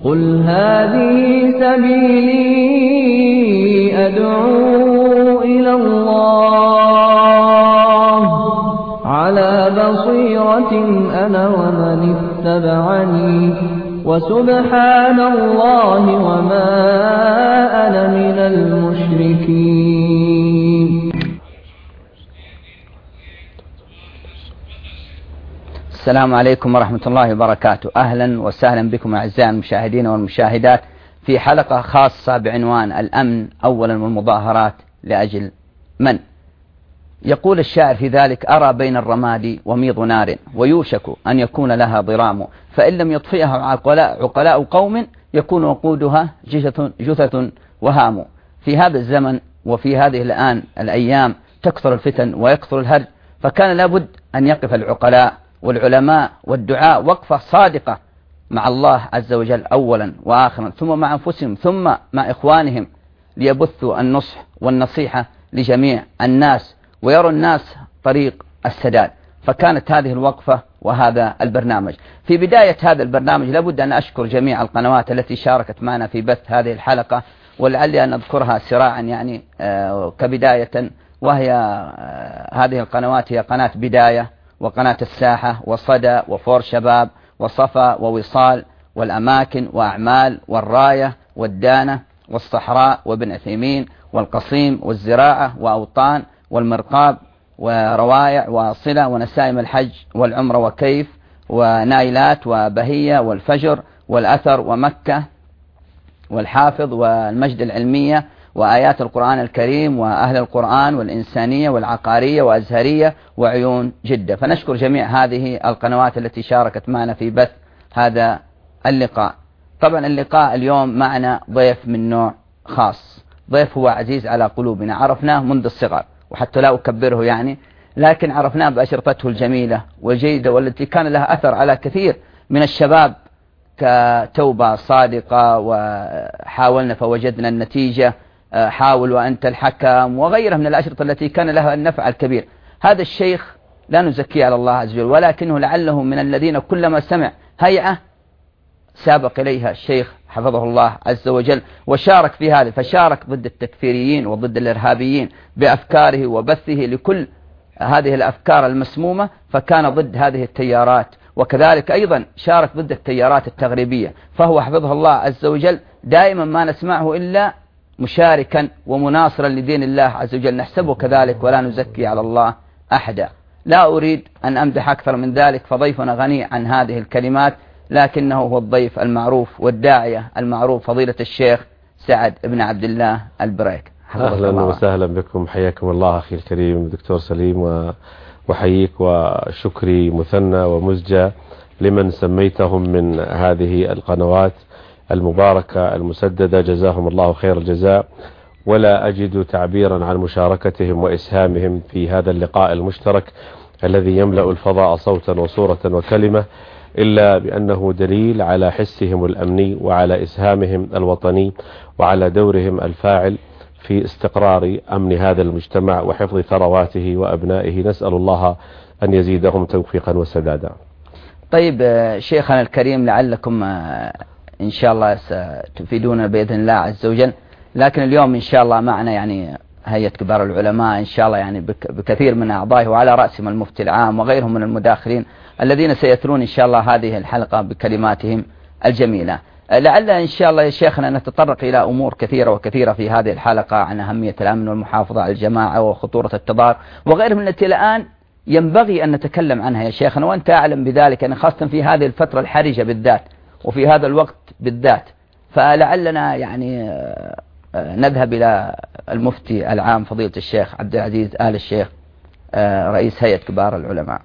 قل هذه سبيلي أدعو إلى الله على بصيرة أنا ومن اتبعني وسبحان الله وما أنا من المشركين. السلام عليكم ورحمة الله وبركاته. أهلا وسهلا بكم أعزائي المشاهدين والمشاهدات في حلقة خاصة بعنوان الأمن أولا والمظاهرات لأجل من؟ يقول الشاعر في ذلك: أرى بين الرماد وميض نار ويوشك أن يكون لها ضرام، فإن لم يطفئها عقلاء قوم يكون وقودها جثث وهام. في هذا الزمن وفي هذه الآن الأيام تكثر الفتن ويكثر الهرج، فكان لابد أن يقف العقلاء والعلماء والدعاء وقفة صادقة مع الله عز وجل أولا وآخرا، ثم مع أنفسهم، ثم مع إخوانهم، ليبثوا النصح والنصيحة لجميع الناس ويروا الناس طريق السداد. فكانت هذه الوقفة وهذا البرنامج. في بداية هذا البرنامج لابد أن أشكر جميع القنوات التي شاركت معنا في بث هذه الحلقة، ولعلي أن أذكرها سراعا يعني كبداية، وهي هذه القنوات هي قناة بداية، وقناة الساحة، وصدى، وفور شباب، وصفا، ووصال، والأماكن، وأعمال، والراية، والدانة، والصحراء، وابن عثيمين، والقصيم، والزراعة، وأوطان، والمرقاب، وروايع، وصلة، ونسائم الحج والعمرة، وكيف، ونايلات، وبهية، والفجر، والأثر، ومكة، والحافظ، والمجد العلمية، وآيات القرآن الكريم، وأهل القرآن، والإنسانية، والعقارية، وأزهرية، وعيون جدة. فنشكر جميع هذه القنوات التي شاركت معنا في بث هذا اللقاء. طبعا اللقاء اليوم معنا ضيف من نوع خاص، ضيف هو عزيز على قلوبنا، عرفناه منذ الصغر، وحتى لا أكبره يعني، لكن عرفناه بأشرطته الجميلة والجيدة، والتي كان لها أثر على كثير من الشباب كتوبة صادقة، وحاولنا فوجدنا النتيجة، حاول وأنت الحكم، وغيرها من الأشرطة التي كان لها النفع الكبير. هذا الشيخ لا نزكيه على الله عز وجل، ولكنه لعله من الذين كلما سمع هيئة سابق إليها الشيخ حفظه الله عز وجل وشارك في هذا، فشارك ضد التكفيريين وضد الإرهابيين بأفكاره وبثه لكل هذه الأفكار المسمومة، فكان ضد هذه التيارات، وكذلك أيضا شارك ضد التيارات التغريبية. فهو حفظه الله عز وجل دائما ما نسمعه إلا مشاركا ومناصرا لدين الله عز وجل، نحسبه كذلك ولا نزكي على الله أحدا. لا أريد أن أمدح أكثر من ذلك، فضيفنا غني عن هذه الكلمات، لكنه هو الضيف المعروف والداعية المعروف فضيلة الشيخ سعد بن عبد الله البريك. أهلا وسهلا بكم، حياكم الله أخي الكريم دكتور سليم، وحييك وشكري مثنى ومزجى لمن سميتهم من هذه القنوات المباركة المسددة، جزاهم الله خير الجزاء. ولا أجد تعبيرا عن مشاركتهم وإسهامهم في هذا اللقاء المشترك الذي يملأ الفضاء صوتا وصورة وكلمة، إلا بأنه دليل على حسهم الأمني وعلى إسهامهم الوطني وعلى دورهم الفاعل في استقرار أمن هذا المجتمع وحفظ ثرواته وأبنائه. نسأل الله أن يزيدهم توفيقا وسدادا. طيب شيخنا الكريم، لعلكم إن شاء الله ستفيدونا بإذن الله عز وجل، لكن اليوم إن شاء الله معنا يعني هيئة كبار العلماء إن شاء الله يعني بكثير من أعضائه، وعلى رأسهم المفتي العام وغيرهم من المداخلين الذين سيتلون إن شاء الله هذه الحلقة بكلماتهم الجميلة. لعل إن شاء الله يا شيخنا نتطرق إلى أمور كثيرة وكثيرة في هذه الحلقة عن أهمية الأمن والمحافظة على الجماعة وخطورة التضارب وغيرها من التي الآن ينبغي أن نتكلم عنها يا شيخنا، وأنت أعلم بذلك، يعني خاصة في هذه الفترة الحرجة بالذات وفي هذا الوقت بالذات. فلعلنا يعني نذهب إلى المفتي العام فضيلة الشيخ عبد العزيز آل الشيخ رئيس هيئة كبار العلماء.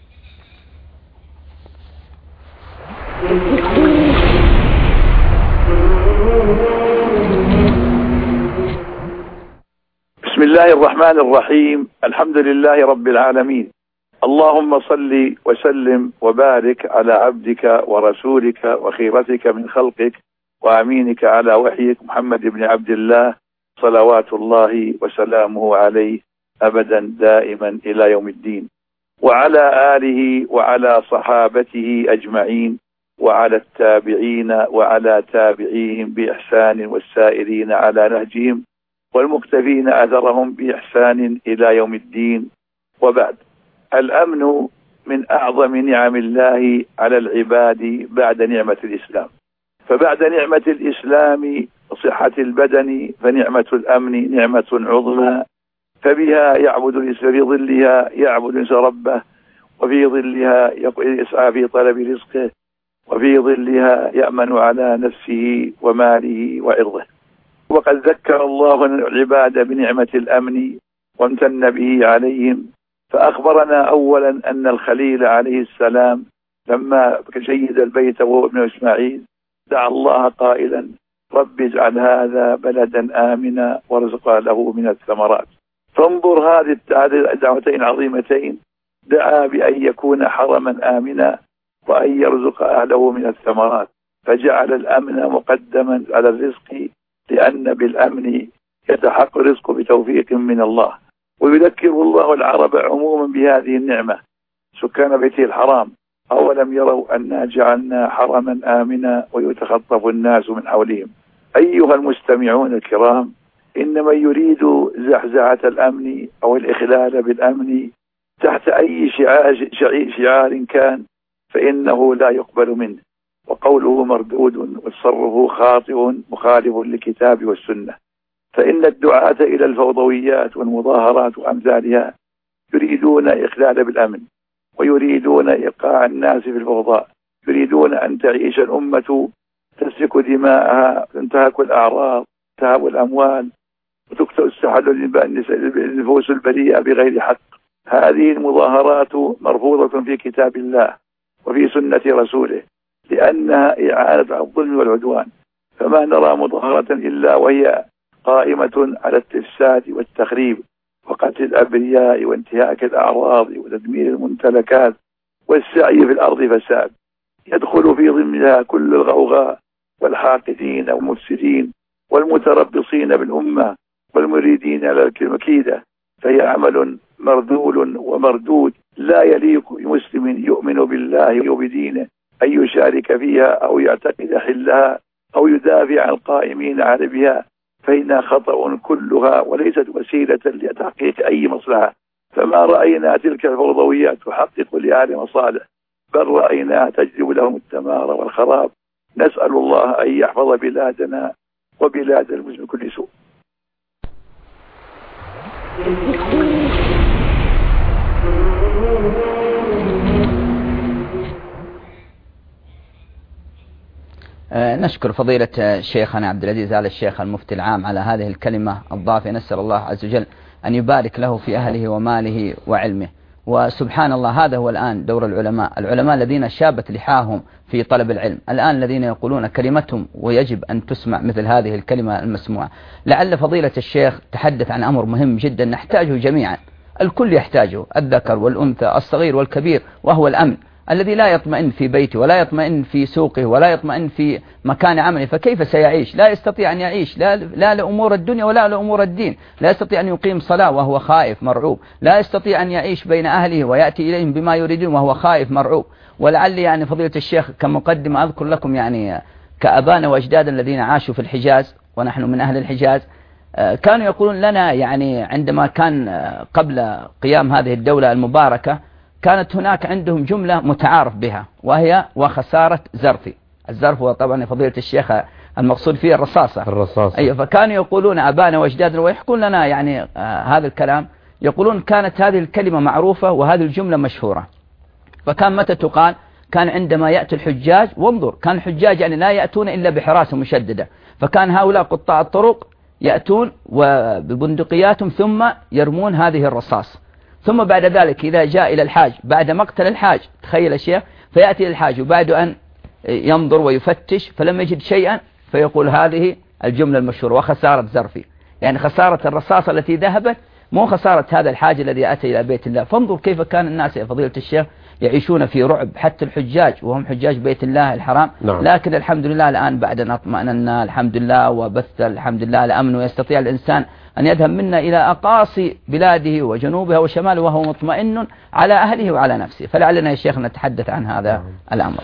بسم الله الرحمن الرحيم. الحمد لله رب العالمين، اللهم صل وسلم وبارك على عبدك ورسولك وخيرتك من خلقك وأمينك على وحيك محمد بن عبد الله صلوات الله وسلامه عليه أبدا دائما إلى يوم الدين، وعلى آله وعلى صحابته أجمعين وعلى التابعين وعلى تابعيهم بإحسان والسائرين على نهجهم والمقتفين أثرهم بإحسان إلى يوم الدين. وبعد، الأمن من أعظم نعم الله على العباد بعد نعمة الإسلام، فبعد نعمة الإسلام وصحة البدن فنعمة الأمن نعمة عظمى، فبها يعبد في ظلها يعبد ربه، وفي ظلها يسعى في طلب رزقه، وفي ظلها يأمن على نفسه وماله وعرضه. وقد ذكر الله العباد بنعمة الأمن وامتن به عليهم، فأخبرنا أولا أن الخليل عليه السلام لما شيد البيت وهو ابن إسماعيل دعا الله قائلا: رب اجعل هذا بلدا آمنا وارزق له من الثمرات. فانظر هذه الدعوتين عظيمتين، دعا بأن يكون حرما آمنا وأن يرزق أهله من الثمرات، فجعل الأمن مقدما على الرزق، لأن بالأمن يتحقق الرزق بتوفيق من الله. ويذكر الله العرب عموما بهذه النعمة سكان بيته الحرام: أولم يروا أنا جعلنا حرما آمنا ويتخطف الناس من حولهم. أيها المستمعون الكرام، إن من يريد زعزعة الأمن أو الإخلال بالأمن تحت أي شعار كان فإنه لا يقبل منه، وقوله مردود وتصرفه خاطئ مخالف للكتاب والسنة. فإن الدعاة إلى الفوضويات والمظاهرات وأمثالها يريدون إخلال بالأمن، ويريدون إيقاع الناس في الفوضى، يريدون أن تعيش الأمة تسفك دماءها، تنتهك الأعراض، تهاب الأموال، وتستحل النفوس البريئة بغير حق. هذه المظاهرات مرفوضة في كتاب الله وفي سنة رسوله، لأنها إعانة على الظلم والعدوان. فما نرى مظاهرة إلا وهي قائمة على التفساد والتخريب وقتل الأبرياء وانتهاك الأعراض وتدمير الممتلكات والسعي في الأرض فساد. يدخل في ضمنها كل الغوغاء والحاقدين والمفسدين والمتربصين بالأمة والمريدين على المكيدة، فهي عمل مرذول ومردود لا يليق بمسلم يؤمن بالله وبدينه أن يشارك فيها أو يعتقد حلها أو يدافع عن القائمين على بها، فإنها خطأ كلها وليست وسيلة لتحقيق أي مصلحة. فما رأينا تلك الفوضويات تحقق لأهل مصالح، بل رأيناها تجلب لهم الدمار والخراب. نسأل الله أن يحفظ بلادنا وبلاد المسلمين من كل سوء. نشكر فضيلة شيخنا عبد العزيز آل الشيخ المفتي العام على هذه الكلمة الضافية. نسأل الله عز وجل أن يبارك له في أهله وماله وعلمه. وسبحان الله، هذا هو الآن دور العلماء الذين شابت لحاهم في طلب العلم، الآن الذين يقولون كلمتهم ويجب أن تسمع مثل هذه الكلمة المسموعة. لعل فضيلة الشيخ تحدث عن أمر مهم جدا نحتاجه جميعا، الكل يحتاجه، الذكر والأنثى، الصغير والكبير، وهو الأمن الذي لا يطمئن في بيته ولا يطمئن في سوقه ولا يطمئن في مكان عمله، فكيف سيعيش؟ لا يستطيع أن يعيش لا لأمور الدنيا ولا لأمور الدين، لا يستطيع أن يقيم صلاة وهو خائف مرعوب، لا يستطيع أن يعيش بين أهله ويأتي إليهم بما يريدون وهو خائف مرعوب. ولعل يعني فضيلة الشيخ كمقدمة أذكر لكم يعني كأبانا وأجدادنا الذين عاشوا في الحجاز ونحن من أهل الحجاز، كانوا يقولون لنا يعني عندما كان قبل قيام هذه الدولة المباركة كانت هناك عندهم جملة متعارف بها وهي وخسارة زرفي. الزرف هو طبعا فضيلة الشيخ المقصود فيه الرصاصة. أيوة، فكانوا يقولون أبانا وأجدادنا ويحكون لنا يعني هذا الكلام، يقولون كانت هذه الكلمة معروفة وهذه الجملة مشهورة. فكان متى تقال؟ كان عندما يأتي الحجاج، وانظر كان الحجاج يعني لا يأتون إلا بحراسة مشددة، فكان هؤلاء قطاع الطرق يأتون وببندقياتهم ثم يرمون هذه الرصاص، ثم بعد ذلك إذا جاء إلى الحاج بعد مقتل الحاج، تخيل الشيخ، فيأتي الحاج وبعد أن ينظر ويفتش فلم يجد شيئا فيقول هذه الجملة المشهورة وخسارة زرفي، يعني خسارة الرصاصة التي ذهبت، مو خسارة هذا الحاج الذي أتى إلى بيت الله. فانظر كيف كان الناس يا فضيلة الشيخ يعيشون في رعب، حتى الحجاج وهم حجاج بيت الله الحرام. نعم. لكن الحمد لله الآن بعد أن اطمأننا الحمد لله وبث الحمد لله الأمن، ويستطيع الإنسان أن يذهب منا إلى أقاصي بلاده وجنوبها وشماله وهو مطمئن على أهله وعلى نفسه. فلعلنا يا شيخ نتحدث عن هذا الأمر.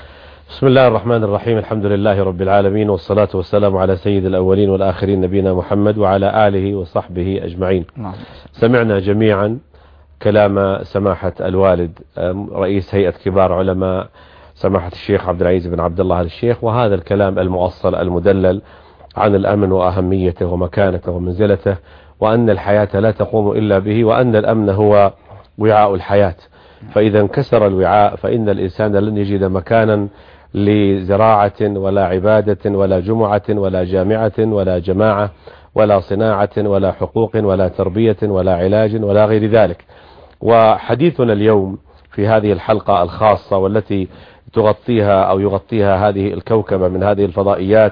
بسم الله الرحمن الرحيم. الحمد لله رب العالمين، والصلاة والسلام على سيد الأولين والآخرين نبينا محمد وعلى آله وصحبه أجمعين. سمعنا جميعا كلام سماحة الوالد رئيس هيئة كبار علماء سماحة الشيخ عبد العزيز بن عبد الله الشيخ، وهذا الكلام المؤصل المدلل عن الأمن وأهميته ومكانته ومنزلته، وأن الحياة لا تقوم إلا به، وأن الأمن هو وعاء الحياة. فإذا انكسر الوعاء فإن الإنسان لن يجد مكانا لزراعة ولا عبادة ولا جمعة ولا جامعة ولا جماعة ولا صناعة ولا حقوق ولا تربية ولا علاج ولا غير ذلك. وحديثنا اليوم في هذه الحلقة الخاصة والتي تغطيها أو يغطيها هذه الكوكبة من هذه الفضائيات،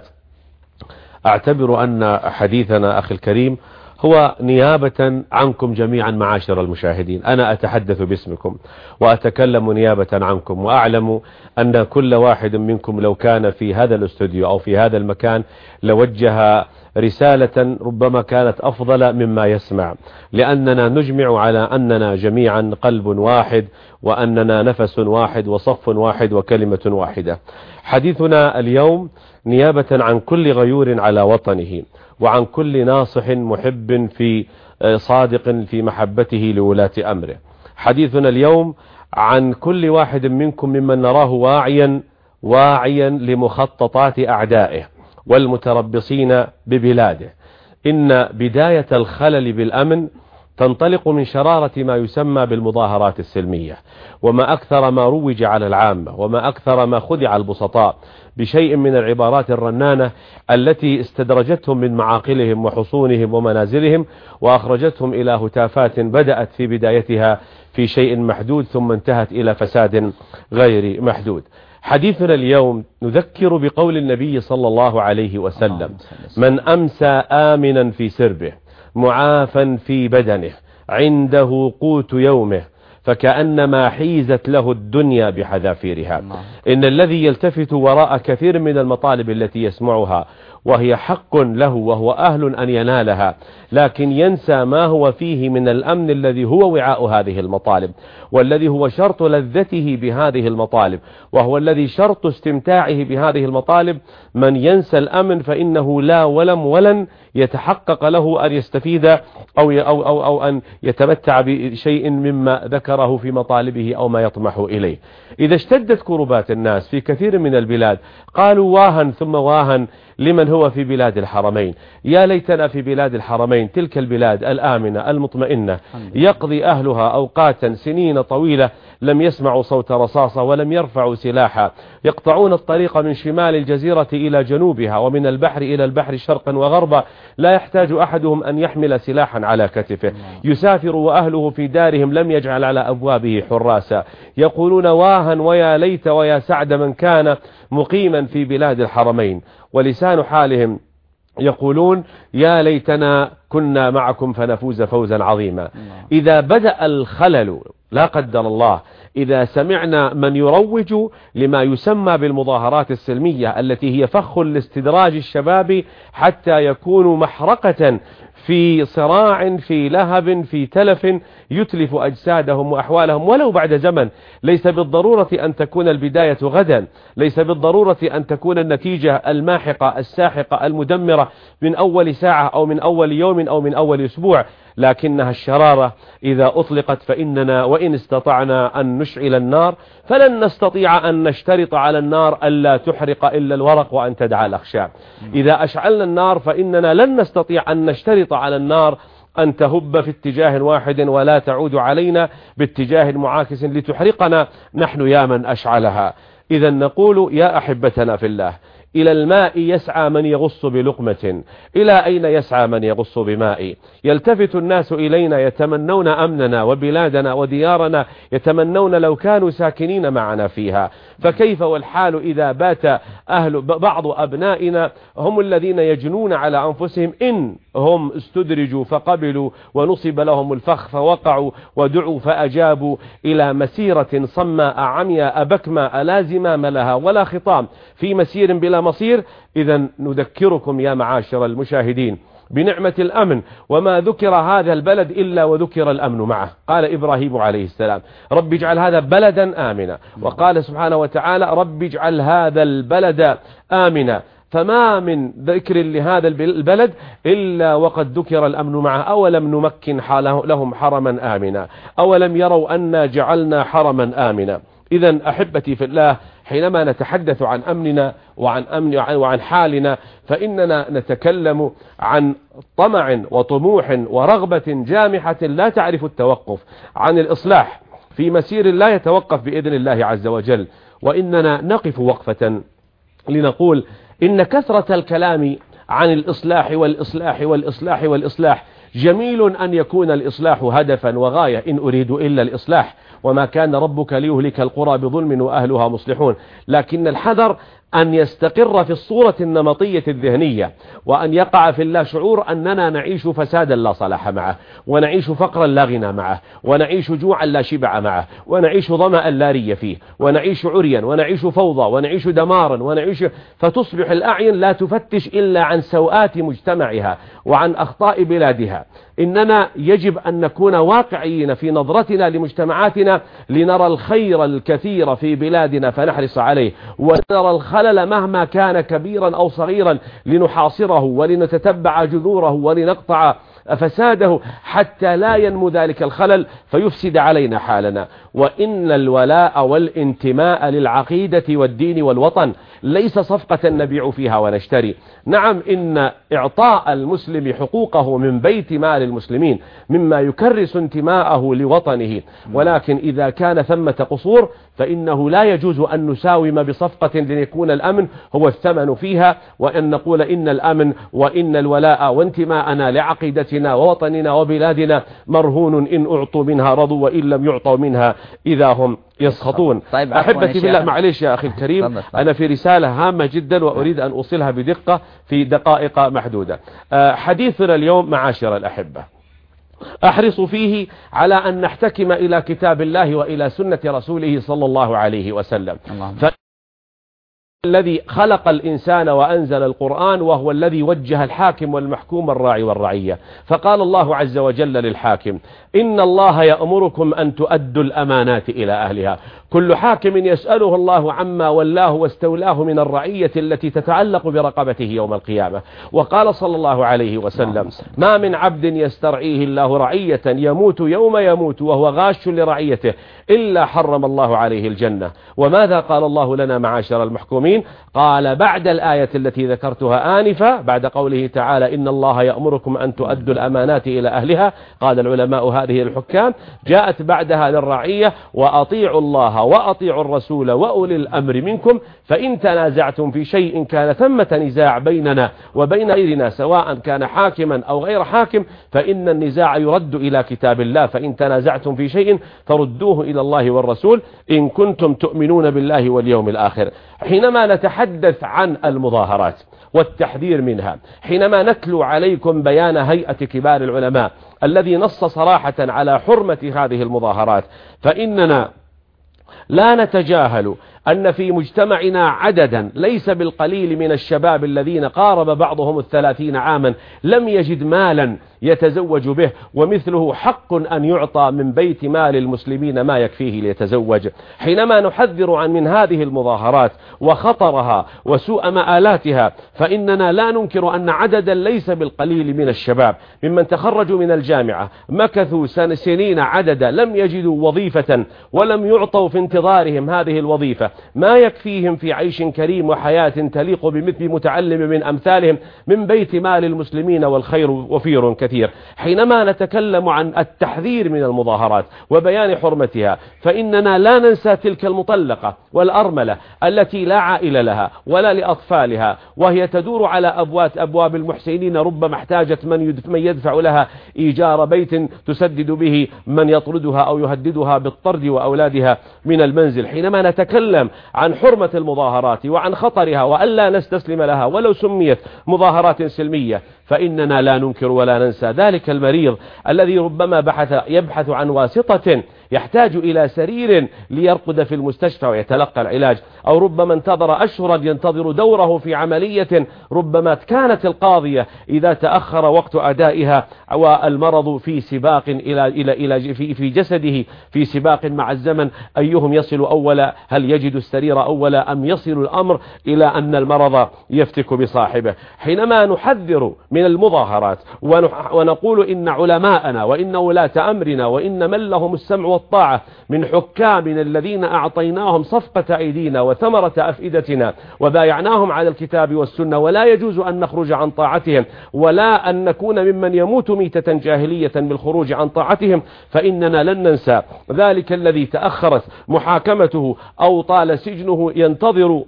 أعتبر أن حديثنا أخي الكريم هو نيابة عنكم جميعا معاشر المشاهدين. أنا أتحدث باسمكم وأتكلم نيابة عنكم، وأعلم أن كل واحد منكم لو كان في هذا الاستوديو أو في هذا المكان لوجه رسالة ربما كانت أفضل مما يسمع، لأننا نجمع على أننا جميعا قلب واحد، وأننا نفس واحد وصف واحد وكلمة واحدة. حديثنا اليوم نيابة عن كل غيور على وطنه، وعن كل ناصح محب في صادق في محبته لولاة أمره. حديثنا اليوم عن كل واحد منكم ممن نراه واعيا لمخططات أعدائه والمتربصين ببلاده. إن بداية الخلل بالأمن تنطلق من شرارة ما يسمى بالمظاهرات السلمية، وما أكثر ما روج على العامة، وما أكثر ما خدع البسطاء بشيء من العبارات الرنانة التي استدرجتهم من معاقلهم وحصونهم ومنازلهم، وأخرجتهم إلى هتافات بدأت في بدايتها في شيء محدود ثم انتهت إلى فساد غير محدود. حديثنا اليوم نذكر بقول النبي صلى الله عليه وسلم: من أمسى آمنا في سربه معافا في بدنه عنده قوت يومه فكأنما حيزت له الدنيا بحذافيرها. إن الذي يلتفت وراء كثير من المطالب التي يسمعها وهي حق له وهو أهل أن ينالها، لكن ينسى ما هو فيه من الأمن الذي هو وعاء هذه المطالب، والذي هو شرط لذته بهذه المطالب، وهو الذي شرط استمتاعه بهذه المطالب. من ينسى الأمن فإنه لا ولن يتحقق له أن يستفيد أو أن يتمتع بشيء مما ذكره في مطالبه أو ما يطمح إليه. إذا اشتدت كربات الناس في كثير من البلاد قالوا واها ثم واها لمن هو في بلاد الحرمين. يا ليتنا في بلاد الحرمين، تلك البلاد الآمنة المطمئنة يقضي أهلها أوقاتا سنين طويلة لم يسمعوا صوت رصاصة ولم يرفعوا سلاحا، يقطعون الطريق من شمال الجزيرة إلى جنوبها ومن البحر إلى البحر شرقا وغربا، لا يحتاج أحدهم أن يحمل سلاحا على كتفه، يسافر وأهله في دارهم لم يجعل على أبوابه حراسا، يقولون واها ويا ليت ويا سعد من كان مقيما في بلاد الحرمين، ولسان حالهم يقولون يا ليتنا كنا معكم فنفوز فوزا عظيما. إذا بدأ الخلل لا قدر الله، إذا سمعنا من يروج لما يسمى بالمظاهرات السلمية التي هي فخ لاستدراج الشباب حتى يكونوا محرقة في صراع في لهب في تلف يتلف أجسادهم وأحوالهم ولو بعد زمن. ليس بالضرورة أن تكون البداية غدا، ليس بالضرورة أن تكون النتيجة الماحقة الساحقة المدمرة من أول ساعة أو من أول يوم أو من أول أسبوع، لكنها الشرارة إذا أطلقت فإننا وإن استطعنا أن نشعل النار فلن نستطيع أن نشترط على النار ألا تحرق إلا الورق وأن تدعى الأخشاب. إذا أشعلنا النار فإننا لن نستطيع أن نشترط على النار أن تهب في اتجاه واحد ولا تعود علينا باتجاه معاكس لتحرقنا نحن يا من أشعلها. إذا نقول يا أحبتنا في الله، إلى الماء يسعى من يغص بلقمة، إلى أين يسعى من يغص بماء؟ يلتفت الناس إلينا يتمنون أمننا وبلادنا وديارنا، يتمنون لو كانوا ساكنين معنا فيها، فكيف والحال إذا بات بعض أبنائنا هم الذين يجنون على أنفسهم إن هم استدرجوا فقبلوا ونصب لهم الفخ فوقعوا ودعوا فأجابوا إلى مسيرة صماء عمياء بكماء لا زمام لها ولا خطام في مسير بلا مصير. إذا نذكركم يا معاشر المشاهدين بنعمة الأمن، وما ذكر هذا البلد إلا وذكر الأمن معه. قال إبراهيم عليه السلام رب اجعل هذا بلدا آمنا، وقال سبحانه وتعالى رب اجعل هذا البلد آمنا. فما من ذكر لهذا البلد إلا وقد ذكر الأمن معه. أولم نمكن لهم حرما آمنا أولم يروا أنا جعلنا حرما آمنا. إذن أحبتي في الله، حينما نتحدث عن أمننا وعن حالنا، فإننا نتكلم عن طمع وطموح ورغبة جامحة لا تعرف التوقف، عن الإصلاح في مسير لا يتوقف بإذن الله عز وجل. وإننا نقف وقفة لنقول إن كثرة الكلام عن الإصلاح والإصلاح والإصلاح والإصلاح جميل أن يكون الإصلاح هدفا وغاية، إن أريد إلا الإصلاح، وما كان ربك ليهلك القرى بظلم وأهلها مصلحون. لكن الحذر أن يستقر في الصورة النمطية الذهنية، وأن يقع في الله شعور أننا نعيش فسادا لا صلاح معه، ونعيش فقرا لا غنى معه، ونعيش جوعا لا شبع معه، ونعيش ظمأ لا ري فيه، ونعيش عريا، ونعيش فوضى، ونعيش دمارا، فتصبح الأعين لا تفتش إلا عن سوءات مجتمعها وعن أخطاء بلادها. إننا يجب أن نكون واقعيين في نظرتنا لمجتمعاتنا، لنرى الخير الكثير في بلادنا فنحرص عليه، ونرى الخلل مهما كان كبيرا أو صغيرا لنحاصره ولنتتبع جذوره ولنقطع فساده حتى لا ينمو ذلك الخلل فيفسد علينا حالنا. وإن الولاء والانتماء للعقيدة والدين والوطن ليس صفقة نبيع فيها ونشتري. نعم، إن إعطاء المسلم حقوقه من بيت مال المسلمين مما يكرس انتماءه لوطنه، ولكن إذا كان ثمة قصور فإنه لا يجوز أن نساوم بصفقة ليكون الأمن هو الثمن فيها، وأن نقول إن الأمن وإن الولاء وانتماءنا لعقيدتنا ووطننا وبلادنا مرهون، إن أعطوا منها رضوا وإن لم يعطوا منها إذا هم يسخطون. طيب أحبتي بالله، معليش يا أخي الكريم، أنا في رسالة هامة جدا وأريد أن أوصلها بدقة في دقائق محدودة. حديثنا اليوم معاشر الأحبة أحرص فيه على أن نحتكم إلى كتاب الله وإلى سنة رسوله صلى الله عليه وسلم. الذي خلق الإنسان وأنزل القرآن، وهو الذي وجه الحاكم والمحكوم الراعي والرعية. فقال الله عز وجل للحاكم إن الله يأمركم أن تؤدوا الأمانات إلى أهلها. كل حاكم يسأله الله عما ولاه واستولاه من الرعية التي تتعلق برقبته يوم القيامة. وقال صلى الله عليه وسلم ما من عبد يسترعيه الله رعية يموت يوم يموت وهو غاش لرعيته إلا حرم الله عليه الجنة. وماذا قال الله لنا معاشر المحكومين؟ قال بعد الآية التي ذكرتها آنفا، بعد قوله تعالى إن الله يأمركم أن تؤدوا الأمانات إلى أهلها، قال العلماء هذه الحكام، جاءت بعدها للرعية وأطيعوا الله وأطيعوا الرسول وأولي الأمر منكم فإن تنازعتم في شيء كان ثمة نزاع بيننا وبين غيرنا سواء كان حاكما أو غير حاكم فإن النزاع يرد إلى كتاب الله، فإن تنازعتم في شيء فردوه إلى الله والرسول إن كنتم تؤمنون بالله واليوم الآخر. حينما نتحدث عن المظاهرات والتحذير منها، حينما نتلو عليكم بيان هيئة كبار العلماء الذي نص صراحة على حرمة هذه المظاهرات، فإننا لا نتجاهل أن في مجتمعنا عددا ليس بالقليل من الشباب الذين قارب بعضهم 30 عاما لم يجد مالا يتزوج به، ومثله حق أن يعطى من بيت مال المسلمين ما يكفيه ليتزوج. حينما نحذر من هذه المظاهرات وخطرها وسوء مآلاتها، فإننا لا ننكر أن عددا ليس بالقليل من الشباب ممن تخرجوا من الجامعة مكثوا سنين عددا لم يجدوا وظيفة ولم يعطوا في انتظارهم هذه الوظيفة ما يكفيهم في عيش كريم وحياة تليق بمثل متعلم من أمثالهم من بيت مال المسلمين، والخير وفير كثير. حينما نتكلم عن التحذير من المظاهرات وبيان حرمتها، فإننا لا ننسى تلك المطلقة والأرملة التي لا عائل لها ولا لأطفالها، وهي تدور على أبواب المحسنين، ربما احتاجت من يدفع لها إيجار بيت تسدد به من يطردها أو يهددها بالطرد وأولادها من المنزل. حينما نتكلم عن حرمة المظاهرات وعن خطرها وألا نستسلم لها ولو سميت مظاهرات سلمية، فإننا لا ننكر ولا ننسى ذلك المريض الذي ربما يبحث عن واسطة يحتاج إلى سرير ليرقد في المستشفى ويتلقى العلاج، أو ربما انتظر أشهرا ينتظر دوره في عملية ربما كانت القاضية إذا تأخر وقت أدائها والمرض في سباق في جسده في سباق مع الزمن، أيهم يصل أولا؟ هل يجد السرير أولا أم يصل الأمر إلى أن المرض يفتك بصاحبه؟ حينما نحذر من المظاهرات ونقول إن علماءنا وإن ولاة أمرنا وإن من لهم السمع والطاعة من حكامنا الذين أعطيناهم صفقة أيدينا وثمرة أفئدتنا وبايعناهم على الكتاب والسنة، ولا يجوز أن نخرج عن طاعتهم ولا أن نكون ممن يموت ميتة جاهلية بالخروج عن طاعتهم، فإننا لن ننسى ذلك الذي تأخرت محاكمته أو طال سجنه ينتظر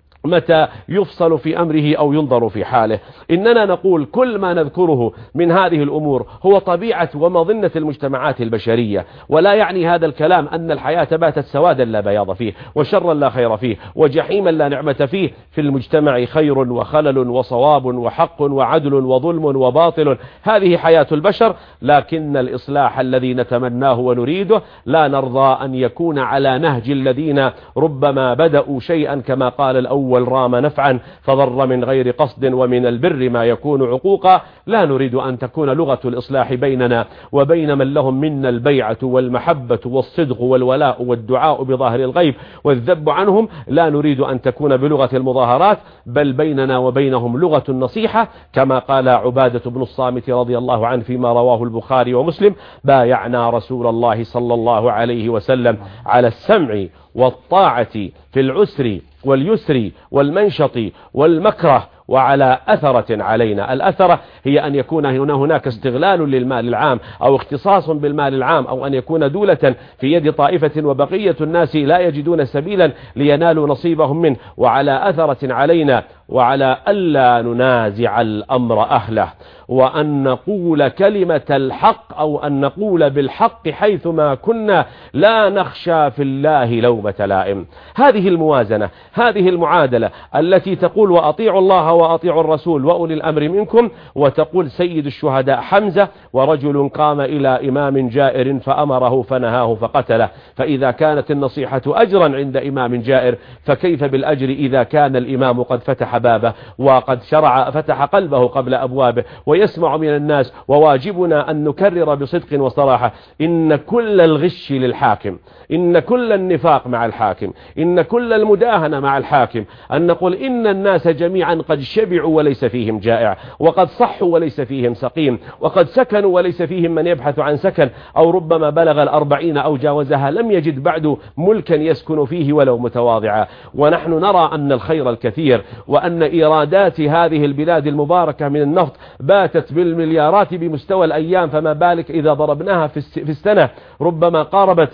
متى يفصل في أمره أو ينظر في حاله. إننا نقول كل ما نذكره من هذه الأمور هو طبيعة ومظنة المجتمعات البشرية، ولا يعني هذا الكلام أن الحياة باتت سوادا لا بياض فيه وشرا لا خير فيه وجحيما لا نعمة فيه. في المجتمع خير وخلل وصواب وحق وعدل وظلم وباطل، هذه حياة البشر، لكن الإصلاح الذي نتمناه ونريده لا نرضى أن يكون على نهج الذين ربما بدأوا شيئا كما قال الأول رام نفعا فضر من غير قصد ومن البر ما يكون عقوقا. لا نريد أن تكون لغة الإصلاح بيننا وبين من لهم منا البيعة والمحبة والصدق والولاء والدعاء بظاهر الغيب والذب عنهم، لا نريد أن تكون بلغة المظاهرات، بل بيننا وبينهم لغة النصيحة كما قال عبادة بن الصامت رضي الله عنه فيما رواه البخاري ومسلم: بايعنا رسول الله صلى الله عليه وسلم على السمع والطاعة في العسر واليسر والمنشط والمكره وعلى أثرة علينا. الأثرة هي أن يكون هناك استغلال للمال العام أو اختصاص بالمال العام، أو أن يكون دولة في يد طائفة وبقية الناس لا يجدون سبيلا لينالوا نصيبهم منه. وعلى أثرة علينا وعلى ألا ننازع الأمر أهله، وأن نقول كلمة الحق أو أن نقول بالحق حيثما كنا، لا نخشى في الله لومة لائم. هذه الموازنة، هذه المعادلة التي تقول وأطيعوا الله وأطيعوا الرسول وأولي الأمر منكم، وتقول سيد الشهداء حمزة: ورجل قام إلى إمام جائر فأمره فنهاه فقتله. فإذا كانت النصيحة أجرا عند إمام جائر، فكيف بالأجر إذا كان الإمام قد فتح بابه وقد فتح قلبه قبل أبوابه ويسمع من الناس. وواجبنا أن نكرر بصدق وصراحة: إن كل الغش للحاكم، إن كل النفاق مع الحاكم، إن كل المداهنة مع الحاكم. أن نقول إن الناس جميعا قد شبعوا وليس فيهم جائع، وقد صحوا وليس فيهم سقيم، وقد سكنوا وليس فيهم من يبحث عن سكن، أو ربما بلغ 40 أو جاوزها لم يجد بعد ملكا يسكن فيه ولو متواضعا. ونحن نرى أن الخير الكثير، وأن إيرادات هذه البلاد المباركة من النفط باتت بالمليارات بمستوى الأيام، فما بالك إذا ضربناها في السنة ربما قاربت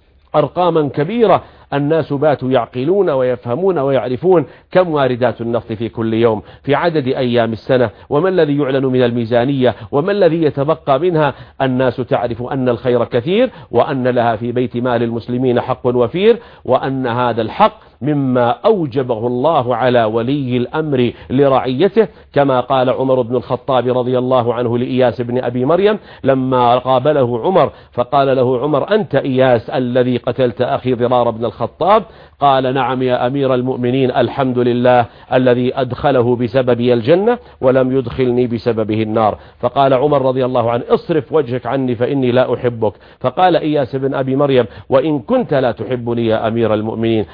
أرقاما كبيرة. الناس باتوا يعقلون ويفهمون ويعرفون كم واردات النفط في كل يوم في عدد أيام السنة، وما الذي يعلن من الميزانية، وما الذي يتبقى منها. الناس تعرف أن الخير كثير، وأن لها في بيت مال المسلمين حق وفير، وأن هذا الحق مما أوجبه الله على ولي الأمر لرعيته، كما قال عمر بن الخطاب رضي الله عنه لإياس بن أبي مريم لما قابله عمر فقال له عمر: أنت إياس الذي قتلت أخي ضرار بن الخطاب؟ قال: نعم يا أمير المؤمنين، الحمد لله الذي أدخله بسببي الجنة ولم يدخلني بسببه النار. فقال عمر رضي الله عنه: اصرف وجهك عني فإني لا أحبك. فقال إياس بن أبي مريم: وإن كنت لا تحبني يا أمير المؤمنين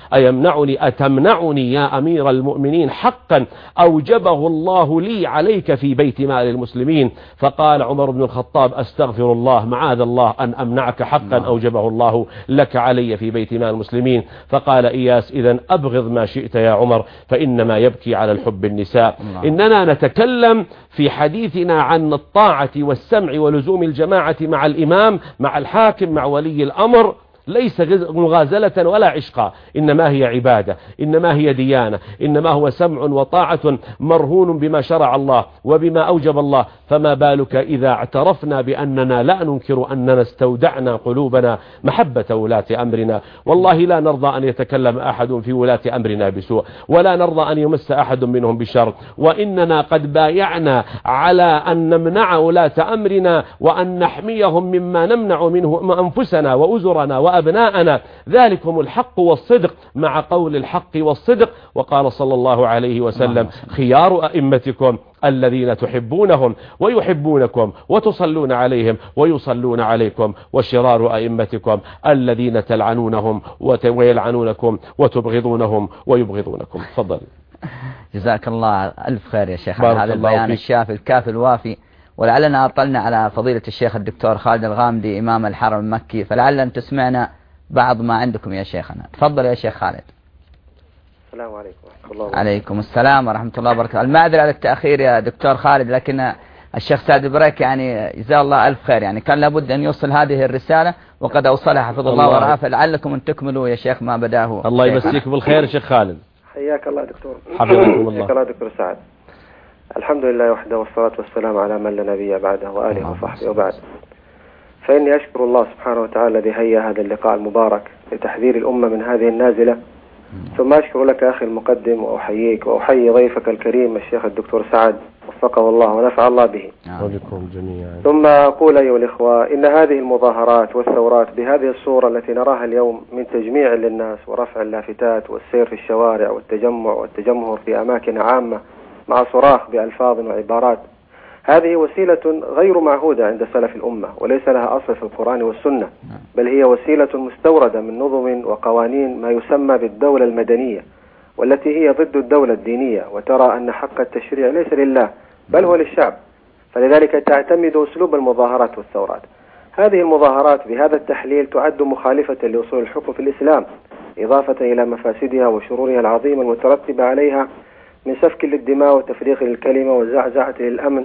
أتمنعني يا أمير المؤمنين حقا أوجبه الله لي عليك في بيت مال المسلمين؟ فقال عمر بن الخطاب: أستغفر الله، معاذ الله أن أمنعك حقا أوجبه الله لك علي في بيت مال المسلمين. فقال إياس: إذن أبغض ما شئت يا عمر، فإنما يبكي على الحب النساء. إننا نتكلم في حديثنا عن الطاعة والسمع ولزوم الجماعة مع الإمام، مع الحاكم، مع ولي الأمر، ليس مغازلة ولا عشقا، إنما هي عبادة، إنما هي ديانة، إنما هو سمع وطاعة مرهون بما شرع الله وبما أوجب الله. فما بالك إذا اعترفنا بأننا لا ننكر أننا استودعنا قلوبنا محبة ولاة أمرنا. والله لا نرضى أن يتكلم أحد في ولاة أمرنا بسوء، ولا نرضى أن يمس أحد منهم بشر، وإننا قد بايعنا على أن نمنع ولاة أمرنا وأن نحميهم مما نمنع منه أنفسنا وأزرنا وأبناءنا. ذلكم الحق والصدق مع قول الحق والصدق. وقال صلى الله عليه وسلم: خيار أئمتكم الذين تحبونهم ويحبونكم وتصلون عليهم ويصلون عليكم، وشرار أئمتكم الذين تلعنونهم ويلعنونكم وتبغضونهم ويبغضونكم. تفضل. جزاك الله ألف خير يا شيخ على هذا البيان الشافي الكافي الوافي. ولعلنا أطلنا على فضيلة الشيخ الدكتور خالد الغامدي إمام الحرم المكي، فلعل أن تسمعنا بعض ما عندكم يا شيخنا. تفضل يا شيخ خالد. السلام عليكم ورحمة الله وبركاته. عليكم السلام ورحمة الله وبركاته. المعذرة على التأخير يا دكتور خالد، لكن الشيخ سعد بريك يعني جزاه الله ألف خير، يعني كان لابد أن يوصل هذه الرسالة وقد أوصلها حفظه الله ورعاه، فلعلكم أن تكملوا يا شيخ ما بداه. الله يمسيك بالخير يا شيخ خالد. حياك الله دكتور. حفظكم الله. حياك الله دكتور سعد. الحمد لله وحده والصلاة والسلام على من لا نبي بعده وآله وصحبه وبعد. فإني أشكر الله سبحانه وتعالى الذي هيا هذا اللقاء المبارك لتحذير الأمة من هذه النازلة، ثم أشكر لك أخي المقدم وأحييك وأحيي ضيفك الكريم الشيخ الدكتور سعد وفقه الله ونفع الله به. وبكم جميعا. ثم أقول أيها الإخوة إن هذه المظاهرات والثورات بهذه الصورة التي نراها اليوم من تجميع للناس ورفع اللافتات والسير في الشوارع والتجمع والتجمهر في أماكن عامة مع صراخ بألفاظ وعبارات، هذه وسيلة غير معهودة عند سلف الأمة وليس لها أصل في القرآن والسنة، بل هي وسيلة مستوردة من نظم وقوانين ما يسمى بالدولة المدنية، والتي هي ضد الدولة الدينية، وترى أن حق التشريع ليس لله بل هو للشعب، فلذلك تعتمد أسلوب المظاهرات والثورات. هذه المظاهرات بهذا التحليل تعد مخالفة لأصول الحكم في الإسلام، إضافة إلى مفاسدها وشرورها العظيمة المترتبة عليها من سفك للدماء وتفريق للكلمة وزعزعة للأمن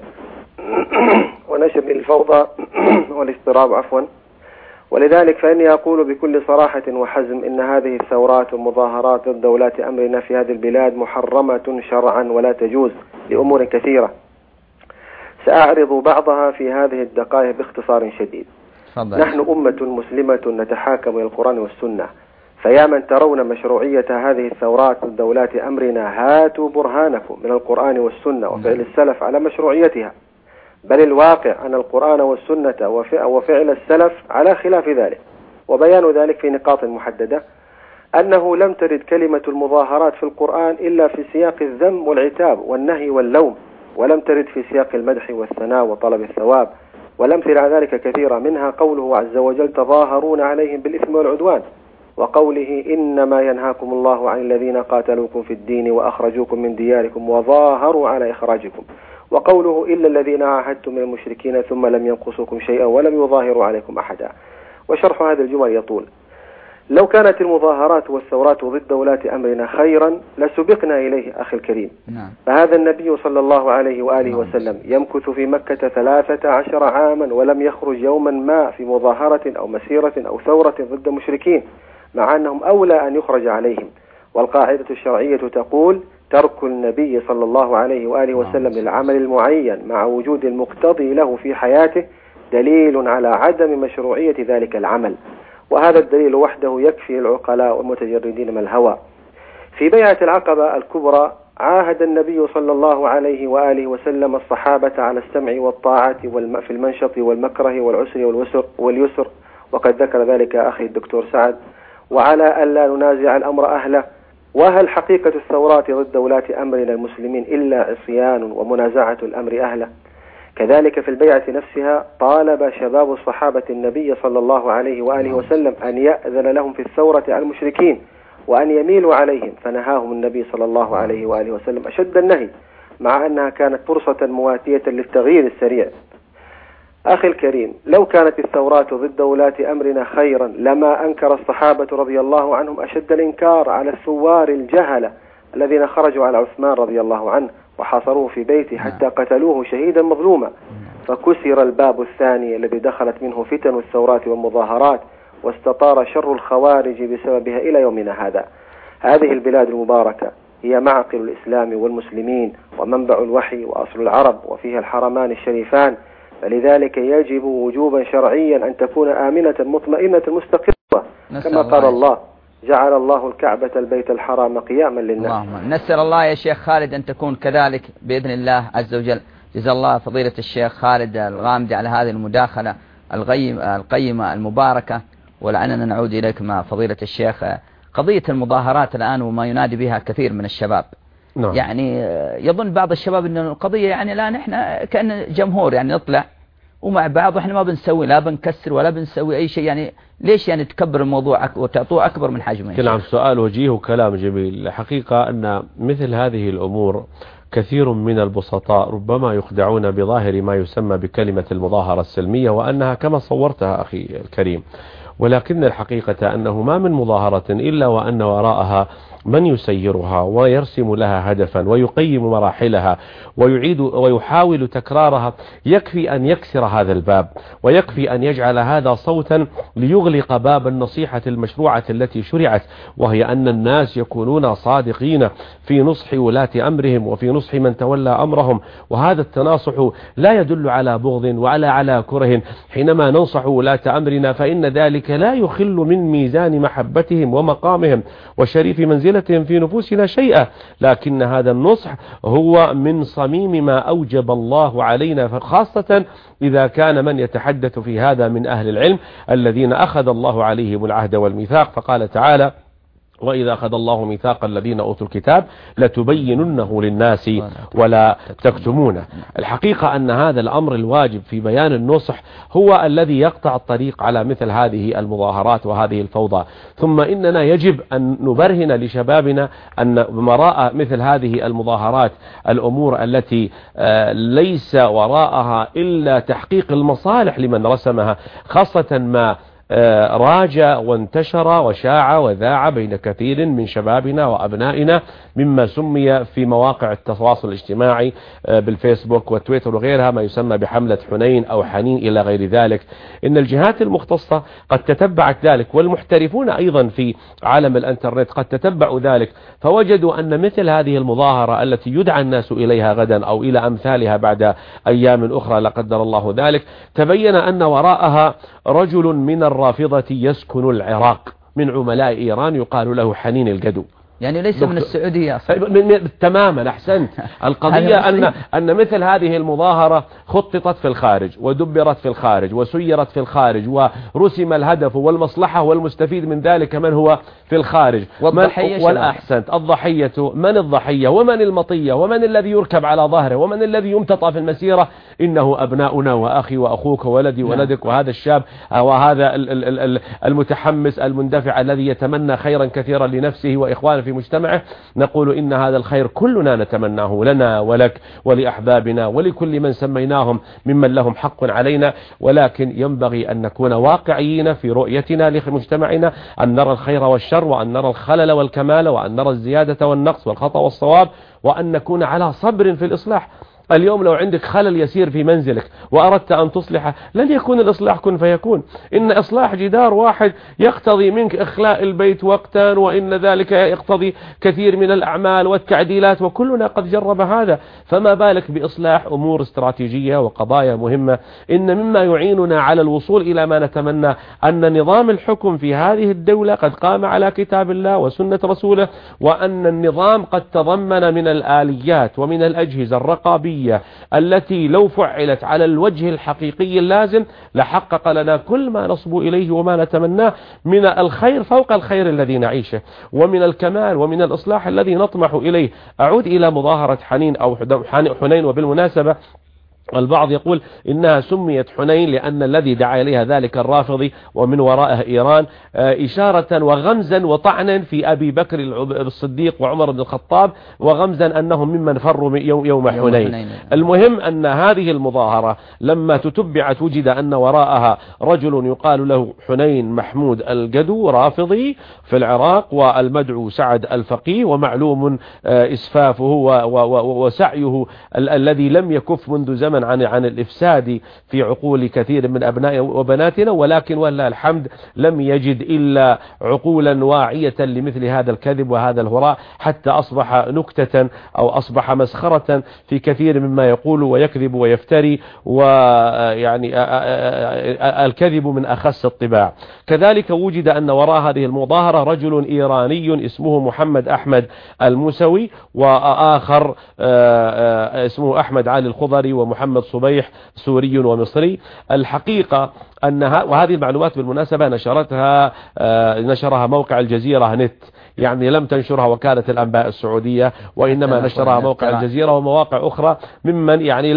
ونشر للفوضى والاضطراب عفوا. ولذلك فإني أقول بكل صراحة وحزم إن هذه الثورات والمظاهرات ضد ولاة أمرنا في هذه البلاد محرمة شرعا ولا تجوز لأمور كثيرة، سأعرض بعضها في هذه الدقائق باختصار شديد. نحن أمة مسلمة نتحاكم إلى القرآن والسنة، فيا من ترون مشروعية هذه الثورات ضد ولاة أمرنا هاتوا برهانكم من القرآن والسنة وفعل السلف على مشروعيتها، بل الواقع أن القرآن والسنة وفعل السلف على خلاف ذلك. وبيان ذلك في نقاط محددة: أنه لم ترد كلمة المظاهرات في القرآن إلا في سياق الذم والعتاب والنهي واللوم، ولم ترد في سياق المدح والثناء وطلب الثواب. والأمثلة على ذلك كثيرة، منها قوله عز وجل: تظاهرون عليهم بالإثم والعدوان، وقوله: إنما ينهاكم الله عن الذين قاتلوكم في الدين وأخرجوكم من دياركم وظاهروا على إخراجكم، وقوله: إلا الذين عاهدتم من المشركين ثم لم ينقصوكم شيئا ولم يظاهروا عليكم أحدا. وشرح هذا الجمل يطول. لو كانت المظاهرات والثورات ضد ولاة أمرنا خيرا لسبقنا إليه أخي الكريم. فهذا النبي صلى الله عليه وآله وسلم يمكث في مكة 13 عاما ولم يخرج يوما ما في مظاهرة أو مسيرة أو ثورة ضد مشركين، مع أنهم أولى أن يخرج عليهم. والقاعدة الشرعية تقول: ترك النبي صلى الله عليه وآله وسلم للعمل المعين مع وجود المقتضي له في حياته دليل على عدم مشروعية ذلك العمل، وهذا الدليل وحده يكفي العقلاء والمتجردين من الهوى. في بيعة العقبة الكبرى عاهد النبي صلى الله عليه وآله وسلم الصحابة على السمع والطاعة في المنشط والمكره والعسر واليسر، وقد ذكر ذلك أخي الدكتور سعد، وعلى ألا ننازع الأمر أهله. وهل حقيقة الثورات ضد ولاة أمرنا المسلمين إلا عصيان ومنازعة الأمر أهله؟ كذلك في البيعة نفسها طالب شباب الصحابة النبي صلى الله عليه وآله وسلم أن يأذن لهم في الثورة على المشركين وأن يميلوا عليهم، فنهاهم النبي صلى الله عليه وآله وسلم أشد النهي، مع أنها كانت فرصة مواتية للتغيير السريع. أخي الكريم، لو كانت الثورات ضد ولاة أمرنا خيرا لما أنكر الصحابة رضي الله عنهم أشد الإنكار على الثوار الجهلة الذين خرجوا على عثمان رضي الله عنه وحاصروه في بيته حتى قتلوه شهيدا مظلوما، فكسر الباب الثاني الذي دخلت منه فتن الثورات والمظاهرات، واستطار شر الخوارج بسببها إلى يومنا هذا. هذه البلاد المباركة هي معقل الإسلام والمسلمين ومنبع الوحي وأصل العرب، وفيها الحرمان الشريفان، فلذلك يجب وجوبا شرعيا أن تكون آمنة مطمئنة مستقرة كما قال الله: جعل الله الكعبة البيت الحرام قياما للناس. اللهم نسأل الله يا شيخ خالد أن تكون كذلك بإذن الله عز وجل. جزا الله فضيلة الشيخ خالد الغامدي على هذه المداخلة القيمة المباركة، ولعلنا نعود إليك مع فضيلة الشيخ. قضية المظاهرات الآن وما ينادي بها كثير من الشباب، يعني يظن بعض الشباب أن القضية يعني الآن إحنا كأن جمهور يعني نطلع ومع بعض وإحنا ما بنسوي، لا بنكسر ولا بنسوي أي شيء، يعني ليش يعني تكبر الموضوع وتعطوه أكبر من حجمه؟ نعم، سؤال وجيه وكلام جميل. الحقيقة أن مثل هذه الأمور كثير من البسطاء ربما يخدعون بظاهر ما يسمى بكلمة المظاهرة السلمية، وأنها كما صورتها أخي الكريم، ولكن الحقيقة أنه ما من مظاهرة إلا وأن وراءها من يسيرها ويرسم لها هدفا ويقيم مراحلها ويعيد ويحاول تكرارها. يكفي أن يكسر هذا الباب، ويكفي أن يجعل هذا صوتا ليغلق باب النصيحة المشروعة التي شرعت، وهي أن الناس يكونون صادقين في نصح ولاة أمرهم وفي نصح من تولى أمرهم. وهذا التناصح لا يدل على بغض ولا على كره. حينما ننصح ولاة أمرنا فإن ذلك لا يخل من ميزان محبتهم ومقامهم وشريف منزلتهم في نفوسنا شيئا، لكن هذا النصح هو من صميم ما أوجب الله علينا، فخاصة إذا كان من يتحدث في هذا من أهل العلم الذين أخذ الله عليهم العهد والميثاق. فقال تعالى: وإذا أخذ الله ميثاق الذين أوتوا الكتاب لتبيننه للناس ولا تكتمونه. الحقيقة أن هذا الأمر الواجب في بيان النصح هو الذي يقطع الطريق على مثل هذه المظاهرات وهذه الفوضى. ثم إننا يجب أن نبرهن لشبابنا أن وراء مثل هذه المظاهرات الأمور التي ليس وراءها إلا تحقيق المصالح لمن رسمها، خاصة ما راج وانتشر وشاع وذاع بين كثير من شبابنا وأبنائنا مما سمي في مواقع التواصل الاجتماعي بالفيسبوك والتويتر وغيرها ما يسمى بحملة حنين أو حنين إلى غير ذلك. إن الجهات المختصة قد تتبعت ذلك، والمحترفون أيضا في عالم الانترنت قد تتبعوا ذلك، فوجدوا أن مثل هذه المظاهرة التي يدعى الناس إليها غدا أو إلى أمثالها بعد أيام أخرى لا قدر الله ذلك، تبين أن وراءها رجل من الرافضة يسكن العراق من عملاء إيران يقال له حنين القدو، يعني ليس من السعودية تماما. أحسنت. القضية أن مثل هذه المظاهرة خططت في الخارج ودبرت في الخارج وسيرت في الخارج ورسم الهدف والمصلحة والمستفيد من ذلك من هو في الخارج. والأحسنت الضحية، من الضحية ومن المطية ومن الذي يركب على ظهره ومن الذي يمتطى في المسيرة؟ إنه أبناؤنا وأخي وأخوك وولدي ولدك، وهذا الشاب وهذا المتحمس المندفع الذي يتمنى خيرا كثيرا لنفسه وإخوانه في مجتمعه. نقول إن هذا الخير كلنا نتمناه لنا ولك ولأحبابنا ولكل من سميناهم ممن لهم حق علينا، ولكن ينبغي أن نكون واقعيين في رؤيتنا لمجتمعنا، أن نرى الخير والشر، وأن نرى الخلل والكمال، وأن نرى الزيادة والنقص والخطأ والصواب، وأن نكون على صبر في الإصلاح. اليوم لو عندك خلل يسير في منزلك وأردت أن تصلحه لن يكون الإصلاح كن فيكون. إن إصلاح جدار واحد يقتضي منك إخلاء البيت وقتا، وإن ذلك يقتضي كثير من الأعمال والتعديلات، وكلنا قد جرب هذا، فما بالك بإصلاح أمور استراتيجية وقضايا مهمة. إن مما يعيننا على الوصول إلى ما نتمنى أن نظام الحكم في هذه الدولة قد قام على كتاب الله وسنة رسوله، وأن النظام قد تضمن من الآليات ومن الأجهزة الرقابية التي لو فعلت على الوجه الحقيقي اللازم لحقق لنا كل ما نصبو إليه وما نتمناه من الخير فوق الخير الذي نعيشه، ومن الكمال ومن الإصلاح الذي نطمح إليه. أعود إلى مظاهرة حنين أو حنين، وبالمناسبة البعض يقول إنها سميت حنين لأن الذي دعا إليها ذلك الرافضي ومن ورائه إيران، إشارة وغمزا وطعنا في أبي بكر الصديق وعمر بن الخطاب، وغمزا أنهم ممن فروا يوم حنين. المهم أن هذه المظاهرة لما تتبعت وجد أن وراءها رجل يقال له حنين محمود القدو رافضي في العراق، والمدعو سعد الفقيه، ومعلوم إسفافه وسعيه الذي لم يكف منذ زمن تماما عن الإفساد في عقول كثير من أبنائنا وبناتنا، ولكن ولله الحمد لم يجد إلا عقولا واعية لمثل هذا الكذب وهذا الهراء، حتى أصبح نكتة أو أصبح مسخرة في كثير مما يقول ويكذب ويفتري، ويعني الكذب من أخس الطباع. كذلك وجد أن وراء هذه المظاهرة رجل إيراني اسمه محمد أحمد الموسوي، وآخر اسمه أحمد علي الخضري، ومحمد صبيح سوري ومصري. الحقيقة أنها، وهذه المعلومات بالمناسبة نشرها موقع الجزيرة نت، يعني لم تنشرها وكالة الأنباء السعودية، وإنما نشرها موقع الجزيرة ومواقع أخرى ممن يعني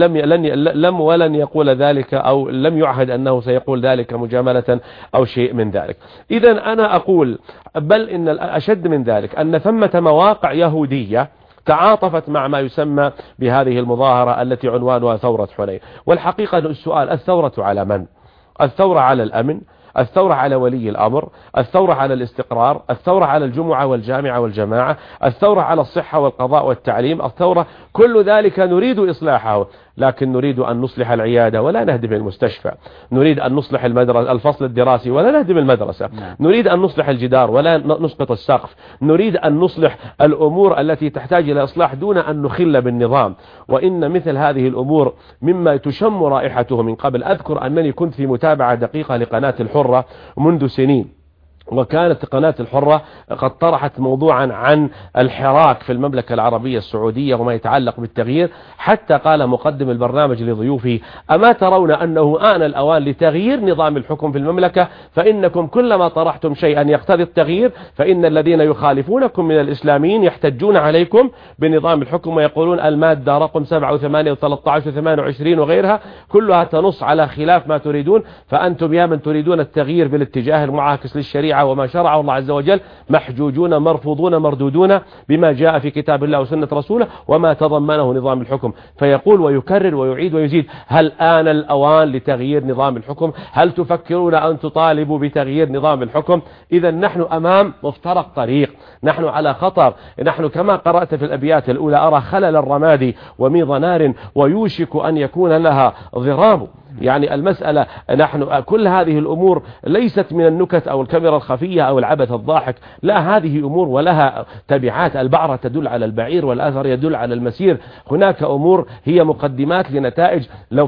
لم ولن يقول ذلك، أو لم يعهد أنه سيقول ذلك مجاملة أو شيء من ذلك. إذن أنا أقول بل إن الأشد من ذلك أن ثمة مواقع يهودية تعاطفت مع ما يسمى بهذه المظاهرة التي عنوانها ثورة حنين. والحقيقة السؤال: الثورة على من؟ الثورة على الأمن؟ الثورة على ولي الأمر؟ الثورة على الاستقرار؟ الثورة على الجمعة والجامعة والجماعة؟ الثورة على الصحة والقضاء والتعليم؟ الثورة كل ذلك نريد إصلاحه، لكن نريد أن نصلح العيادة ولا نهدم المستشفى، نريد أن نصلح المدرسة الفصل الدراسي ولا نهدم المدرسة، نريد أن نصلح الجدار ولا نسقط السقف، نريد أن نصلح الأمور التي تحتاج إلى إصلاح دون أن نخل بالنظام. وإن مثل هذه الأمور مما تشم رائحته من قبل. أذكر أنني كنت في متابعة دقيقة لقناة الحرة منذ سنين، وكانت قناة الحرة قد طرحت موضوعا عن الحراك في المملكة العربية السعودية وما يتعلق بالتغيير، حتى قال مقدم البرنامج لضيوفه: أما ترون أنه آن الأوان لتغيير نظام الحكم في المملكة؟ فإنكم كلما طرحتم شيئا يقتضي التغيير فإن الذين يخالفونكم من الإسلاميين يحتجون عليكم بنظام الحكم ويقولون المادة رقم 7 و8 و13 و28 وغيرها كلها تنص على خلاف ما تريدون، فأنتم يا من تريدون التغيير بالاتجاه المعاكس للشريعة وما شرعه الله عز وجل محجوجون مرفوضون مردودون بما جاء في كتاب الله وسنة رسوله وما تضمنه نظام الحكم. فيقول ويكرر ويعيد ويزيد: هل آن الأوان لتغيير نظام الحكم؟ هل تفكرون أن تطالبوا بتغيير نظام الحكم؟ إذا نحن أمام مفترق طريق، نحن على خطر. نحن كما قرأت في الأبيات الأولى: أرى خلل الرماد وميض نار ويوشك أن يكون لها ضراب. يعني المسألة نحن كل هذه الأمور ليست من النكت أو الكاميرا الخفية أو العبث الضاحك، لا، هذه أمور ولها تبعات. البعرة تدل على البعير والأثر يدل على المسير. هناك أمور هي مقدمات لنتائج لو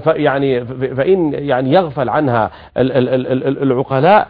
فإن يعني يغفل عنها العقلاء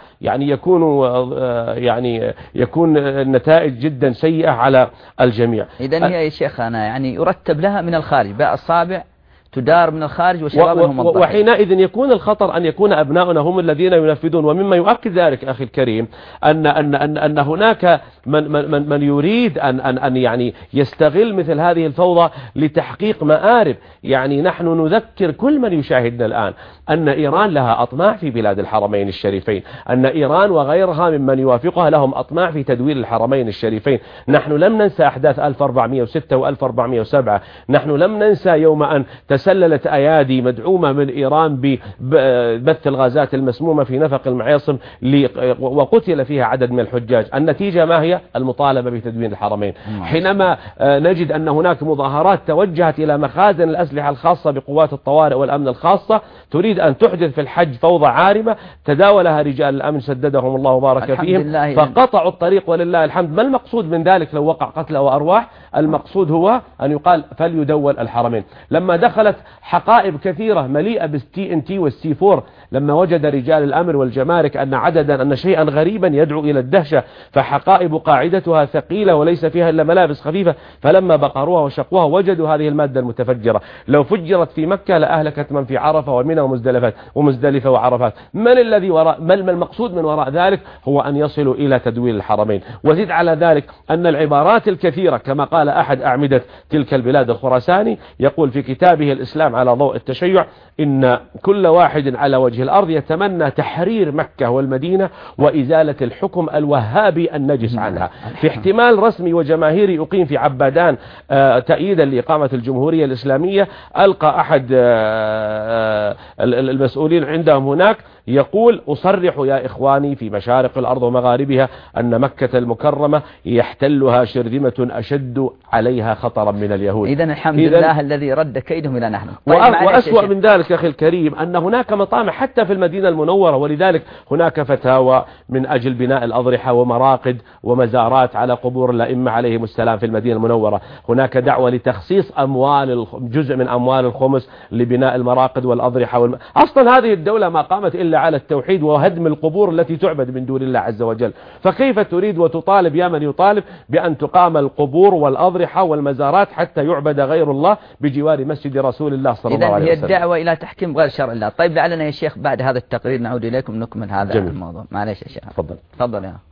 يكون النتائج جدا سيئة على الجميع. إذن هي يا شيخنا يعني يرتب لها من الخارج، باء الصابع تدار من الخارج وشبابهم الضحية، وحينئذ يكون الخطر أن يكون أبناؤنا هم الذين ينفذون. ومما يؤكد ذلك أخي الكريم أن هناك من يريد أن يعني يستغل مثل هذه الفوضى لتحقيق مآرب. يعني نحن نذكر كل من يشاهدنا الآن أن إيران لها أطماع في بلاد الحرمين الشريفين، أن إيران وغيرها ممن يوافقها لهم أطماع في تدوير الحرمين الشريفين. نحن لم ننسى أحداث 1406 و1407، نحن لم ننسى يوم أن تسللت أيادي مدعومة من إيران ببث الغازات المسمومة في نفق المعيصم وقتل فيها عدد من الحجاج. النتيجة ما هي؟ المطالبة بتدوين الحرمين. حينما نجد أن هناك مظاهرات توجهت إلى مخازن الأسلحة الخاصة بقوات الطوارئ والأمن الخاصة تريد أن تحدث في الحج فوضى عارمة، تداولها رجال الأمن سددهم الله وبارك فيهم فقطعوا الطريق ولله الحمد. ما المقصود من ذلك لو وقع قتلى وأرواح؟ المقصود هو أن يقال فليدول الحرمين. لما دخلت حقائب كثيرة مليئة بالتي ان تي والسي 4، لما وجد رجال الأمر والجمارك أن شيئا غريبا يدعو إلى الدهشة، فحقائب قاعدتها ثقيلة وليس فيها إلا ملابس خفيفة، فلما بقروها وشقوها وجدوا هذه المادة المتفجرة. لو فجرت في مكة لأهلكت من في عرفة ومنى ومزدلفة وعرفات. ما المقصود من وراء ذلك؟ هو أن يصلوا إلى تدويل الحرمين. وزد على ذلك أن العبارات الكثيرة كما قال أحد أعمدة تلك البلاد الخراساني، يقول في كتابه الإسلام على ضوء التشيع: إن كل واحد على وجه وجه الأرض يتمنى تحرير مكة والمدينة وإزالة الحكم الوهابي النجس عنها. في احتمال رسمي وجماهيري يقيم في عبادان تأييدا لإقامة الجمهورية الإسلامية، ألقى أحد المسؤولين عندهم هناك يقول: أصرح يا إخواني في مشارق الأرض ومغاربها أن مكة المكرمة يحتلها شرذمة أشد عليها خطرا من اليهود. إذن الحمد لله الذي رد كيدهم إلى نحن. وأسوأ من ذلك أخي الكريم أن هناك مطامع حتى في المدينة المنورة، ولذلك هناك فتاوى من أجل بناء الأضرحة ومراقد ومزارات على قبور الأئمة عليهم السلام في المدينة المنورة. هناك دعوة لتخصيص جزء من أموال الخمس لبناء المراقد والأضرحة أصلا هذه الدولة ما قامت إلا على التوحيد وهدم القبور التي تعبد من دون الله عز وجل، فكيف تريد وتطالب يا من يطالب بأن تقام القبور والأضرحة والمزارات حتى يعبد غير الله بجوار مسجد رسول الله صلى الله عليه وسلم؟ هي الدعوة إلى تحكيم غير شرع الله. طيب لعلنا يا شيخ بعد هذا التقرير نعود إليكم نكمل هذا جميل. الموضوع. معليش يا شيخ. تفضل يا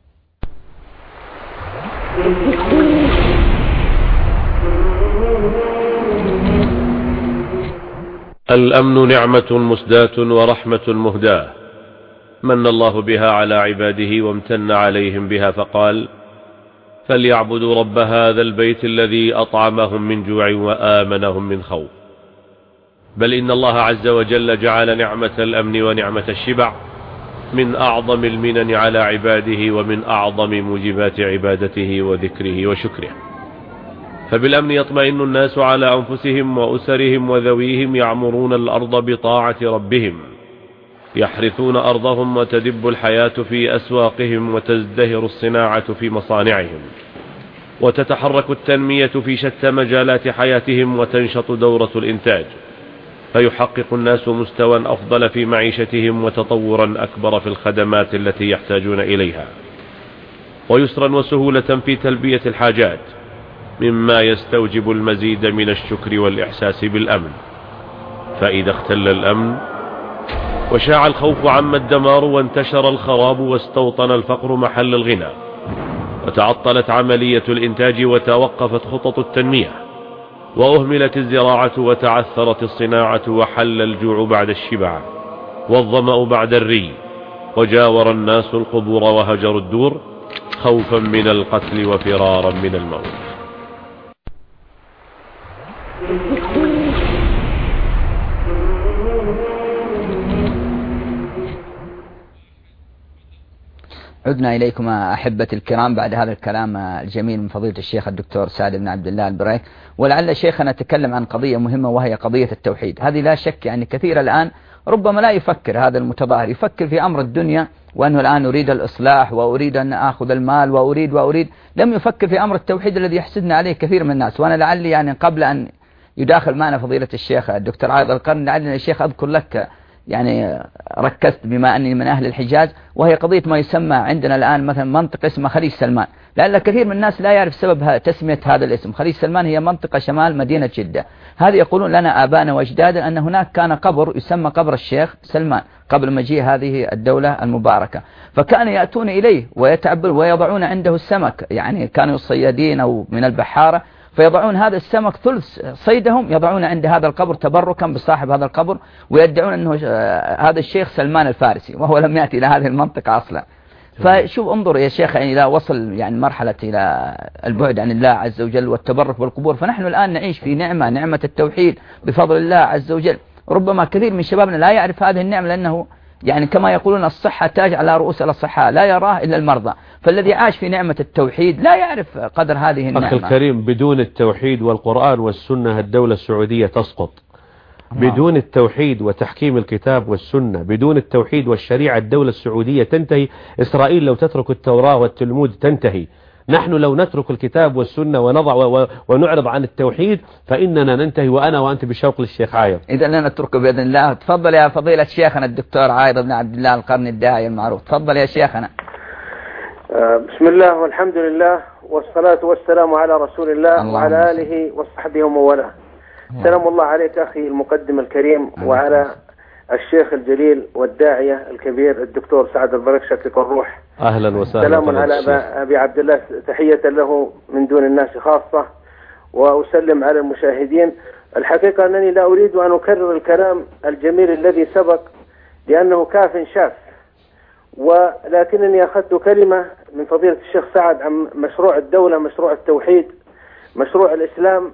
الأمن نعمة مسداة ورحمة مهداة من الله بها على عباده وامتن عليهم بها، فقال: فليعبدوا رب هذا البيت الذي أطعمهم من جوع وآمنهم من خوف. بل إن الله عز وجل جعل نعمة الأمن ونعمة الشبع من أعظم المنن على عباده ومن أعظم موجبات عبادته وذكره وشكره. فبالأمن يطمئن الناس على أنفسهم وأسرهم وذويهم، يعمرون الأرض بطاعة ربهم، يحرثون أرضهم وتدب الحياة في أسواقهم وتزدهر الصناعة في مصانعهم وتتحرك التنمية في شتى مجالات حياتهم وتنشط دورة الإنتاج، فيحقق الناس مستوى أفضل في معيشتهم وتطورا أكبر في الخدمات التي يحتاجون إليها، ويسرا وسهولة في تلبية الحاجات، مما يستوجب المزيد من الشكر والإحساس بالأمن. فإذا اختل الأمن وشاع الخوف عم الدمار وانتشر الخراب واستوطن الفقر محل الغنى وتعطلت عملية الإنتاج وتوقفت خطط التنمية وأهملت الزراعة وتعثرت الصناعة وحل الجوع بعد الشبع والظمأ بعد الري وجاور الناس القبور وهجروا الدور خوفا من القتل وفرارا من الموت. عدنا إليكم أحبة الكرام بعد هذا الكلام الجميل من فضيلة الشيخ الدكتور سعد بن عبد الله البريك. ولعل شيخنا نتكلم عن قضية مهمة وهي قضية التوحيد. هذه لا شك يعني كثير الآن ربما لا يفكر هذا المتظاهر، يفكر في أمر الدنيا وأنه الآن أريد الإصلاح وأريد أن أخذ المال وأريد لم يفكر في أمر التوحيد الذي يحسدنا عليه كثير من الناس. وأنا لعلي يعني قبل أن يداخل معنا فضيلة الشيخ الدكتور عايض القرن لعلنا يا شيخ أذكر لك يعني ركزت بما أني من أهل الحجاز، وهي قضية ما يسمى عندنا الآن مثلا منطقة اسمها خليج سلمان. لأن كثير من الناس لا يعرف سبب تسمية هذا الاسم. خليج سلمان هي منطقة شمال مدينة جدة. هذه يقولون لنا آبانا وأجدادنا أن هناك كان قبر يسمى قبر الشيخ سلمان قبل مجيء هذه الدولة المباركة، فكانوا يأتون إليه ويتعبر ويضعون عنده السمك، يعني كانوا الصيادين أو من البحارة فيضعون هذا السمك ثلث صيدهم يضعون عند هذا القبر تبركا بصاحب هذا القبر، ويدعون أنه هذا الشيخ سلمان الفارسي وهو لم يأتي إلى هذه المنطقة أصلا. فشوف انظر يا شيخ يعني إلى وصل يعني مرحلة إلى البعد عن الله عز وجل والتبرك بالقبور. فنحن الآن نعيش في نعمة التوحيد بفضل الله عز وجل. ربما كثير من شبابنا لا يعرف هذه النعمة، لأنه يعني كما يقولون الصحة تاج على رؤوس الأصحاء لا يراه إلا المرضى. فالذي عاش في نعمة التوحيد لا يعرف قدر هذه النعمة. أخي الكريم، بدون التوحيد والقرآن والسنة الدولة السعودية تسقط. بدون التوحيد وتحكيم الكتاب والسنة، بدون التوحيد والشريعة الدولة السعودية تنتهي. إسرائيل لو تترك التوراة والتلمود تنتهي. نحن لو نترك الكتاب والسنة ونضع ونعرض عن التوحيد فإننا ننتهي، وأنا وأنت بشوق للشيخ عايض. إذا لا نتركه بإذن الله. تفضل يا فضيلة شيخنا الدكتور عايض بن عبد الله القرن الداعي المعروف. تفضل يا شيخنا. بسم الله والحمد لله والصلاة والسلام على رسول الله وعلى آله وصحبه وموالاه. سلام الله عليك أخي المقدم الكريم وعلى الشيخ الجليل والداعية الكبير الدكتور سعد البريك شقيق الروح. أهلا وسهلا. سلام على أبي عبد الله تحية له من دون الناس خاصة، وأسلم على المشاهدين. الحقيقة أنني لا أريد أن أكرر الكلام الجميل الذي سبق لأنه كاف شاف. ولكنني أخذت كلمة من فضيلة الشيخ سعد عن مشروع الدولة، مشروع التوحيد، مشروع الإسلام،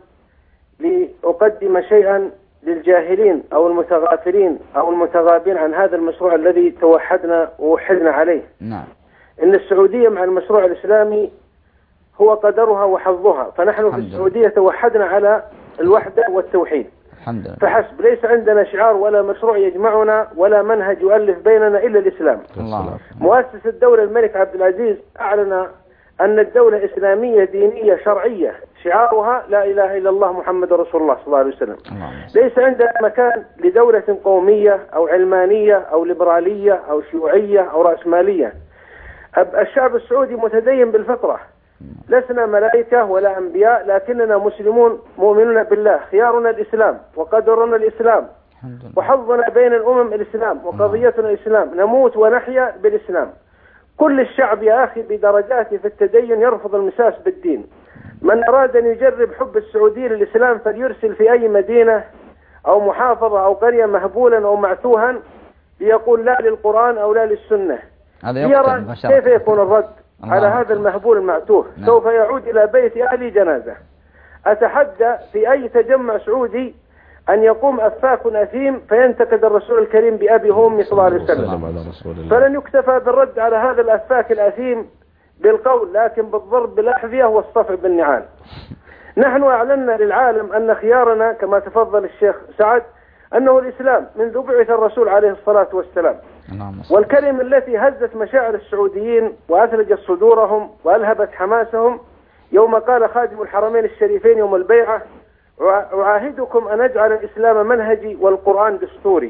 لأقدم شيئا للجاهلين أو المتغافلين أو المتغابين عن هذا المشروع الذي توحدنا ووحدنا عليه. نعم. إن السعودية مع المشروع الإسلامي هو قدرها وحظها، فنحن في السعودية توحدنا على الوحدة والتوحيد الحمد لله فحسب. ليس عندنا شعار ولا مشروع يجمعنا ولا منهج يؤلف بيننا إلا الإسلام. الله. مؤسس الدولة الملك عبد العزيز أعلن أن الدولة إسلامية دينية شرعية شعارها لا إله إلا الله محمد رسول الله صلى الله عليه وسلم. ليس عندنا مكان لدولة قومية أو علمانية أو ليبرالية أو شيوعية أو رأسمالية. الشعب السعودي متدين بالفطرة، لسنا ملائكة ولا أنبياء، لكننا مسلمون مؤمنون بالله. خيارنا الإسلام وقدرنا الإسلام وحظنا بين الأمم الإسلام وقضيتنا الإسلام، نموت ونحيا بالإسلام. كل الشعب يا أخي بدرجاته في التدين يرفض المساس بالدين. من أراد أن يجرب حب السعودية للإسلام فليرسل في أي مدينة أو محافظة أو قرية مهبولا أو معتوها ليقول لا للقرآن أو لا للسنة، يرى كيف يكون الرد على هذا المهبول المعتوه. سوف يعود إلى بيت أهلي جنازة. أتحدى في أي تجمع سعودي أن يقوم أفاك أثيم فينتقد الرسول الكريم بأبي وأمي صلى الله عليه وسلم، فلن يكتفى بالرد على هذا الأفاك الأثيم بالقول، لكن بالضرب بالأحذية والصفع بالنعال. نحن أعلنا للعالم أن خيارنا كما تفضل الشيخ سعد أنه الإسلام منذ بعث الرسول عليه الصلاة والسلام. والكلمة التي هزت مشاعر السعوديين وأثلجت صدورهم وألهبت حماسهم يوم قال خادم الحرمين الشريفين يوم البيعة: أعاهدكم أن أجعل الإسلام منهجي والقرآن دستوري.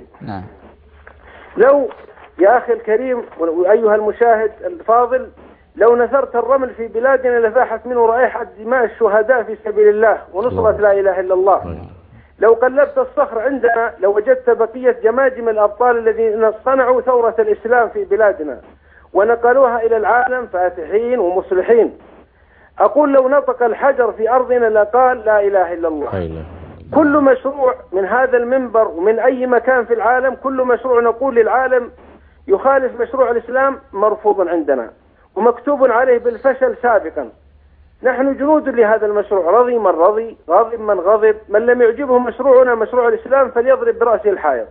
لو يا أخي الكريم وأيها المشاهد الفاضل، لو نثرت الرمل في بلادنا لفاحت منه رائحة دماء الشهداء في سبيل الله ونصرة لا إله إلا الله. لو قلبت الصخر عندنا لوجدت بقية جماجم الأبطال الذين صنعوا ثورة الإسلام في بلادنا ونقلوها إلى العالم فاتحين ومصلحين. أقول لو نطق الحجر في أرضنا لقال لا إله إلا الله. كل مشروع من هذا المنبر ومن أي مكان في العالم، كل مشروع نقول للعالم يخالف مشروع الإسلام مرفوض عندنا ومكتوب عليه بالفشل سابقا. نحن جنود لهذا المشروع، رضي من رضي، غاضب من غضب. من لم يعجبه مشروعنا مشروع الإسلام فليضرب برأسه الحائط.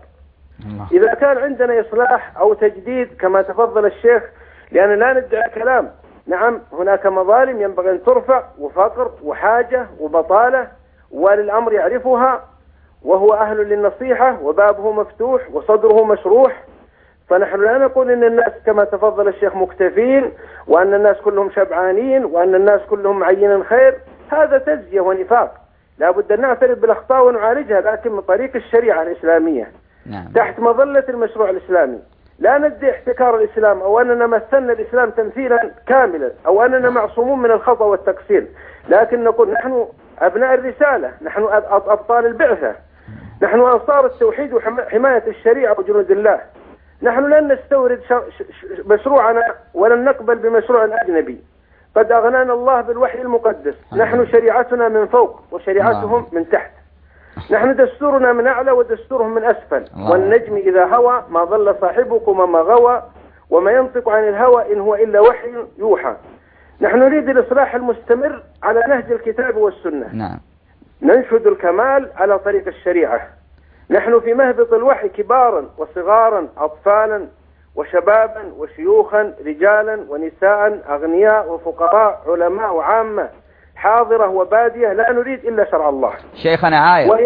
إذا كان عندنا إصلاح أو تجديد كما تفضل الشيخ، لأن لا ندعي كلام، نعم هناك مظالم ينبغي أن ترفع وفقر وحاجة وبطالة، وللأمر يعرفها وهو أهل للنصيحة وبابه مفتوح وصدره مشروح. فنحن لا نقول إن الناس كما تفضل الشيخ مكتفين وأن الناس كلهم شبعانين وأن الناس كلهم معينين خير، هذا تزية ونفاق. لا بد أن نعترف بالأخطاء ونعالجها، لكن من طريق الشريعة الإسلامية تحت مظلة المشروع الإسلامي. لا ندعي احتكار الإسلام أو أننا مثلنا الإسلام تمثيلا كاملا أو أننا معصومون من الخطأ والتقصير، لكن نقول نحن أبناء الرسالة، نحن أبطال البعثة، نحن أنصار التوحيد وحماية الشريعة وجنود الله. نحن لن نستورد مشروعنا ولن نقبل بمشروع أجنبي، قد أغنانا الله بالوحي المقدس. نحن شريعتنا من فوق وشريعتهم من تحت. نحن دستورنا من أعلى ودستورهم من أسفل. والنجم إذا هوى ما ضل صاحبكم وما غوى وما ينطق عن الهوى إن هو إلا وحي يوحى. نحن نريد الإصلاح المستمر على نهج الكتاب والسنة. ننشد الكمال على طريق الشريعة. نحن في مهبط الوحي كبارا وصغارا، أطفالا وشبابا وشيوخا، رجالا ونساء، أغنياء وفقراء، علماء وعامة، حاضرة وبادية، لا نريد إلا شرع الله. شيخنا عايض، وهي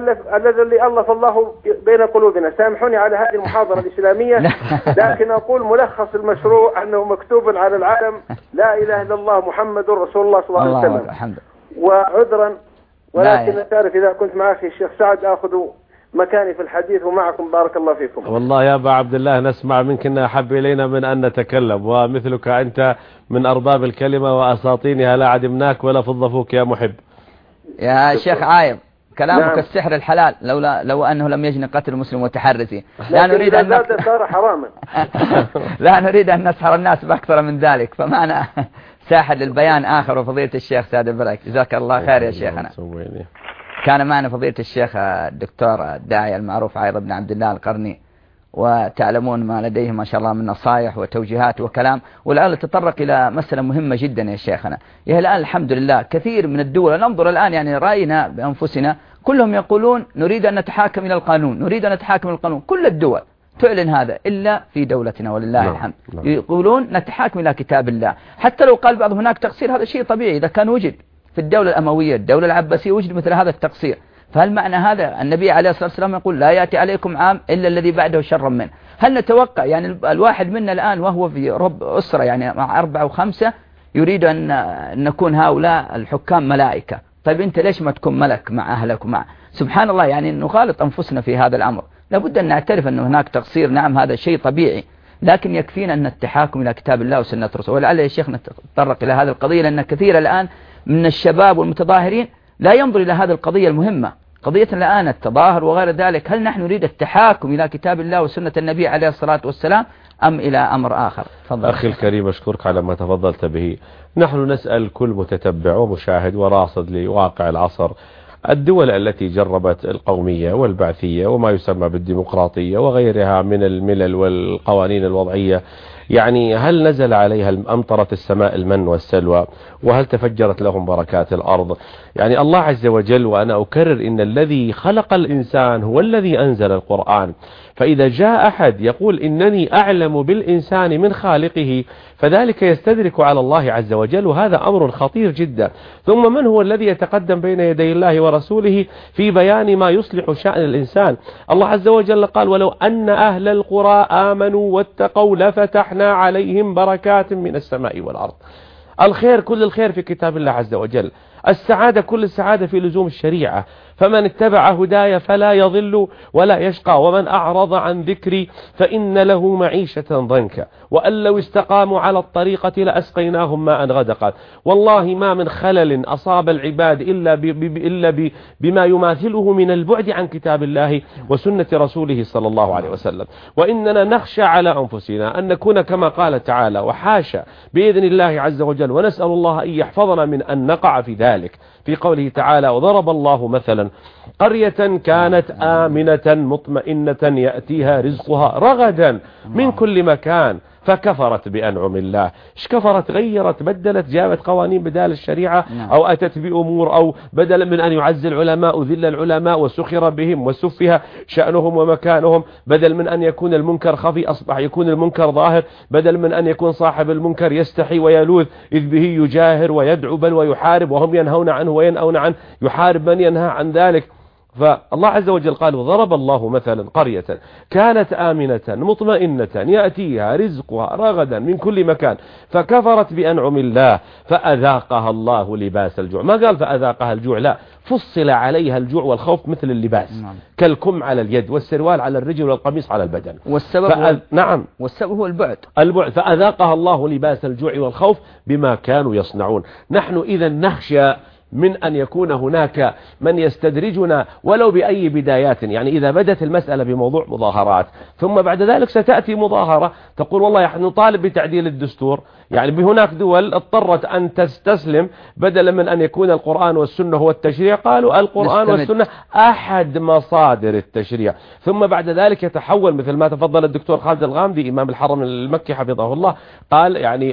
الذي ألف الله بين قلوبنا. سامحوني على هذه المحاضرة الإسلامية، لكن أقول ملخص المشروع أنه مكتوب على العالم لا إله إلا الله محمد رسول الله صلى الله عليه وسلم. وعذرا ولكن تعرف إذا كنت معك الشيخ سعد أخذ مكاني في الحديث ومعكم، بارك الله فيكم. والله يا أبا عبد الله نسمع منك أن أحب إلينا من أن نتكلم، ومثلك أنت من أرباب الكلمة وأساطينها لا عدمناك ولا فضفوك يا محب. يا شيخ عايض كلامك السحر الحلال لو أنه لم يجن قتل مسلم وتحرزي. لا نريد أن صار حراما. لا نريد أن نسحر الناس بأكثر من ذلك، فمعنا ساحر للبيان آخر وفضيلة الشيخ سعد البرك. جزاك الله خير يا شيخنا. كان معنا فضيلة الشيخ الدكتور الداعية المعروف عايض بن عبد الله القرني، وتعلمون ما لديهم ما شاء الله من نصائح وتوجيهات وكلام. والآن تطرق إلى مسألة مهمة جدا يا شيخنا. الآن الحمد لله كثير من الدول، ننظر الآن يعني رأينا بأنفسنا كلهم يقولون نريد أن نتحاكم إلى القانون، نريد أن نتحاكم إلى القانون. كل الدول تعلن هذا إلا في دولتنا ولله الحمد. يقولون نتحاكم إلى كتاب الله، حتى لو قال بعض هناك تقصير هذا شيء طبيعي، إذا كان وجد في الدولة الأموية الدولة العباسية وجد مثل هذا التقصير، فهل معنى هذا النبي عليه الصلاة والسلام يقول لا يأتي عليكم عام إلا الذي بعده شرا منه؟ هل نتوقع يعني الواحد منا الآن وهو في رب أسرة يعني مع 4 و5 يريد أن نكون هؤلاء الحكام ملائكة؟ طيب أنت ليش ما تكون ملك مع أهلك ومع سبحان الله؟ يعني نغالط أنفسنا في هذا الأمر. لابد أن نعترف أن هناك تقصير، نعم هذا شيء طبيعي، لكن يكفينا أن التحاكم إلى كتاب الله وسنة رسوله. ولعل يا شيخ نتطرق إلى هذه القضية، لأن كثير الآن من الشباب والمتظاهرين لا ينظر إلى هذه القضية المهمة، قضية الآن التظاهر وغير ذلك. هل نحن نريد التحاكم إلى كتاب الله وسنة النبي عليه الصلاة والسلام أم إلى أمر آخر؟ تفضل. أخي الكريم أشكرك على ما تفضلت به. نحن نسأل كل متتبع ومشاهد وراصد لواقع العصر الدول التي جربت القومية والبعثية وما يسمى بالديمقراطية وغيرها من الملل والقوانين الوضعية، يعني هل نزل عليها أمطرت السماء المن والسلوى وهل تفجرت لهم بركات الأرض؟ يعني الله عز وجل، وأنا أكرر إن الذي خلق الإنسان هو الذي أنزل القرآن. فإذا جاء أحد يقول إنني أعلم بالإنسان من خالقه فذلك يستدرك على الله عز وجل، وهذا أمر خطير جدا. ثم من هو الذي يتقدم بين يدي الله ورسوله في بيان ما يصلح شأن الإنسان؟ الله عز وجل قال ولو أن أهل القرى آمنوا واتقوا لفتحنا عليهم بركات من السماء والأرض. الخير كل الخير في كتاب الله عز وجل، السعادة كل السعادة في لزوم الشريعة. فمن اتبع هدايا فلا يضل ولا يشقى ومن أعرض عن ذكري فإن له معيشة ضنكا وأن لو استقاموا على الطريقة لأسقيناهم ماء غدقا. والله ما من خلل أصاب العباد إلا بما يماثله من البعد عن كتاب الله وسنة رسوله صلى الله عليه وسلم. وإننا نخشى على أنفسنا أن نكون كما قال تعالى وحاشا بإذن الله عز وجل، ونسأل الله أن يحفظنا من أن نقع في ذلك. في قوله تعالى وضرب الله مثلا قرية كانت آمنة مطمئنة يأتيها رزقها رغدا من كل مكان فكفرت بأنعم الله. ايش كفرت؟ غيرت، بدلت، جابت قوانين بدال الشريعة أو أتت بأمور، أو بدلا من أن يعز العلماء ذل العلماء وسخر بهم وسفه شأنهم ومكانهم، بدل من أن يكون المنكر خفي أصبح يكون المنكر ظاهر، بدل من أن يكون صاحب المنكر يستحي ويلوذ إذ به يجاهر ويدعو بل ويحارب، وهم ينهون عنه وينأون عنه، يحارب من ينهى عن ذلك. فالله عز وجل قال وضرب الله مثلا قرية كانت آمنة مطمئنة يأتيها رزقها رغدا من كل مكان فكفرت بأنعم الله فأذاقها الله لباس الجوع. ما قال فأذاقها الجوع، لا، فصل عليها الجوع والخوف مثل اللباس، كالكم على اليد والسروال على الرجل والقميص على البدن. والسبب نعم، والسبب هو البعد. فأذاقها الله لباس الجوع والخوف بما كانوا يصنعون. نحن إذا نخشى من أن يكون هناك من يستدرجنا ولو بأي بدايات. يعني إذا بدت المسألة بموضوع مظاهرات ثم بعد ذلك ستأتي مظاهرة تقول والله نحن نطالب بتعديل الدستور، يعني بهناك دول اضطرت أن تستسلم بدلا من أن يكون القرآن والسنة هو التشريع، قالوا القرآن والسنة أحد مصادر التشريع. ثم بعد ذلك يتحول مثل ما تفضل الدكتور خالد الغامدي إمام الحرم المكي حفظه الله، قال يعني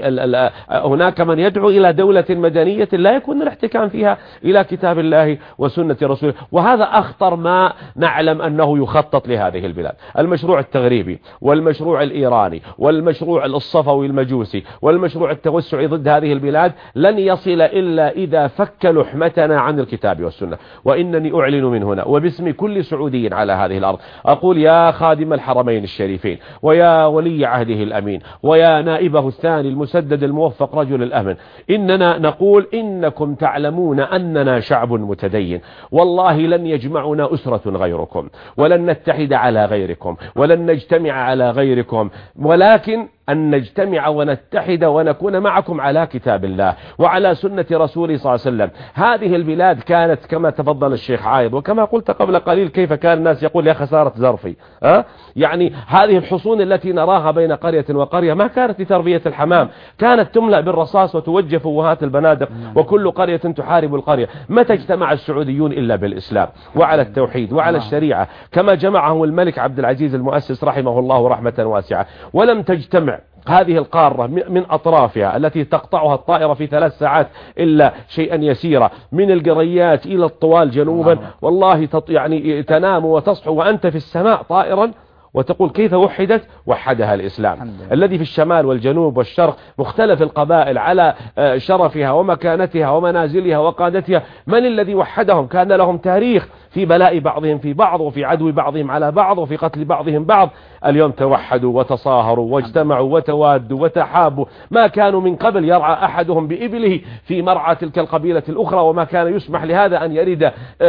هناك من يدعو إلى دولة مدنية لا يكون الاحتكام فيها إلى كتاب الله وسنة رسوله. وهذا أخطر ما نعلم أنه يخطط لهذه البلاد. المشروع التغريبي والمشروع الإيراني والمشروع الصفوي المجوسي والمشروع التوسعي ضد هذه البلاد لن يصل إلا إذا فك لحمتنا عن الكتاب والسنة. وإنني أعلن من هنا وباسم كل سعودي على هذه الأرض أقول يا خادم الحرمين الشريفين ويا ولي عهده الأمين ويا نائبه الثاني المسدد الموفق رجل الأمن، إننا نقول إنكم تعلمون أننا شعب متدين، والله لن يجمعنا أسرة غيركم ولن نتحد على غيركم ولن نجتمع على غيركم، ولكن أن نجتمع ونتحد ونكون معكم على كتاب الله وعلى سنة رسوله صلى الله عليه وسلم. هذه البلاد كانت كما تفضل الشيخ عايض وكما قلت قبل قليل كيف كان الناس يقول يا خسارة زرفي. يعني هذه الحصون التي نراها بين قرية وقرية ما كانت لتربية الحمام، كانت تملأ بالرصاص وتوجه فوهات البنادق وكل قرية تحارب القرية. متى اجتمع السعوديون إلا بالإسلام وعلى التوحيد وعلى الشريعة كما جمعهم الملك عبد العزيز المؤسس رحمه الله رحمة واسعة. ولم تجتمع هذه القارة من أطرافها التي تقطعها الطائرة في 3 ساعات إلا شيئا يسيرا، من القريات إلى الطوال جنوبا، والله يعني تنام وتصحو وأنت في السماء طائرا وتقول كيف وحدها الإسلام. الذي في الشمال والجنوب والشرق مختلف القبائل على شرفها ومكانتها ومنازلها وقادتها، من الذي وحدهم؟ كان لهم تاريخ في بلاء بعضهم في بعض وفي عدو بعضهم على بعض وفي قتل بعضهم بعض. اليوم توحدوا وتصاهروا واجتمعوا وتوادوا وتحابوا. ما كانوا من قبل يرعى أحدهم بإبله في مرعى تلك القبيلة الأخرى، وما كان يسمح لهذا أن يرد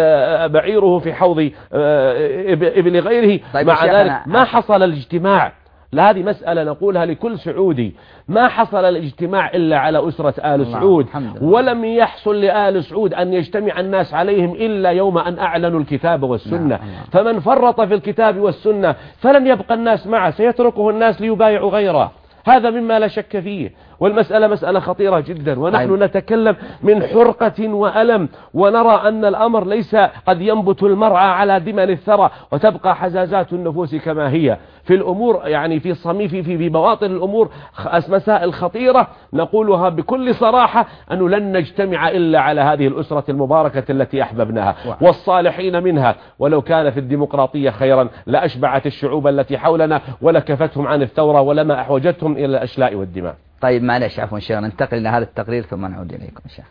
بعيره في حوض إبل غيره. مع ذلك ما حصل الاجتماع. هذه مسألة نقولها لكل سعودي، ما حصل الاجتماع إلا على أسرة آل سعود، ولم يحصل لآل سعود أن يجتمع الناس عليهم إلا يوم أن أعلنوا الكتاب والسنة. فمن فرط في الكتاب والسنة فلن يبقى الناس معه، سيتركه الناس ليبايعوا غيره. هذا مما لا شك فيه. والمسألة مسألة خطيرة جدا، ونحن نتكلم من حرقة وألم، ونرى أن الأمر ليس قد ينبت المرعى على دمن الثرى وتبقى حزازات النفوس كما هي في الأمور، يعني في بواطن الأمور مسائل خطيرة نقولها بكل صراحة أنه لن نجتمع إلا على هذه الأسرة المباركة التي أحببناها والصالحين منها. ولو كان في الديمقراطية خيرا لأشبعت الشعوب التي حولنا ولكفتهم عن الثورة ولما أحوجتهم إلى الأشلاء والدماء. طيب معلش عفوا شيخ، ننتقل إلى هذا التقرير ثم نعود إليكم شيخ.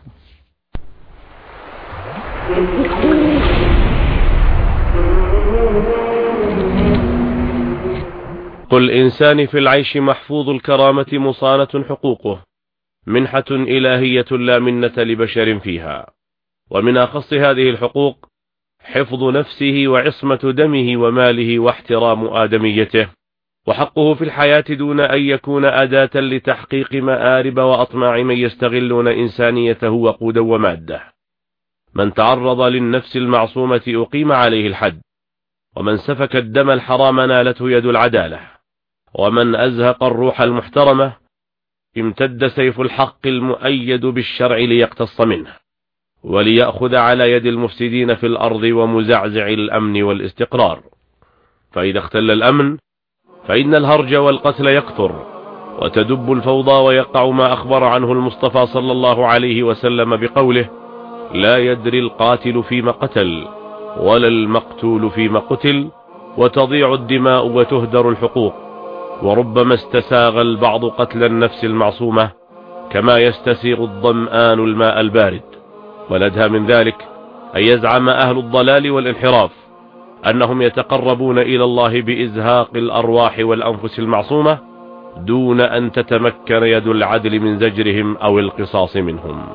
كل إنسان في العيش محفوظ الكرامة مصانة حقوقه، منحة إلهية لا منة لبشر فيها. ومن أخص هذه الحقوق حفظ نفسه وعصمة دمه وماله واحترام آدميته، وحقه في الحياة دون أن يكون أداة لتحقيق مآرب وأطماع من يستغلون إنسانيته وقودا ومادة. من تعرض للنفس المعصومة أقيم عليه الحد، ومن سفك الدم الحرام نالته يد العدالة، ومن أزهق الروح المحترمة امتد سيف الحق المؤيد بالشرع ليقتص منه وليأخذ على يد المفسدين في الأرض ومزعزع الأمن والاستقرار. فإذا اختل الأمن فإن الهرج والقتل يكثر وتدب الفوضى، ويقع ما أخبر عنه المصطفى صلى الله عليه وسلم بقوله: لا يدري القاتل فيما قتل ولا المقتول فيما قتل، وتضيع الدماء وتهدر الحقوق. وربما استساغ البعض قتل النفس المعصومة كما يستسيغ الظمآن الماء البارد. والأدهى من ذلك أن يزعم أهل الضلال والانحراف أنهم يتقربون إلى الله بإزهاق الأرواح والأنفس المعصومة دون أن تتمكن يد العدل من زجرهم أو القصاص منهم.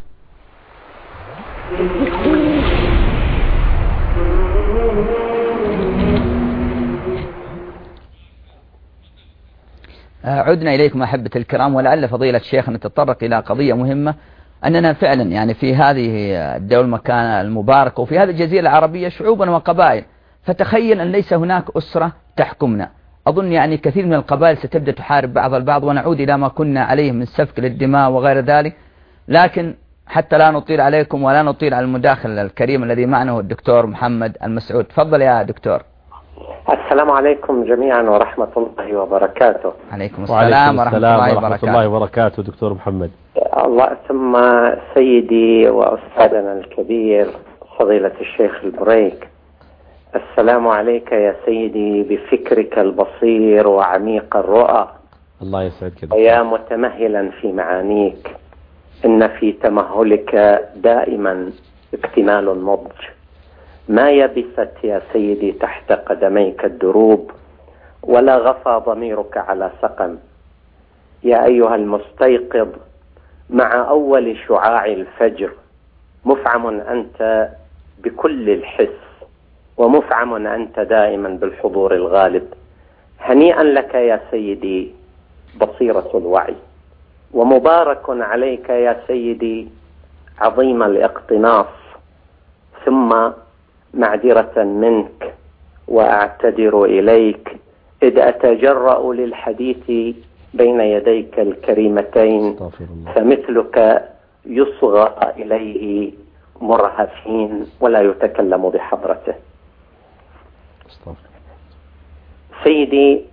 عدنا إليكم أحبة الكرام، ولعل فضيلة الشيخ نتطرق إلى قضية مهمة، أننا فعلا يعني في هذه الدولة المكانة المباركة وفي هذه الجزيرة العربية شعوبا وقبائل، فتخيل أن ليس هناك أسرة تحكمنا. أظن يعني كثير من القبائل ستبدأ تحارب بعض البعض، ونعود إلى ما كنا عليه من سفك للدماء وغير ذلك. لكن حتى لا نطيل عليكم ولا نطيل على المداخل الكريم الذي معنا الدكتور محمد المسعود. تفضل يا دكتور. السلام عليكم جميعا ورحمة الله وبركاته. عليكم السلام ورحمة الله وبركاته دكتور محمد. الله ثم سيدي وأستاذنا الكبير فضيلة الشيخ البريك، السلام عليك يا سيدي بفكرك البصير وعميق الرؤى. الله يسعدك. ويا متمهلا في معانيك، إن في تمهلك دائما اكتمال النضج. ما يبثت يا سيدي تحت قدميك الدروب، ولا غفى ضميرك على سقم. يا أيها المستيقظ، مع أول شعاع الفجر مفعم أنت بكل الحس، ومفعم أنت دائما بالحضور الغالب. هنيئا لك يا سيدي بصيرة الوعي. ومبارك عليك يا سيدي عظيم الاقتناص، ثم معذرة منك وأعتذر إليك إذ أتجرأ للحديث بين يديك الكريمتين، فمثلك يصغى إليه مرهفين ولا يتكلم بحضرته. سيدي،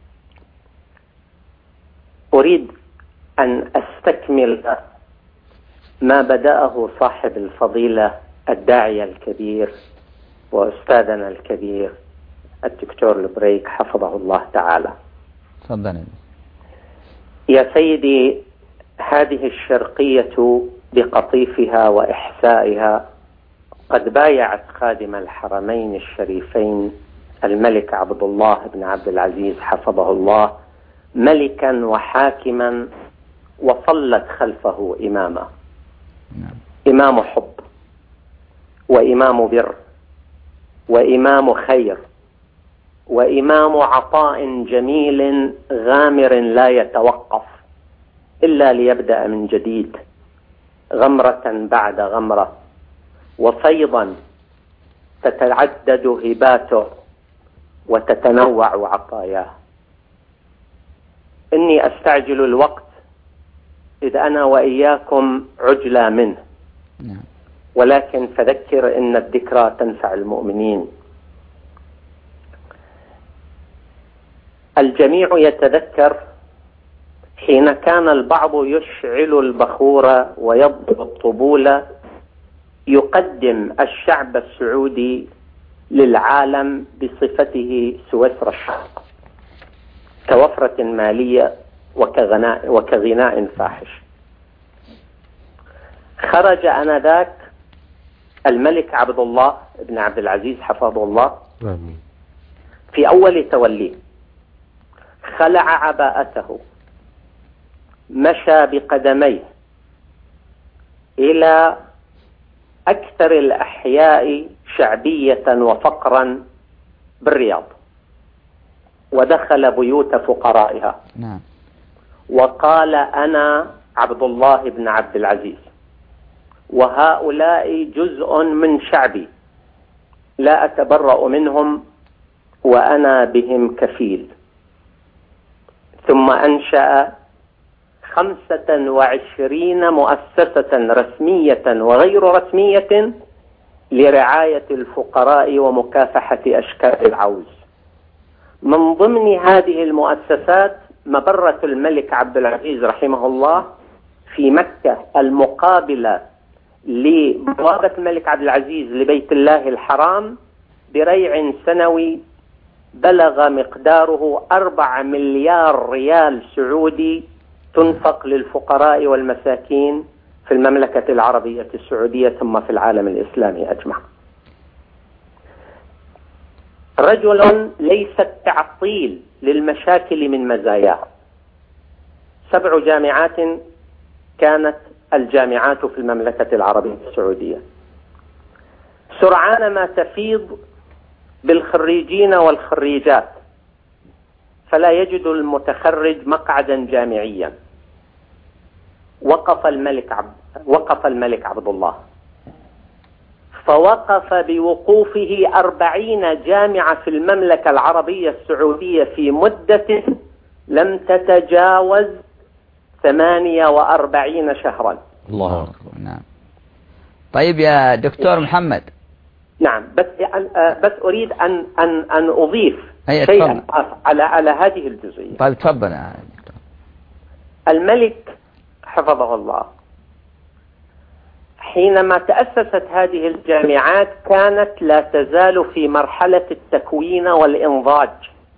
أريد أن أستكمل ما بدأه صاحب الفضيلة الداعية الكبير وأستاذنا الكبير الدكتور البريك حفظه الله تعالى. تفضل. يا سيدي، هذه الشرقية بقطيفها وإحسائها قد بايعت خادم الحرمين الشريفين الملك عبد الله بن عبد العزيز حفظه الله ملكا وحاكما، وصلت خلفه إماما، إمام حب وإمام بر وإمام خير وإمام عطاء جميل غامر لا يتوقف إلا ليبدأ من جديد، غمرة بعد غمرة، وفيضا تتعدد هباته وتتنوع عطاياه. إني أستعجل الوقت إذ أنا وإياكم عجلى منه، ولكن فذكر إن الذكرى تنفع المؤمنين. الجميع يتذكر حين كان البعض يشعل البخور ويضرب الطبول يقدم الشعب السعودي للعالم بصفته سويسرا الشرق، كوفرة مالية وكغناء فاحش. خرج آنذاك الملك عبد الله بن عبد العزيز حفظه الله في أول توليه، خلع عباءته، مشى بقدميه إلى أكثر الأحياء شعبية وفقرا بالرياض، ودخل بيوت فقرائها وقال: أنا عبد الله بن عبد العزيز، وهؤلاء جزء من شعبي لا أتبرأ منهم وأنا بهم كفيل. ثم أنشأ 25 مؤسسة رسمية وغير رسمية لرعاية الفقراء ومكافحة أشكال العوز. من ضمن هذه المؤسسات مبرة الملك عبد العزيز رحمه الله في مكة المقابلة لبوابة الملك عبد العزيز لبيت الله الحرام بريع سنوي بلغ مقداره 4 مليار ريال سعودي تنفق للفقراء والمساكين في المملكة العربية السعودية ثم في العالم الإسلامي أجمع. رجل ليس التعطيل للمشاكل من مزاياه. 7 جامعات كانت الجامعات في المملكة العربية السعودية، سرعان ما تفيض بالخريجين والخريجات، فلا يجد المتخرج مقعدا جامعيا. وقف الملك عبد الله، فوقف بوقوفه 40 جامعة في المملكة العربية السعودية في مدة لم تتجاوز 48 شهرا. الله أكبر. نعم. طيب يا دكتور محمد. نعم، بس أريد أن أضيف شيئا على هذه الجزئية. طيب تفضل يا دكتور. الملك حفظه الله حينما تأسست هذه الجامعات كانت لا تزال في مرحلة التكوين والإنضاج،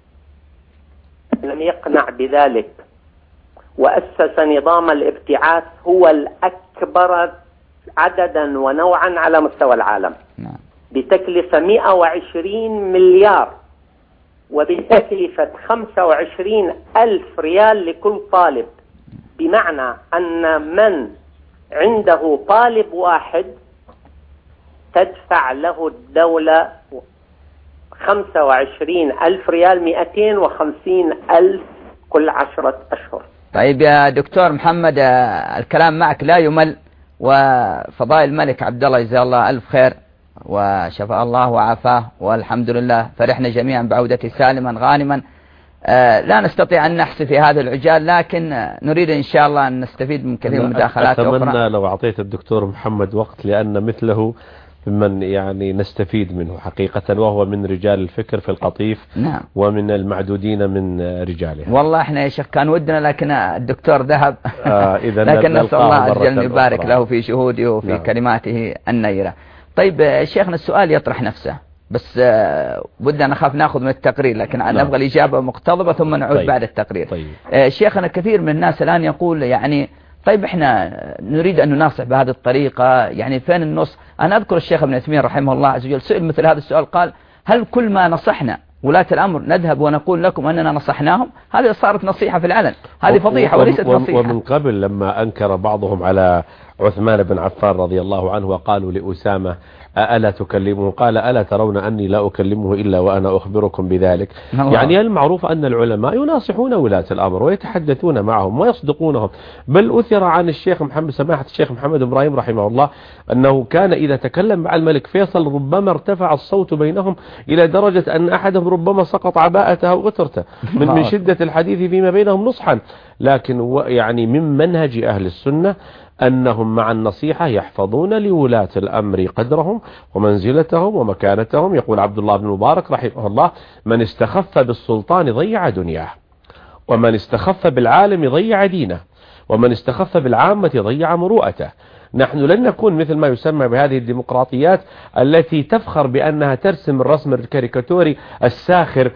لم يقنع بذلك، وأسس نظام الابتعاث هو الأكبر عددا ونوعا على مستوى العالم بتكلفة 120 مليار وبتكلفة 25,000 ريال لكل طالب، بمعنى أن من عنده طالب واحد تدفع له الدولة 25,000 ريال، 250,000 كل 10 أشهر. طيب يا دكتور محمد، الكلام معك لا يمل، وفضائل الملك عبد الله جزاه الله ألف خير وشفاء الله وعافاه، والحمد لله فرحنا جميعا بعودته سالما غانما. لا نستطيع أن نحصي في هذا العجال، لكن نريد إن شاء الله أن نستفيد من كثير من مداخلات أخرى. أتمنى لو أعطيت الدكتور محمد وقت، لأن مثله ممن يعني نستفيد منه حقيقة، وهو من رجال الفكر في القطيف. نعم. ومن المعدودين من رجالها. والله احنا يا شيخ كان ودنا، لكن الدكتور ذهب. لكن نسأل الله عز وجل أن يبارك له في شهوده وفي كلماته النيرة. طيب شيخنا، السؤال يطرح نفسه، بس بدنا نخاف ناخذ من التقرير، لكن نبغى الإجابة مقتضبة ثم نعود بعد التقرير. شيخنا، كثير من الناس الآن يقول يعني طيب احنا نريد أن نناصح بهذه الطريقة، يعني فين النص؟ أنا أذكر الشيخ ابن عثيمين رحمه الله عز وجل سئل مثل هذا السؤال، قال هل كل ما نصحنا ولاة الأمر نذهب ونقول لكم أننا نصحناهم؟ هذه صارت نصيحة في العلن، هذه فضيحة وليست نصيحة. ومن قبل لما أنكر بعضهم على عثمان بن عفان رضي الله عنه وقالوا لأسامة ألا تكلمه، قال ألا ترون أني لا أكلمه إلا وأنا أخبركم بذلك. يعني المعروف أن العلماء يناصحون ولاة الأمر ويتحدثون معهم ويصدقونهم. بل أثر عن الشيخ محمد سماحة الشيخ محمد إبراهيم رحمه الله أنه كان إذا تكلم مع الملك فيصل ربما ارتفع الصوت بينهم إلى درجة أن أحدهم ربما سقط عباءته أو غترته من شدة الحديث فيما بينهم نصحا. لكن يعني من منهج أهل السنة أنهم مع النصيحة يحفظون لولاة الأمر قدرهم ومنزلتهم ومكانتهم. يقول عبد الله بن مبارك رحمه الله: من استخف بالسلطان ضيع دنياه، ومن استخف بالعالم ضيع دينه، ومن استخف بالعامة ضيع مروءته. نحن لن نكون مثل ما يسمى بهذه الديمقراطيات التي تفخر بأنها ترسم الرسم الكاريكاتوري الساخر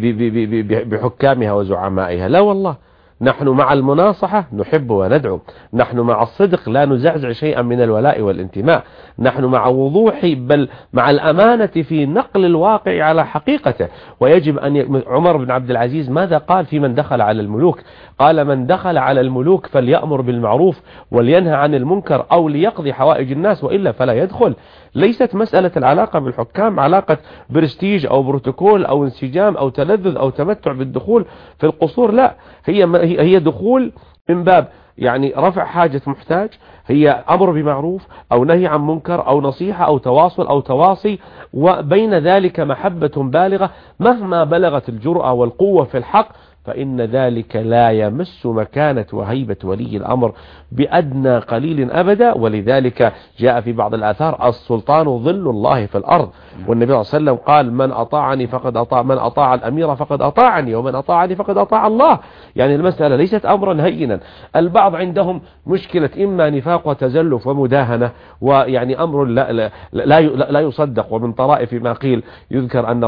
بحكامها وزعمائها. لا والله، نحن مع المناصحة نحب وندعو، نحن مع الصدق لا نزعزع شيئا من الولاء والانتماء، نحن مع وضوح بل مع الأمانة في نقل الواقع على حقيقته. ويجب أن عمر بن عبد العزيز ماذا قال في من دخل على الملوك؟ قال: من دخل على الملوك فليأمر بالمعروف ولينهى عن المنكر أو ليقضي حوائج الناس وإلا فلا يدخل. ليست مسألة العلاقة بالحكام علاقة برستيج أو بروتوكول أو انسجام أو تلذذ أو تمتع بالدخول في القصور، لا، هي دخول من باب يعني رفع حاجة محتاج، هي أمر بمعروف أو نهي عن منكر أو نصيحة أو تواصل أو تواصي، وبين ذلك محبة بالغة. مهما بلغت الجرأة والقوة في الحق فإن ذلك لا يمس مكانة وهيبة ولي الأمر بأدنى قليل أبدا. ولذلك جاء في بعض الآثار: السلطان ظل الله في الأرض. والنبي صلى الله عليه وسلم قال: من أطاعني فقد أطاع، من أطاع الأمير فقد أطاعني، ومن أطاعني فقد أطاع الله. يعني المسألة ليست أمرا هينا. البعض عندهم مشكلة إما نفاق وتزلف ومداهنة، ويعني أمر لا يصدق. ومن طرائف ما قيل يذكر أن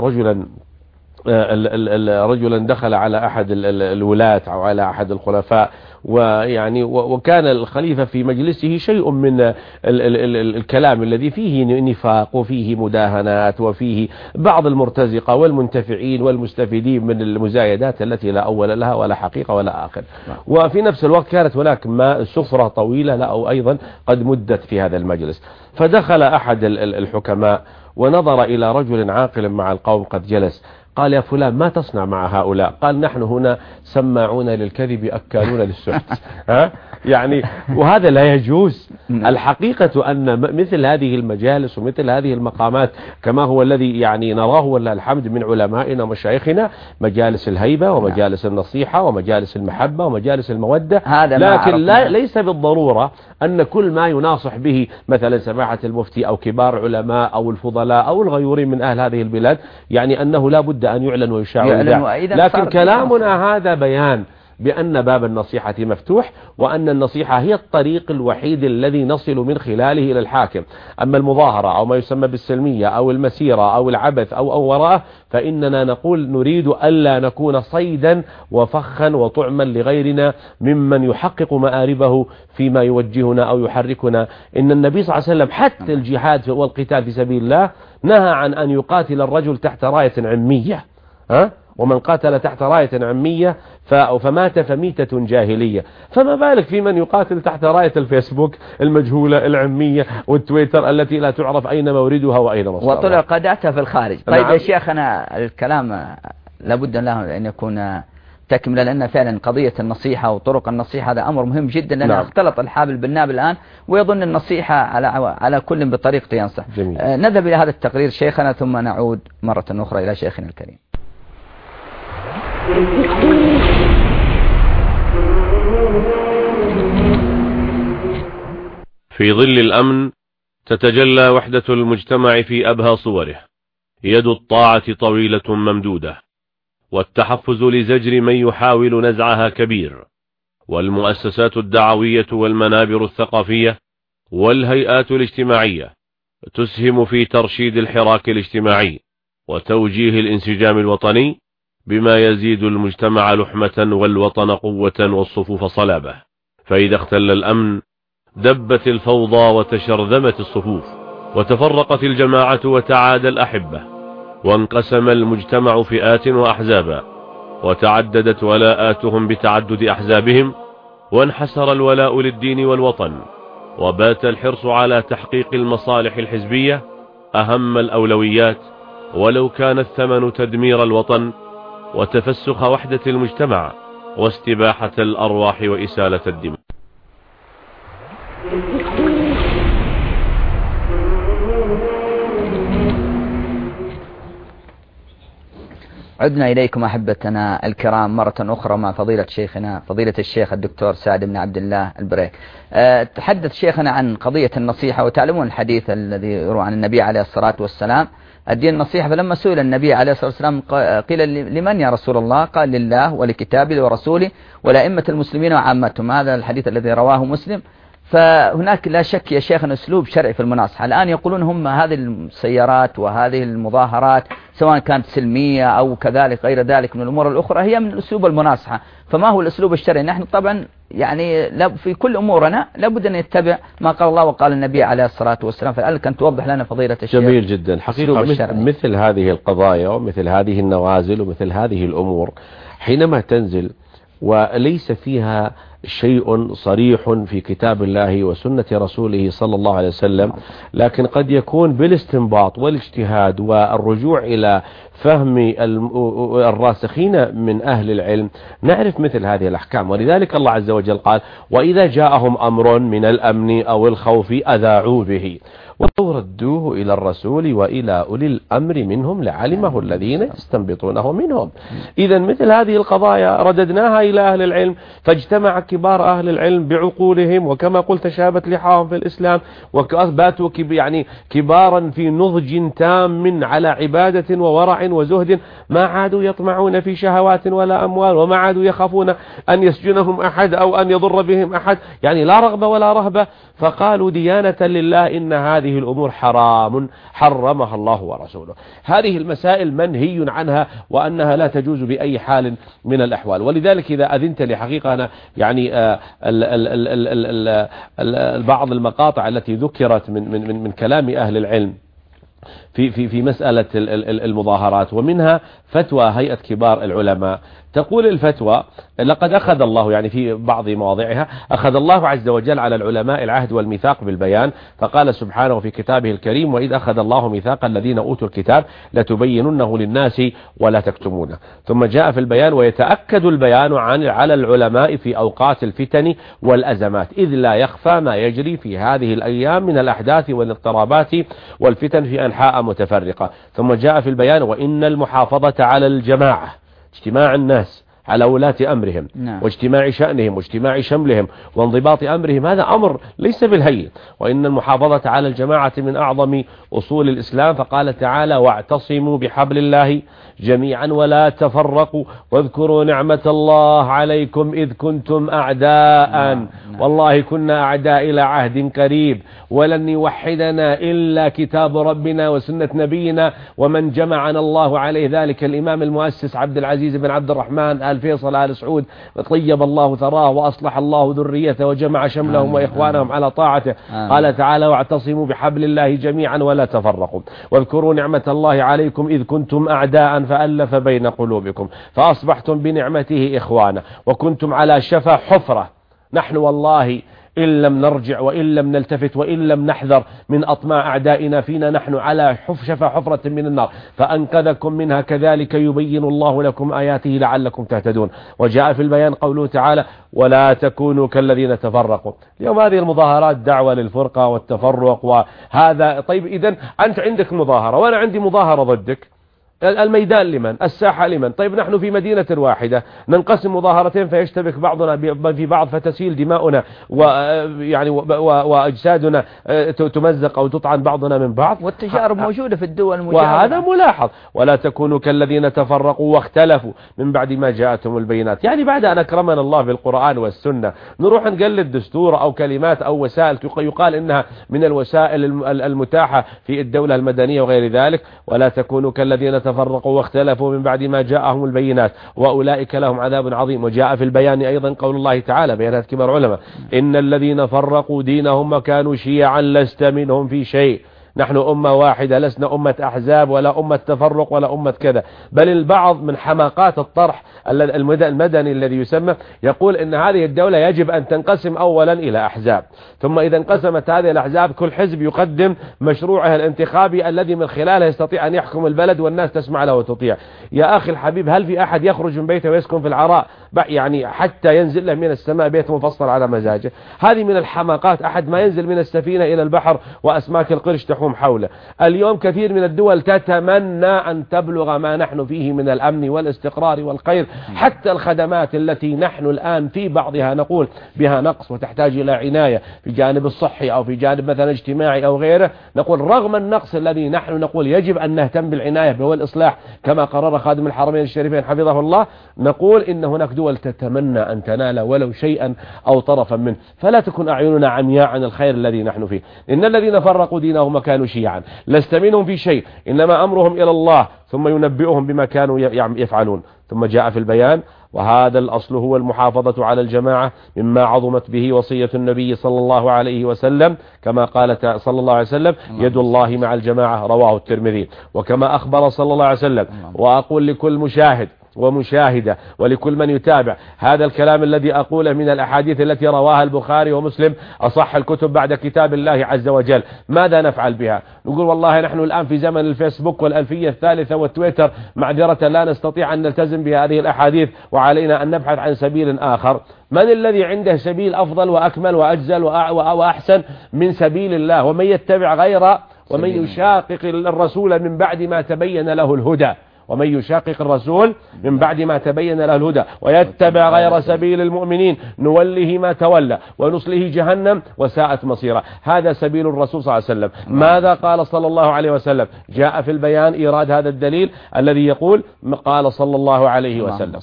رجلا دخل على أحد الولاة أو على أحد الخلفاء، وكان الخليفة في مجلسه شيء من الكلام الذي فيه نفاق وفيه مداهنات وفيه بعض المرتزقة والمنتفعين والمستفيدين من المزايدات التي لا أول لها ولا حقيقة ولا آخر. وفي نفس الوقت كانت هناك سفرة طويلة لا أيضا قد مدت في هذا المجلس. فدخل أحد الحكماء ونظر إلى رجل عاقل مع القوم قد جلس، قال: يا فلان ما تصنع مع هؤلاء؟ قال: نحن هنا سماعون للكذب أكالون للسحت. يعني وهذا لا يجوز. الحقيقة أن مثل هذه المجالس ومثل هذه المقامات كما هو الذي يعني نراه ولله الحمد من علمائنا ومشايخنا، مجالس الهيبة ومجالس النصيحة ومجالس المحبة ومجالس المودة، لكن ليس بالضرورة أن كل ما يناصح به مثلا سماحة المفتي أو كبار علماء أو الفضلاء أو الغيورين من أهل هذه البلاد يعني أنه لا بد أن يعلن ويشاع. لكن كلامنا هذا بيان بأن باب النصيحة مفتوح، وأن النصيحة هي الطريق الوحيد الذي نصل من خلاله إلى الحاكم. أما المظاهرة أو ما يسمى بالسلمية أو المسيرة أو العبث أو وراءه، فإننا نقول نريد ألا نكون صيدا وفخا وطعما لغيرنا ممن يحقق مآربه فيما يوجهنا أو يحركنا. إن النبي صلى الله عليه وسلم حتى الجهاد والقتال في سبيل الله نهى عن أن يقاتل الرجل تحت راية عمية، ومن قاتل تحت راية عمية فمات فميتة جاهلية، فما بالك في من يقاتل تحت راية الفيسبوك المجهولة العمية والتويتر التي لا تعرف أين موردها وأين مصدرها وطلع قاداتها في الخارج. طيب يا شيخنا، الكلام لابد له أن يكون تكملة، لأن فعلا قضية النصيحة وطرق النصيحة هذا أمر مهم جدا، لأن اختلط الحابل بالنابل الآن، ويظن النصيحة على كل بطريقته ينصح. نذهب إلى هذا التقرير شيخنا ثم نعود مرة أخرى إلى شيخنا الكريم. في ظل الأمن تتجلى وحدة المجتمع في أبهى صوره. يد الطاعة طويلة ممدودة، والتحفز لزجر من يحاول نزعها كبير، والمؤسسات الدعوية والمنابر الثقافية والهيئات الاجتماعية تسهم في ترشيد الحراك الاجتماعي وتوجيه الانسجام الوطني، بما يزيد المجتمع لحمة والوطن قوة والصفوف صلابة. فإذا اختل الأمن دبت الفوضى وتشرذمت الصفوف، وتفرقت الجماعة وتعادى الأحبة، وانقسم المجتمع فئات وأحزابا، وتعددت ولاءاتهم بتعدد أحزابهم، وانحسر الولاء للدين والوطن، وبات الحرص على تحقيق المصالح الحزبية أهم الأولويات، ولو كان الثمن تدمير الوطن وتفسخ وحدة المجتمع واستباحة الأرواح وإسالة الدماء. عدنا إليكم أحبتنا الكرام مرة أخرى مع فضيلة شيخنا فضيلة الشيخ الدكتور سعد بن عبد الله البريك. تحدث شيخنا عن قضية النصيحة، وتعلمون الحديث الذي يروى عن النبي عليه الصلاة والسلام الدين النصيحة. فلما سئل النبي عليه الصلاة والسلام قيل لمن يا رسول الله؟ قال لله ولكتابه ورسوله ولأئمة المسلمين وعامتهم. هذا الحديث الذي رواه مسلم. فهناك لا شك يا شيخنا أسلوب شرعي في المناصحة. الآن يقولون هم هذه السيارات وهذه المظاهرات سواء كانت سلمية أو كذلك غير ذلك من الأمور الأخرى هي من أسلوب المناصحة. فما هو الأسلوب الشرعي؟ نحن طبعا يعني في كل أمورنا لابد أن نتبع ما قال الله وقال النبي عليه الصلاة والسلام. فلعلك أن توضح لنا فضيلة الشيخ. جميل جدا. حقيقة مثل هذه القضايا ومثل هذه النوازل ومثل هذه الأمور حينما تنزل وليس فيها شيء صريح في كتاب الله وسنة رسوله صلى الله عليه وسلم، لكن قد يكون بالاستنباط والاجتهاد والرجوع إلى فهم الراسخين من أهل العلم نعرف مثل هذه الأحكام. ولذلك الله عز وجل قال: وإذا جاءهم أمر من الأمن أو الخوف أذاعوا به ولو ردوه إلى الرسول وإلى أولي الأمر منهم لعلمه الذين يستنبطونه منهم. إذا مثل هذه القضايا رددناها إلى أهل العلم، فاجتمع كبار أهل العلم بعقولهم، وكما قلت تشابت لحاهم في الإسلام، وباتوا يعني كبارا في نضج تام على عبادة وورع وزهد، ما عادوا يطمعون في شهوات ولا أموال، وما عادوا يخافون أن يسجنهم أحد أو أن يضر بهم أحد، يعني لا رغبة ولا رهبة. فقالوا ديانة لله إن هذه الأمور حرام حرمها الله ورسوله. هذه المسائل منهي عنها وأنها لا تجوز بأي حال من الأحوال. ولذلك إذا أذنت لي حقيقة أنا يعني بعض المقاطع التي ذكرت من كلام أهل العلم في مسألة المظاهرات، ومنها فتوى هيئة كبار العلماء. تقول الفتوى: لقد أخذ الله، يعني في بعض مواضعها، أخذ الله عز وجل على العلماء العهد والميثاق بالبيان، فقال سبحانه في كتابه الكريم: وإذ أخذ الله ميثاق الذين أوتوا الكتاب لتبيننه للناس ولا تكتمونه. ثم جاء في البيان: ويتأكد البيان على العلماء في أوقات الفتن والأزمات، إذ لا يخفى ما يجري في هذه الأيام من الأحداث والاضطرابات والفتن في أنحاء متفرقة. ثم جاء في البيان: وإن المحافظة على الجماعة، اجتماع الناس على ولاة أمرهم واجتماع شأنهم واجتماع شملهم وانضباط أمرهم، هذا أمر ليس بالهين. وإن المحافظة على الجماعة من أعظم أصول الإسلام. فقال تعالى: واعتصموا بحبل الله جميعا ولا تفرقوا واذكروا نعمة الله عليكم إذ كنتم أعداء والله كنا أعداء إلى عهد قريب ولن يوحدنا إلا كتاب ربنا وسنة نبينا ومن جمعنا الله عليه ذلك الإمام المؤسس عبد العزيز بن عبد الرحمن آل فيصل آل سعود، طيب الله ثراه وأصلح الله ذريته وجمع شملهم وإخوانهم على طاعته. قال تعالى: واعتصموا بحبل الله جميعا ولا تفرقوا واذكروا نعمة الله عليكم إذ كنتم أعداء فألف بين قلوبكم فأصبحتم بنعمته إخوانا وكنتم على شفا حفرة. نحن والله إن لم نرجع وإن لم نلتفت وإن لم نحذر من أطماع أعدائنا فينا نحن على شفا حفرة من النار فأنقذكم منها كذلك يبين الله لكم آياته لعلكم تهتدون. وجاء في البيان قوله تعالى ولا تكونوا كالذين تفرقوا. اليوم هذه المظاهرات دعوة للفرقة والتفرق وهذا. طيب إذن أنت عندك مظاهرة وأنا عندي مظاهرة ضدك، الميدان لمن؟ الساحة لمن؟ طيب نحن في مدينة واحدة ننقسم مظاهرتين فيشتبك بعضنا في بعض فتسيل دماؤنا ويعني وأجسادنا تمزق أو تطعن بعضنا من بعض، والتجارب موجودة في الدول المجاورة وهذا ملاحظ. ولا تكونوا كالذين تفرقوا واختلفوا من بعد ما جاءتهم البينات. يعني بعد أن أكرمنا الله بالقرآن والسنة نروح نقلد دستور أو كلمات أو وسائل يقال إنها من الوسائل المتاحة في الدولة المدنية وغير ذلك. ولا تكونوا كالذين تفرقوا واختلفوا من بعد ما جاءهم البينات وأولئك لهم عذاب عظيم. وجاء في البيان أيضا قول الله تعالى بيانات كبار علماء إن الذين فرقوا دينهم وكانوا شيعا لست منهم في شيء. نحن أمة واحدة، لسنا أمة أحزاب ولا أمة تفرق ولا أمة كذا. بل البعض من حماقات الطرح المدني الذي يسمى يقول إن هذه الدولة يجب أن تنقسم أولا إلى أحزاب، ثم إذا انقسمت هذه الأحزاب كل حزب يقدم مشروعه الانتخابي الذي من خلاله يستطيع أن يحكم البلد والناس تسمع له وتطيع. يا أخي الحبيب، هل في أحد يخرج من بيته ويسكن في العراء يعني حتى ينزل له من السماء بيت مفصل على مزاجه؟ هذه من الحماقات. أحد ما ينزل من السفينة إلى البحر وأسماك القرش تحوم حوله. اليوم كثير من الدول تتمنى أن تبلغ ما نحن فيه من الأمن والاستقرار والخير. حتى الخدمات التي نحن الآن في بعضها نقول بها نقص وتحتاج إلى عناية في جانب الصحي أو في جانب مثلا اجتماعي أو غيره، نقول رغم النقص الذي نحن نقول يجب أن نهتم بالعناية والإصلاح كما قرر خادم الحرمين الشريفين حفظه الله، نقول إن هناك دول تتمنى أن تنال ولو شيئا أو طرفا منه. فلا تكن أعيننا عمياء عن الخير الذي نحن فيه. إن الذين فرقوا دينهم وكانوا شيعا لست منهم في شيء إنما أمرهم إلى الله ثم ينبئهم بما كانوا يفعلون. ثم جاء في البيان وهذا الأصل هو المحافظة على الجماعة مما عظمت به وصية النبي صلى الله عليه وسلم كما قال صلى الله عليه وسلم يد الله مع الجماعة، رواه الترمذي. وكما أخبر صلى الله عليه وسلم وأقول لكل مشاهد ومشاهدة ولكل من يتابع هذا الكلام الذي أقوله من الأحاديث التي رواها البخاري ومسلم أصح الكتب بعد كتاب الله عز وجل، ماذا نفعل بها؟ نقول والله نحن الآن في زمن الفيسبوك والألفية الثالثة والتويتر معذرة لا نستطيع أن نلتزم بهذه الأحاديث وعلينا أن نبحث عن سبيل آخر. من الذي عنده سبيل أفضل وأكمل وأجزل وأحسن من سبيل الله؟ ومن يتبع غير ومن يشاقق الرسول من بعد ما تبين له الهدى ومن يشاقق الرسول من بعد ما تبين له الهدى ويتبع غير سبيل المؤمنين نوله ما تولى ونصله جهنم وساءت مصيرا. هذا سبيل الرسول صلى الله عليه وسلم. ماذا قال صلى الله عليه وسلم؟ جاء في البيان إيراد هذا الدليل الذي يقول قال صلى الله عليه وسلم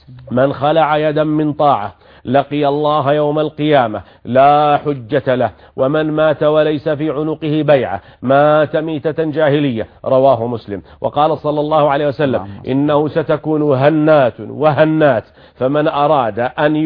من خلع يدا من طاعة لقي الله يوم القيامة لا حجة له، ومن مات وليس في عنقه بيعة مات ميتة جاهلية، رواه مسلم. وقال صلى الله عليه وسلم إنه ستكون هنات وهنات فمن أراد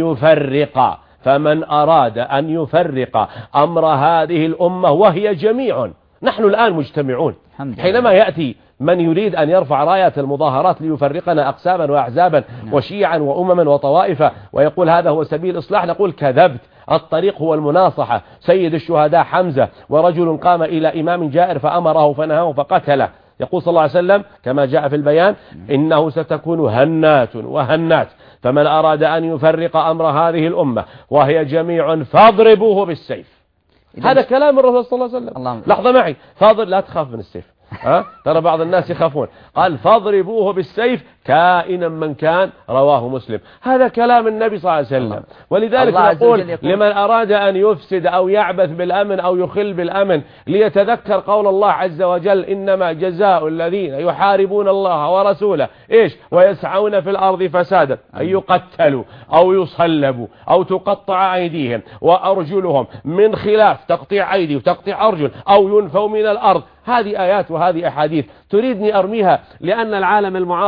أن يفرق أمر هذه الأمة وهي جميع. نحن الآن مجتمعون. حينما يأتي من يريد أن يرفع رايات المظاهرات ليفرقنا أقساما وأحزابا وشيعا وأمما وطوائف ويقول هذا هو سبيل إصلاح، نقول كذبت. الطريق هو المناصحة. سيد الشهداء حمزة ورجل قام إلى إمام جائر فأمره فنهاه فقتله. يقول صلى الله عليه وسلم كما جاء في البيان إنه ستكون هنات وهنات فمن أراد أن يفرق أمر هذه الأمة وهي جميع فاضربوه بالسيف. هذا كلام الرسول صلى الله عليه وسلم. لحظة معي، فاضل لا تخاف من السيف، ترى بعض الناس يخافون. قال فاضربوه بالسيف كائنا من كان، رواه مسلم. هذا كلام النبي صلى الله عليه وسلم. ولذلك نقول لمن أراد أن يفسد أو يعبث بالأمن أو يخل بالأمن ليتذكر قول الله عز وجل إنما جزاء الذين يحاربون الله ورسوله ويسعون في الأرض فسادا أن يقتلوا أو يصلبوا أو تقطع أيديهم وأرجلهم من خلاف، تقطيع أيدي وتقطيع أرجل، أو ينفوا من الأرض. هذه آيات وهذه أحاديث تريدني أرميها لأن العالم المعاصر اليوم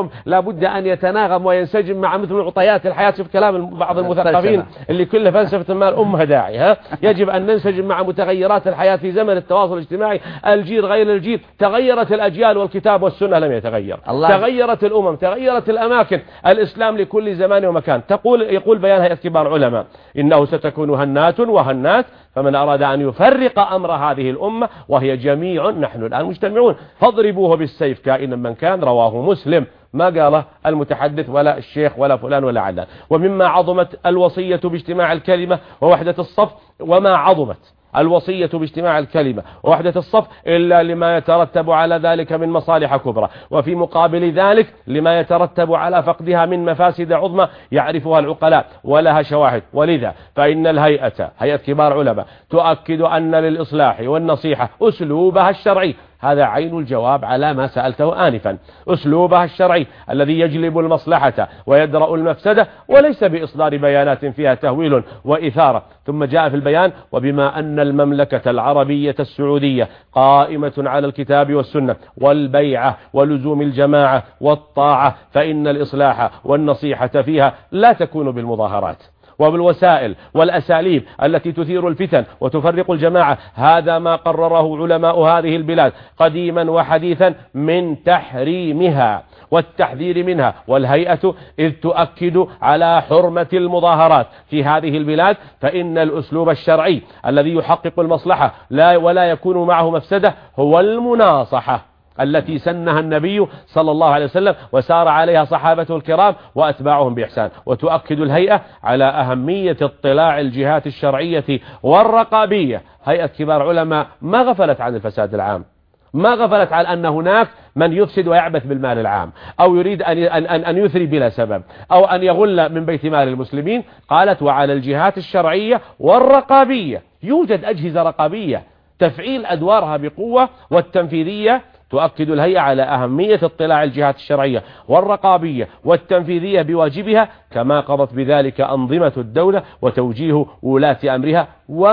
اليوم لابد أن يتناغم وينسجم مع مثل معطيات الحياة. شوف كلام بعض المثقفين اللي كل فلسفة المال أمها داعي. يجب أن ننسجم مع متغيرات الحياة في زمن التواصل الاجتماعي. الجيل غير الجيل، تغيرت الأجيال والكتاب والسنة لم يتغير. تغيرت الأمم، تغيرت الأماكن. الإسلام لكل زمان ومكان. يقول بيان هيئة كبار علماء إنه ستكون هنات وهنات، فمن أراد أن يفرق أمر هذه الأمة وهي جميع نحن الآن مجتمعون فاضربوه بالسيف كائنا من كان. رواه مسلم، ما قاله المتحدث ولا الشيخ ولا فلان ولا علان. ومما عظمت الوصية باجتماع الكلمة ووحدة الصف، وما عظمت الوصية باجتماع الكلمة ووحدة الصف إلا لما يترتب على ذلك من مصالح كبرى، وفي مقابل ذلك لما يترتب على فقدها من مفاسد عظمى يعرفها العقلاء ولها شواهد. ولذا فإن هيئة كبار علماء تؤكد أن للإصلاح والنصيحة أسلوبها الشرعي. هذا عين الجواب على ما سألته آنفا. أسلوبها الشرعي الذي يجلب المصلحة ويدرأ المفسدة، وليس بإصدار بيانات فيها تهويل وإثارة. ثم جاء في البيان: وبما أن المملكة العربية السعودية قائمة على الكتاب والسنة والبيعة ولزوم الجماعة والطاعة، فإن الإصلاح والنصيحة فيها لا تكون بالمظاهرات وبالوسائل والأساليب التي تثير الفتن وتفرق الجماعة. هذا ما قرره علماء هذه البلاد قديما وحديثا من تحريمها والتحذير منها. والهيئة إذ تؤكد على حرمة المظاهرات في هذه البلاد، فإن الأسلوب الشرعي الذي يحقق المصلحة ولا يكون معه مفسدة هو المناصحة التي سنها النبي صلى الله عليه وسلم وسار عليها صحابته الكرام وأتباعهم بإحسان. وتؤكد الهيئة على أهمية اطلاع الجهات الشرعية والرقابية. هيئة كبار علماء ما غفلت عن الفساد العام، ما غفلت عن أن هناك من يفسد ويعبث بالمال العام، أو يريد أن يثري بلا سبب، أو أن يغل من بيت مال المسلمين. قالت: وعلى الجهات الشرعية والرقابية. يوجد أجهزة رقابية تفعيل أدوارها بقوة، والتنفيذية تؤكد الهيئة على أهمية اطلاع الجهات الشرعية والرقابية والتنفيذية بواجبها، كما قضت بذلك أنظمة الدولة، وتوجيه ولاة أمرها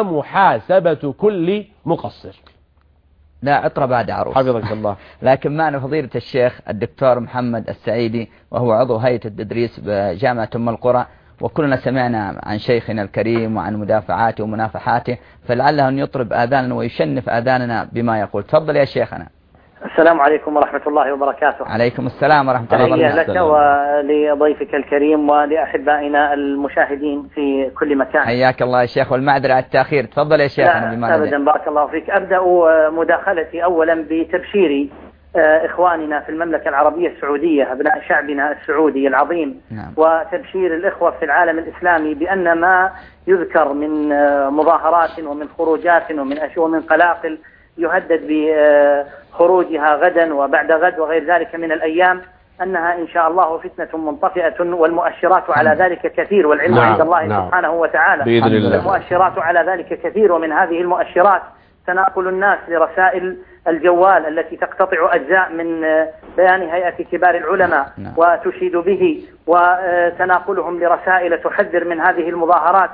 ومحاسبة كل مقصر. لا عطر بعد عروس، حفظك الله. لكن معنا فضيلة الشيخ الدكتور محمد السعيدي، وهو عضو هيئة التدريس بجامعة أم القرى، وكلنا سمعنا عن شيخنا الكريم وعن مدافعاته ومنافحاته، فلعله أن يطرب آذاننا ويشنف آذاننا بما يقول. تفضل يا شيخنا. السلام عليكم ورحمة الله وبركاته. عليكم السلام ورحمة الله وبركاته. لك ولضيفك الكريم ولأحبائنا المشاهدين في كل مكان. حياك الله يا شيخ، والمعذرة على التأخير. تفضل يا شيخنا. لا أبدا، بارك الله فيك. أبدأ مداخلتي أولا بتبشير إخواننا في المملكة العربية السعودية، أبناء شعبنا السعودي العظيم. نعم. وتبشير الإخوة في العالم الإسلامي بأن ما يذكر من مظاهرات ومن خروجات ومن قلاقل يهدد بخروجها غدا وبعد غد وغير ذلك من الأيام، أنها إن شاء الله فتنة منطفئة، والمؤشرات على ذلك كثير، والعلم عند الله سبحانه وتعالى. بإذن الله. المؤشرات على ذلك كثير، ومن هذه المؤشرات تناقل الناس لرسائل الجوال التي تقتطع أجزاء من بيان هيئة كبار العلماء وتشيد به، وتناقلهم لرسائل تحذر من هذه المظاهرات.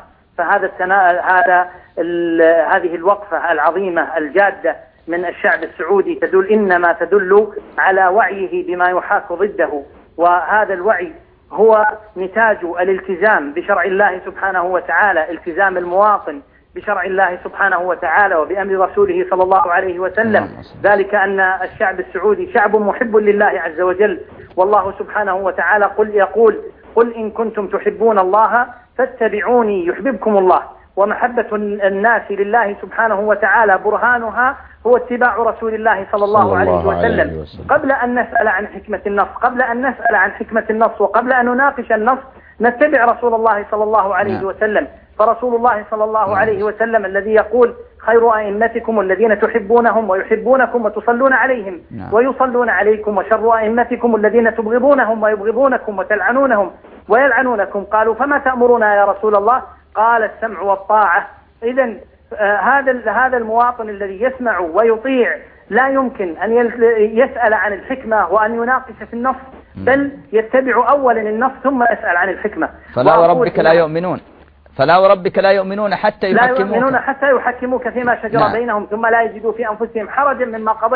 هذه الوقفة العظيمة الجادة من الشعب السعودي إنما تدل على وعيه بما يحاك ضده، وهذا الوعي هو نتاج الالتزام بشرع الله سبحانه وتعالى، التزام المواطن بشرع الله سبحانه وتعالى وبأمر رسوله صلى الله عليه وسلم. ذلك أن الشعب السعودي شعب محب لله عز وجل، والله سبحانه وتعالى يقول: قل إن كنتم تحبون الله فاتبعوني يحببكم الله. ومحبة الناس لله سبحانه وتعالى برهانها هو اتباع رسول الله صلى الله عليه وسلم. قبل أن نسأل عن حكمة النص وقبل أن نناقش النص نتبع رسول الله صلى الله عليه وسلم. فرسول الله صلى الله عليه وسلم الذي يقول: خير أئمتكم الذين تحبونهم ويحبونكم وتصلون عليهم ويصلون عليكم، وشر أئمتكم الذين تبغضونهم ويبغضونكم وتلعنونهم ويلعنونكم. قالوا: فما تأمرنا يا رسول الله؟ قال: السمع والطاعة. إذن هذا المواطن الذي يسمع ويطيع لا يمكن أن يسأل عن الحكمة وأن يناقش في النص، بل يتبع أولا النص ثم يسأل عن الحكمة. فلا وربك لا يؤمنون حتى يحكموك فيما شجر بينهم ثم لا يجدوا في أنفسهم حرجا مما قضيت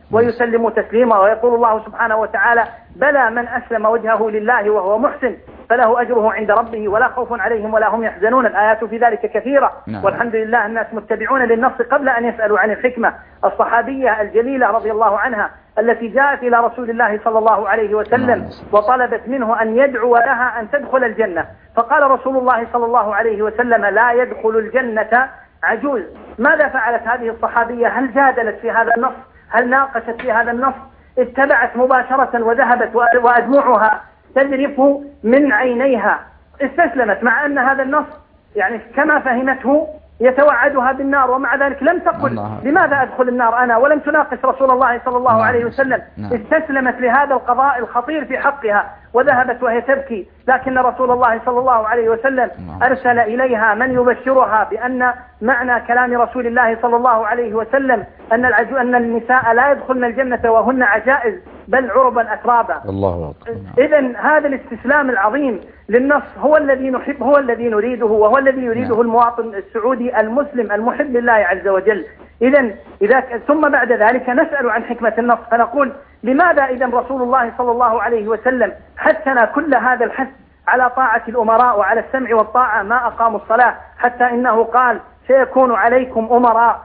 ويسلموا تسليما. ويقول الله سبحانه وتعالى: بلى من أسلم وجهه لله وهو محسن فله أجره عند ربه ولا خوف عليهم ولا هم يحزنون. الآيات في ذلك كثيرة. والحمد لله الناس متبعون للنص قبل أن يسألوا عن الحكمة. الصحابية الجليلة رضي الله عنها التي جاءت إلى رسول الله صلى الله عليه وسلم وطلبت منه أن يدعو لها أن تدخل الجنة، فقال رسول الله صلى الله عليه وسلم: لا يدخل الجنة عجوز. ماذا فعلت هذه الصحابية؟ هل جادلت في هذا النص؟ هل ناقشت في هذا النص؟ اتبعت مباشرة وذهبت وأدمعها تذرف من عينيها، استسلمت، مع أن هذا النص يعني كما فهمته يتوعدها بالنار، ومع ذلك لم تقل لماذا أدخل النار أنا، ولم تناقش رسول الله صلى الله عليه وسلم. استسلمت لهذا القضاء الخطير في حقها وذهبت وهي تبكي، لكن رسول الله صلى الله عليه وسلم أرسل إليها من يبشرها بأن معنى كلام رسول الله صلى الله عليه وسلم أن النساء لا يدخلن الجنة وهن عجائز بل عربا أترابا. الله إذن هذا الاستسلام العظيم للنص هو الذي نحب، هو الذي نريده، وهو الذي يريده المواطن السعودي المسلم المحب لله عز وجل. إذا ثم بعد ذلك نسأل عن حكمة النص فنقول: لماذا إذا رسول الله صلى الله عليه وسلم حثنا كل هذا الحث على طاعة الأمراء وعلى السمع والطاعة ما أقاموا الصلاة، حتى إنه قال: سيكون عليكم أمراء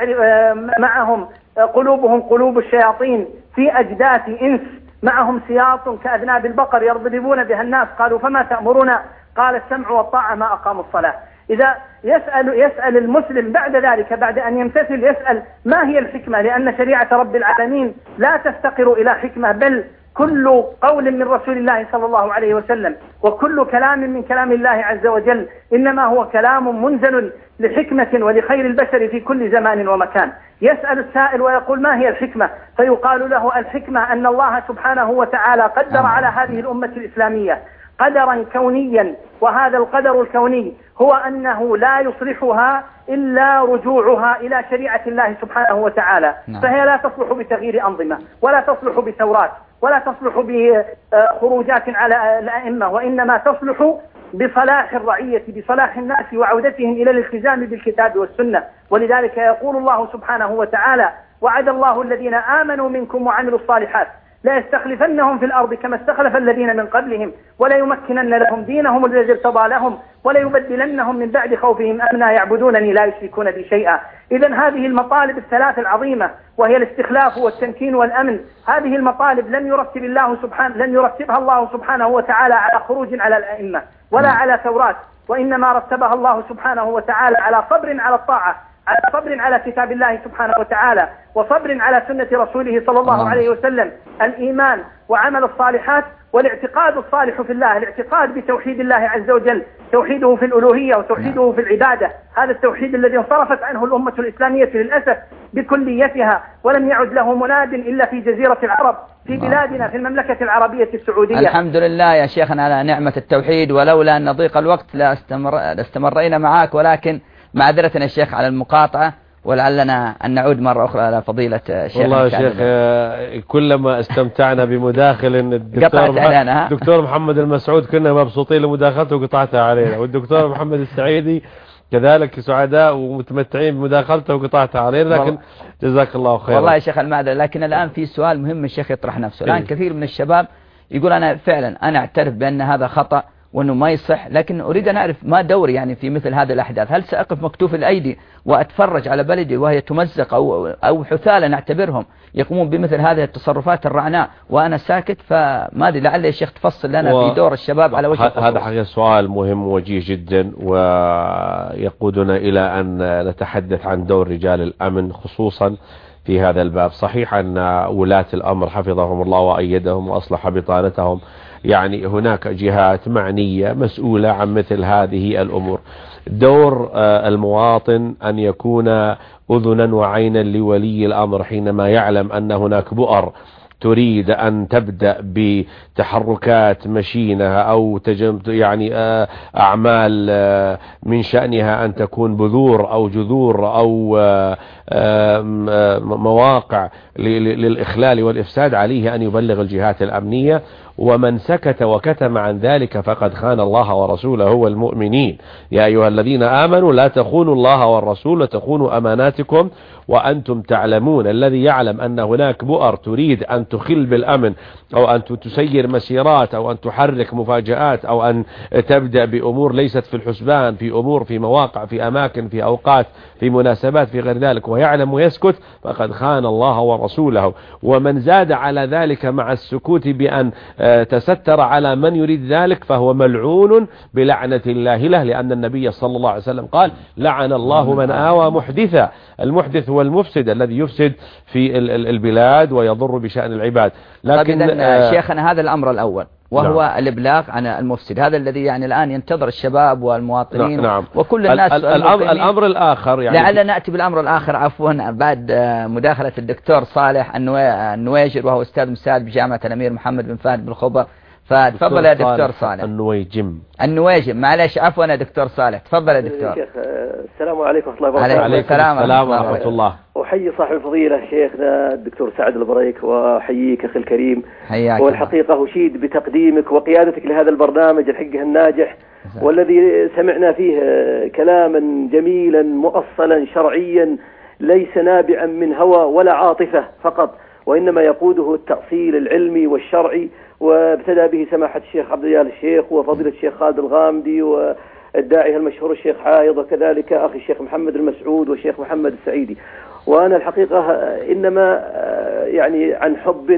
معهم قلوبهم قلوب الشياطين في أجداث إنس معهم سياط كأذناب البقر يضربون بها الناس. قالوا: فما تأمرنا؟ قال: السمع والطاعة ما أقاموا الصلاة. إذا يسأل المسلم بعد ذلك، بعد أن يمتثل، يسأل: ما هي الحكمة؟ لأن شريعة رب العالمين لا تفتقر إلى حكمة، بل كل قول من رسول الله صلى الله عليه وسلم وكل كلام من كلام الله عز وجل إنما هو كلام منزل لحكمة ولخير البشر في كل زمان ومكان. يسأل السائل ويقول: ما هي الحكمة؟ فيقال له: الحكمة أن الله سبحانه وتعالى قدر على هذه الأمة الإسلامية قدرا كونيا، وهذا القدر الكوني هو أنه لا يصلحها إلا رجوعها إلى شريعة الله سبحانه وتعالى. فهي لا تصلح بتغيير أنظمة، ولا تصلح بثورات، ولا تصلح بخروجات على الأئمة، وإنما تصلح بصلاح الرعية، بصلاح الناس وعودتهم إلى الالتزام بالكتاب والسنة. ولذلك يقول الله سبحانه وتعالى: وعد الله الذين آمنوا منكم وعملوا الصالحات لا يستخلفنهم في الأرض كما استخلف الذين من قبلهم ولا يمكنن لهم دينهم الذي ارتضى لهم ولا يبدلنهم من بعد خوفهم أمنا يعبدونني لا يشركون بي شيئا. إذن هذه المطالب الثلاث العظيمة، وهي الاستخلاف والتمكين والأمن، هذه المطالب لم يرتبها الله سبحانه وتعالى على خروج على الأئمة ولا على ثورات، وإنما رتبها الله سبحانه وتعالى على صبر على الطاعة، على صبر على كتاب الله سبحانه وتعالى، وصبر على سنة رسوله صلى الله عليه وسلم، الإيمان وعمل الصالحات والاعتقاد الصالح في الله، الاعتقاد بتوحيد الله عز وجل، توحيده في الألوهية وتوحيده في العبادة. هذا التوحيد الذي انصرفت عنه الأمة الإسلامية للأسف بكليتها، ولم يعد له مناد إلا في جزيرة العرب، في بلادنا في المملكة العربية السعودية. الحمد لله يا شيخنا على نعمة التوحيد، ولولا أن نضيق الوقت لاستمرينا معك، ولكن معذرتنا يا شيخ على المقاطعة، ولعلنا أن نعود مرة أخرى على فضيلة الشيخ. والله يا شيخ كلما استمتعنا بمداخل الدكتور محمد المسعود كنا مبسوطين لمداخلته وقطعتها علينا، والدكتور محمد السعيدي كذلك سعداء ومتمتعين بمداخلته وقطعتها علينا، لكن جزاك الله خير. والله يا شيخ المعذرة، لكن الآن في سؤال مهم الشيخ يطرح نفسه. الآن كثير من الشباب يقول: أنا فعلا أعترف بأن هذا خطأ وأنه ما يصح، لكن أريد أن أعرف ما دوري يعني في مثل هذه الأحداث. هل سأقف مكتوف الأيدي وأتفرج على بلدي وهي تمزق أو حثالة نعتبرهم يقومون بمثل هذه التصرفات الرعناء وأنا ساكت؟ فما أدري، لعل يا شيخ تفصل لنا في دور الشباب على وجه الخصوص. هذا حقيقة سؤال مهم ووجيه جدا، ويقودنا إلى أن نتحدث عن دور رجال الأمن خصوصا في هذا الباب. صحيح أن ولاة الأمر حفظهم الله وأيدهم وأصلح بطانتهم، يعني هناك جهات معنية مسؤولة عن مثل هذه الأمور. دور المواطن أن يكون أذنا وعينا لولي الأمر حينما يعلم أن هناك بؤر تريد أن تبدأ بتحركات مشينة أو يعني أعمال من شأنها أن تكون بذور أو جذور أو مواقع للإخلال والإفساد، عليه أن يبلغ الجهات الأمنية ومن سكت وكتم عن ذلك فقد خان الله ورسوله والمؤمنين. يا أيها الذين آمنوا لا تخونوا الله والرسول وتخونوا أماناتكم وأنتم تعلمون. الذي يعلم أن هناك بؤر تريد أن تخل بالأمن أو أن تسير مسيرات أو أن تحرك مفاجآت أو أن تبدأ بأمور ليست في الحسبان، في أمور، في مواقع، في أماكن، في أوقات، في مناسبات، في غير ذلك، ويعلم ويسكت فقد خان الله ورسوله. ومن زاد على ذلك مع السكوت بأن تستر على من يريد ذلك فهو ملعون بلعنة الله له، لأن النبي صلى الله عليه وسلم قال لعن الله من آوى محدثا. المحدث هو المفسد الذي يفسد في البلاد ويضر بشأن العباد. لكن شيخنا هذا الأمر الأول وهو الإبلاغ عن المفسد، هذا الذي يعني الآن ينتظر الشباب والمواطنين وكل الناس. الأمر الآخر يعني لعل نأتي بالأمر الآخر عفوا بعد مداخلة الدكتور صالح النويجر وهو أستاذ مساعد بجامعة الأمير محمد بن فهد بالخبر. فتفضل يا دكتور صالح. النويجم معلش عفوا يا دكتور صالح، تفضل يا دكتور. شيخ السلام عليكم ورحمة الله وبركاته. عليكم السلام ورحمة الله. أحيي صاحب الفضيلة شيخنا الدكتور سعد البريك وأحييك أخي الكريم. حياك. والحقيقة أشيد بتقديمك وقيادتك لهذا البرنامج الحقه الناجح والذي سمعنا فيه كلاما جميلا مؤصلا شرعيا ليس نابعا من هوى ولا عاطفة فقط، وإنما يقوده التأصيل العلمي والشرعي، وابتدى به سماحة الشيخ عبد الجلال الشيخ وفضيلة الشيخ خالد الغامدي والداعية المشهور الشيخ حايض، وكذلك أخي الشيخ محمد المسعود والشيخ محمد السعيدي. وأنا الحقيقة إنما يعني عن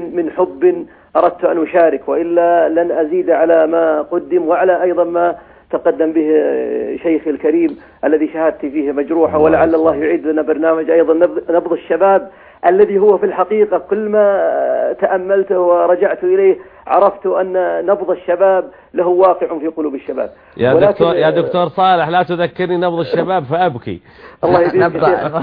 حب أردت أن أشارك، وإلا لن أزيد على ما قدم وعلى أيضا ما تقدم به شيخ الكريم الذي شهادتي فيه مجروحة. ولعل الله يعيد لنا برنامج أيضا نبض الشباب الذي هو في الحقيقة كل ما تأملته ورجعت إليه عرفت أن نبض الشباب له واقع في قلوب الشباب. يا دكتور صالح لا تذكرني نبض الشباب فأبكي. الله يديك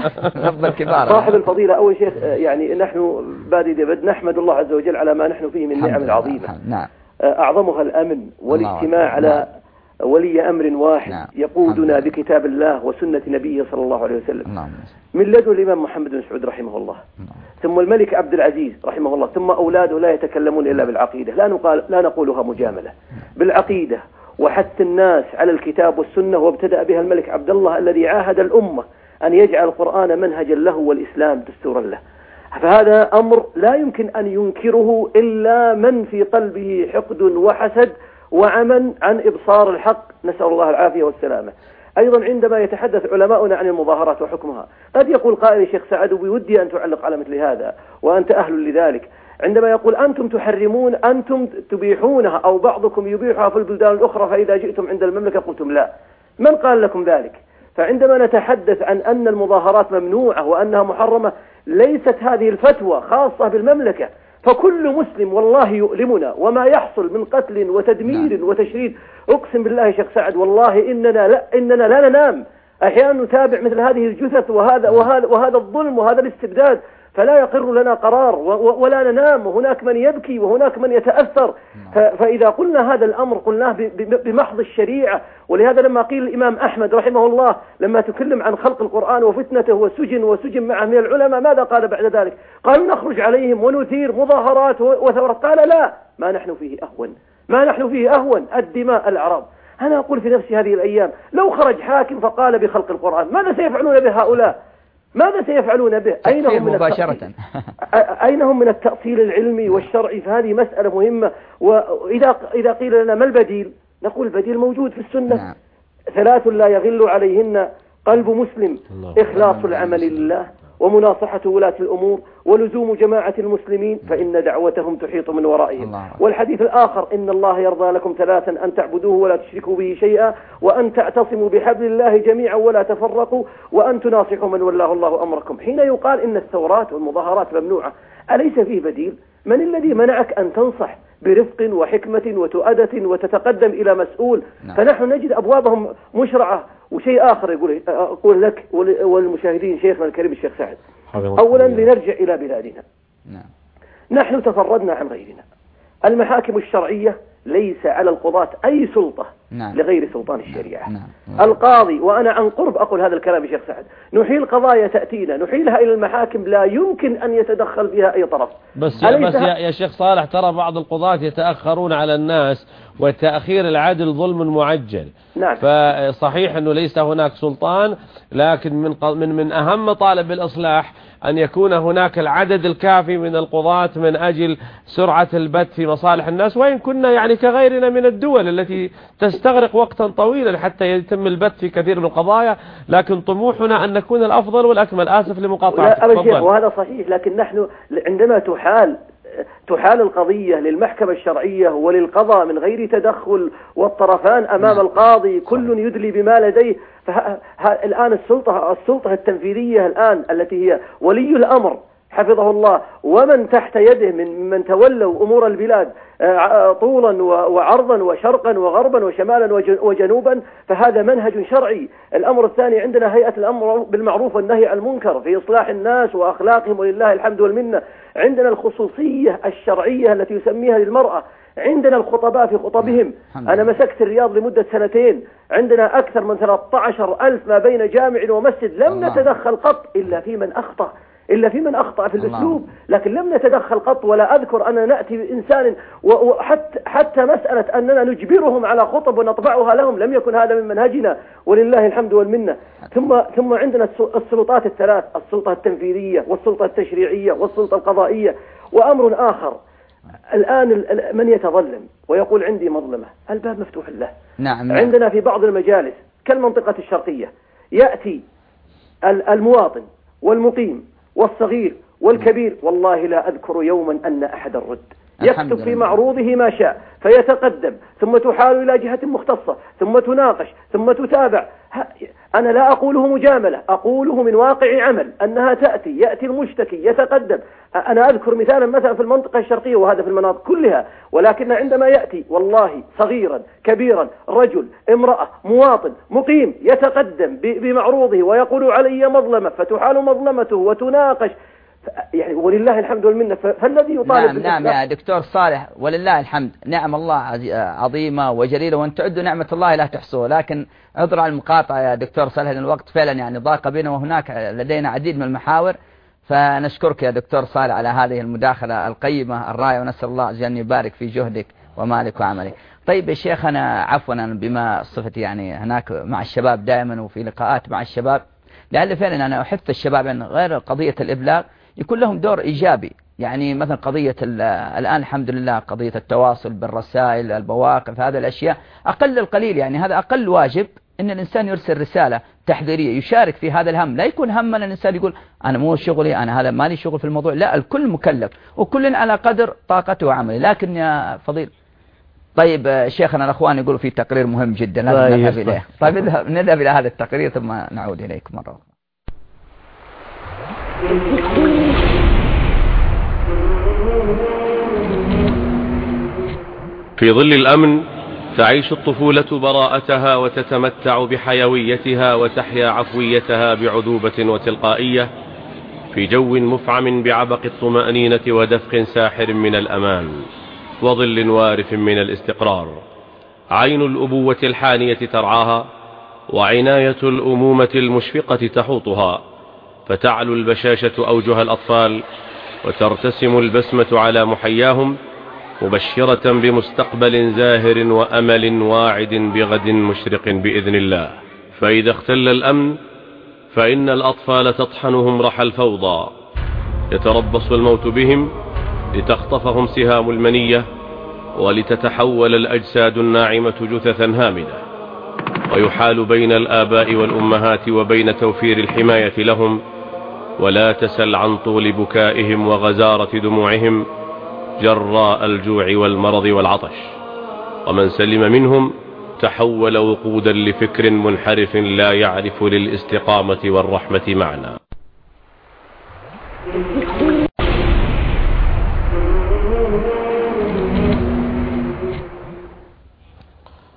نبض الكبار. صاحب الفضيلة أول شيخ يعني نحن نحمد الله عز وجل على ما نحن فيه من نعم العظيمة. نعم. أعظمها الأمن والاجتماع على ولي أمر واحد يقودنا بكتاب الله وسنة نبيه صلى الله عليه وسلم من لدن الإمام محمد بن سعود رحمه الله، ثم الملك عبد العزيز رحمه الله، ثم أولاده لا يتكلمون إلا بالعقيدة، لا نقولها مجاملة، بالعقيدة وحث الناس على الكتاب والسنة، وابتدأ بها الملك عبد الله الذي عاهد الأمة أن يجعل القرآن منهجا له والإسلام دستورا له. فهذا أمر لا يمكن أن ينكره إلا من في قلبه حقد وحسد وعمى عن إبصار الحق، نسأل الله العافية والسلامة. أيضا عندما يتحدث علماؤنا عن المظاهرات وحكمها قد يقول قائل شيخ سعد وبودي أن تعلق على مثل هذا وأنت أهل لذلك، عندما يقول أنتم تحرمون، أنتم تبيحونها أو بعضكم يبيحها في البلدان الأخرى فإذا جئتم عند المملكة قلتم لا، من قال لكم ذلك؟ فعندما نتحدث عن أن المظاهرات ممنوعة وأنها محرمة ليست هذه الفتوى خاصة بالمملكة، فكل مسلم والله يؤلمنا وما يحصل من قتل وتدمير وتشريد. أقسم بالله شيخ سعد والله إننا لا ننام، أحيانا نتابع مثل هذه الجثث وهذا الظلم وهذا الاستبداد، فلا يقر لنا قرار ولا ننام، وهناك من يبكي وهناك من يتأثر. فإذا قلنا هذا الأمر قلناه بمحض الشريعة. ولهذا لما قيل الإمام أحمد رحمه الله لما تكلم عن خلق القرآن وفتنته وسجن معه من العلماء ماذا قال بعد ذلك؟ قالوا نخرج عليهم ونثير مظاهرات وثورات. قال لا، ما نحن فيه أهون الدماء الأعراض. أنا أقول في نفسي هذه الأيام لو خرج حاكم فقال بخلق القرآن ماذا سيفعلون به هؤلاء؟ ماذا سيفعلون به؟ أين هم من التأصيل العلمي والشرعي؟ فهذه مسألة مهمة. وإذا قيل لنا ما البديل؟ نقول البديل موجود في السنة. 3 لا يغل عليهن قلب مسلم: إخلاص العمل لله، ومناصحة ولاة الأمور، ولزوم جماعة المسلمين فإن دعوتهم تحيط من ورائهم. والحديث الآخر: إن الله يرضى لكم 3 أن تعبدوه ولا تشركوا به شيئا، وأن تعتصموا بحبل الله جميعا ولا تفرقوا، وأن تناصحوا من ولاه الله أمركم. حين يقال إن الثورات والمظاهرات ممنوعة أليس فيه بديل؟ من الذي منعك أن تنصح برفق وحكمة وتؤدة وتتقدم إلى مسؤول؟ فنحن نجد أبوابهم مشرعة. وشيء آخر أقول لك والمشاهدين شيخنا الكريم الشيخ سعد، أولا لنرجع إلى بلادنا. نحن تفردنا عن غيرنا. المحاكم الشرعية ليس على القضاة أي سلطة نعم. لغير سلطان الشريعة. نعم. القاضي، وأنا عن قرب أقول هذا الكلام يا شيخ سعد، نحيل قضايا تأتينا نحيلها إلى المحاكم لا يمكن أن يتدخل فيها أي طرف. بس يا شيخ صالح، ترى بعض القضاة يتأخرون على الناس، والتأخير العدل ظلم معجل. نعم. فصحيح أنه ليس هناك سلطان، لكن من أهم مطالب الإصلاح أن يكون هناك العدد الكافي من القضاة من أجل سرعة البت في مصالح الناس، وإن كنا يعني كغيرنا من الدول التي تستغرق وقتا طويلا حتى يتم البت في كثير من القضايا، لكن طموحنا أن نكون الأفضل والأكمل. آسف لمقاطعتك. وهذا صحيح، لكن نحن عندما تحال القضية للمحكمة الشرعية وللقضاء من غير تدخل، والطرفان أمام القاضي كل يدلي بما لديه، الآن السلطة التنفيذية الآن التي هي ولي الأمر حفظه الله ومن تحت يده من تولوا أمور البلاد طولا وعرضا وشرقا وغربا وشمالا وجنوبا، فهذا منهج شرعي. الأمر الثاني، عندنا هيئة الأمر بالمعروف والنهي عن المنكر في إصلاح الناس وأخلاقهم ولله الحمد والمنة. عندنا الخصوصية الشرعية التي يسميها للمرأة. عندنا الخطباء في خطبهم. أنا مسكت الرياض لمدة 2 عندنا أكثر من 13,000 ما بين جامع ومسجد، لم نتدخل قط إلا في من أخطأ في الأسلوب، لكن لم نتدخل قط. ولا أذكر أننا نأتي بإنسان وحتى مسألة أننا نجبرهم على خطب ونطبعها لهم لم يكن هذا من منهجنا ولله الحمد والمنة. ثم عندنا السلطات الثلاث، السلطة التنفيذية والسلطة التشريعية والسلطة القضائية. وأمر آخر الآن، من يتظلم ويقول عندي مظلمة، الباب مفتوح له. نعم. عندنا في بعض المجالس كالمنطقة الشرقية يأتي المواطن والمقيم والصغير والكبير، والله لا أذكر يوما أن أحد رد، يكتب في معروضه ما شاء فيتقدم، ثم تحال إلى جهة مختصة، ثم تناقش، ثم تتابع. أنا لا أقوله مجاملة، أقوله من واقع عمل أنها يأتي المشتكي يتقدم. أنا أذكر مثلا في المنطقة الشرقية، وهذا في المناطق كلها، ولكن عندما يأتي والله صغيرا كبيرا رجل امرأة مواطن مقيم يتقدم بمعروضه ويقول علي مظلمة، فتحال مظلمته وتناقش، يعني ولله الحمد والمنة. فالذي يطالب نعم يا دكتور صالح، ولله الحمد، نعم الله عظيمة وجليلة، وان تعدوا نعمة الله لا تحصوها. لكن عذر على المقاطعة يا دكتور صالح، الوقت فعلا يعني ضاق بنا، وهناك لدينا عديد من المحاور. فنشكرك يا دكتور صالح على هذه المداخلة القيمة الرائعة، ونسأل الله عز وجل أن يبارك في جهدك ومالك وعملك. طيب يا شيخ، أنا عفوا بما صفتي يعني هناك مع الشباب دائما وفي لقاءات مع الشباب، لعل فعلا أنا أحث الشباب أن غير قضية الإبلاغ يكون لهم دور إيجابي. يعني مثلا قضية الآن الحمد لله قضية التواصل بالرسائل، البواقف، هذه الأشياء أقل القليل، يعني هذا أقل واجب إن الإنسان يرسل رسالة تحذيرية يشارك في هذا الهم. لا يكون هم أن الإنسان يقول أنا مو شغلي، أنا هذا مالي شغل في الموضوع. لا، الكل مكلف وكل على قدر طاقته وعمله. لكن يا فضيل، طيب شيخنا الأخوان يقولوا في تقرير مهم جدا لازم نذهب إليه. طيب نذهب إلى هذا التقرير ثم نعود إليكم مرة أخرى. في ظل الأمن تعيش الطفولة براءتها وتتمتع بحيويتها وتحيا عفويتها بعذوبة وتلقائية في جو مفعم بعبق الطمأنينة ودفق ساحر من الأمان وظل وارف من الاستقرار. عين الأبوة الحانية ترعاها، وعناية الأمومة المشفقة تحوطها، فتعلو البشاشة أوجه الأطفال وترتسم البسمة على محياهم، مبشرة بمستقبل زاهر وأمل واعد بغد مشرق بإذن الله. فإذا اختل الأمن فإن الأطفال تطحنهم رحى الفوضى، يتربص الموت بهم لتخطفهم سهام المنية، ولتتحول الأجساد الناعمة جثثا هامدة، ويحال بين الآباء والأمهات وبين توفير الحماية لهم، ولا تسل عن طول بكائهم وغزارة دموعهم جراء الجوع والمرض والعطش. ومن سلم منهم تحول وقودا لفكر منحرف لا يعرف للاستقامة والرحمة معنى.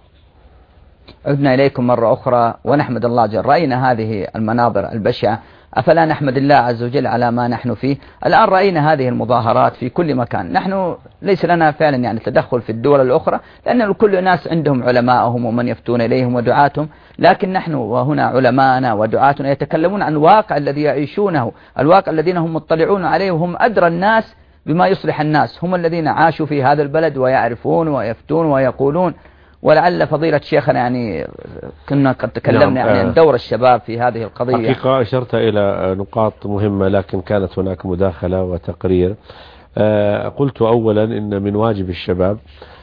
عدنا إليكم مرة أخرى ونحمد الله جل. رأينا هذه المناظر البشعة أفلا نحمد الله عز وجل على ما نحن فيه؟ الآن رأينا هذه المظاهرات في كل مكان. نحن ليس لنا فعلا يعني تدخل في الدول الأخرى، لأن كل الناس عندهم علماءهم ومن يفتون إليهم ودعاتهم، لكن نحن وهنا علماءنا ودعاتنا يتكلمون عن الواقع الذي يعيشونه، الواقع الذين هم مطلعون عليه، وهم أدرى الناس بما يصلح الناس، هم الذين عاشوا في هذا البلد ويعرفون ويفتون ويقولون. ولعل فضيلة شيخنا يعني كنا قد تكلمنا يعني عن دور الشباب في هذه القضية. حقيقة أشرت إلى نقاط مهمة، لكن كانت هناك مداخلة وتقرير. قلت أولا إن من واجب الشباب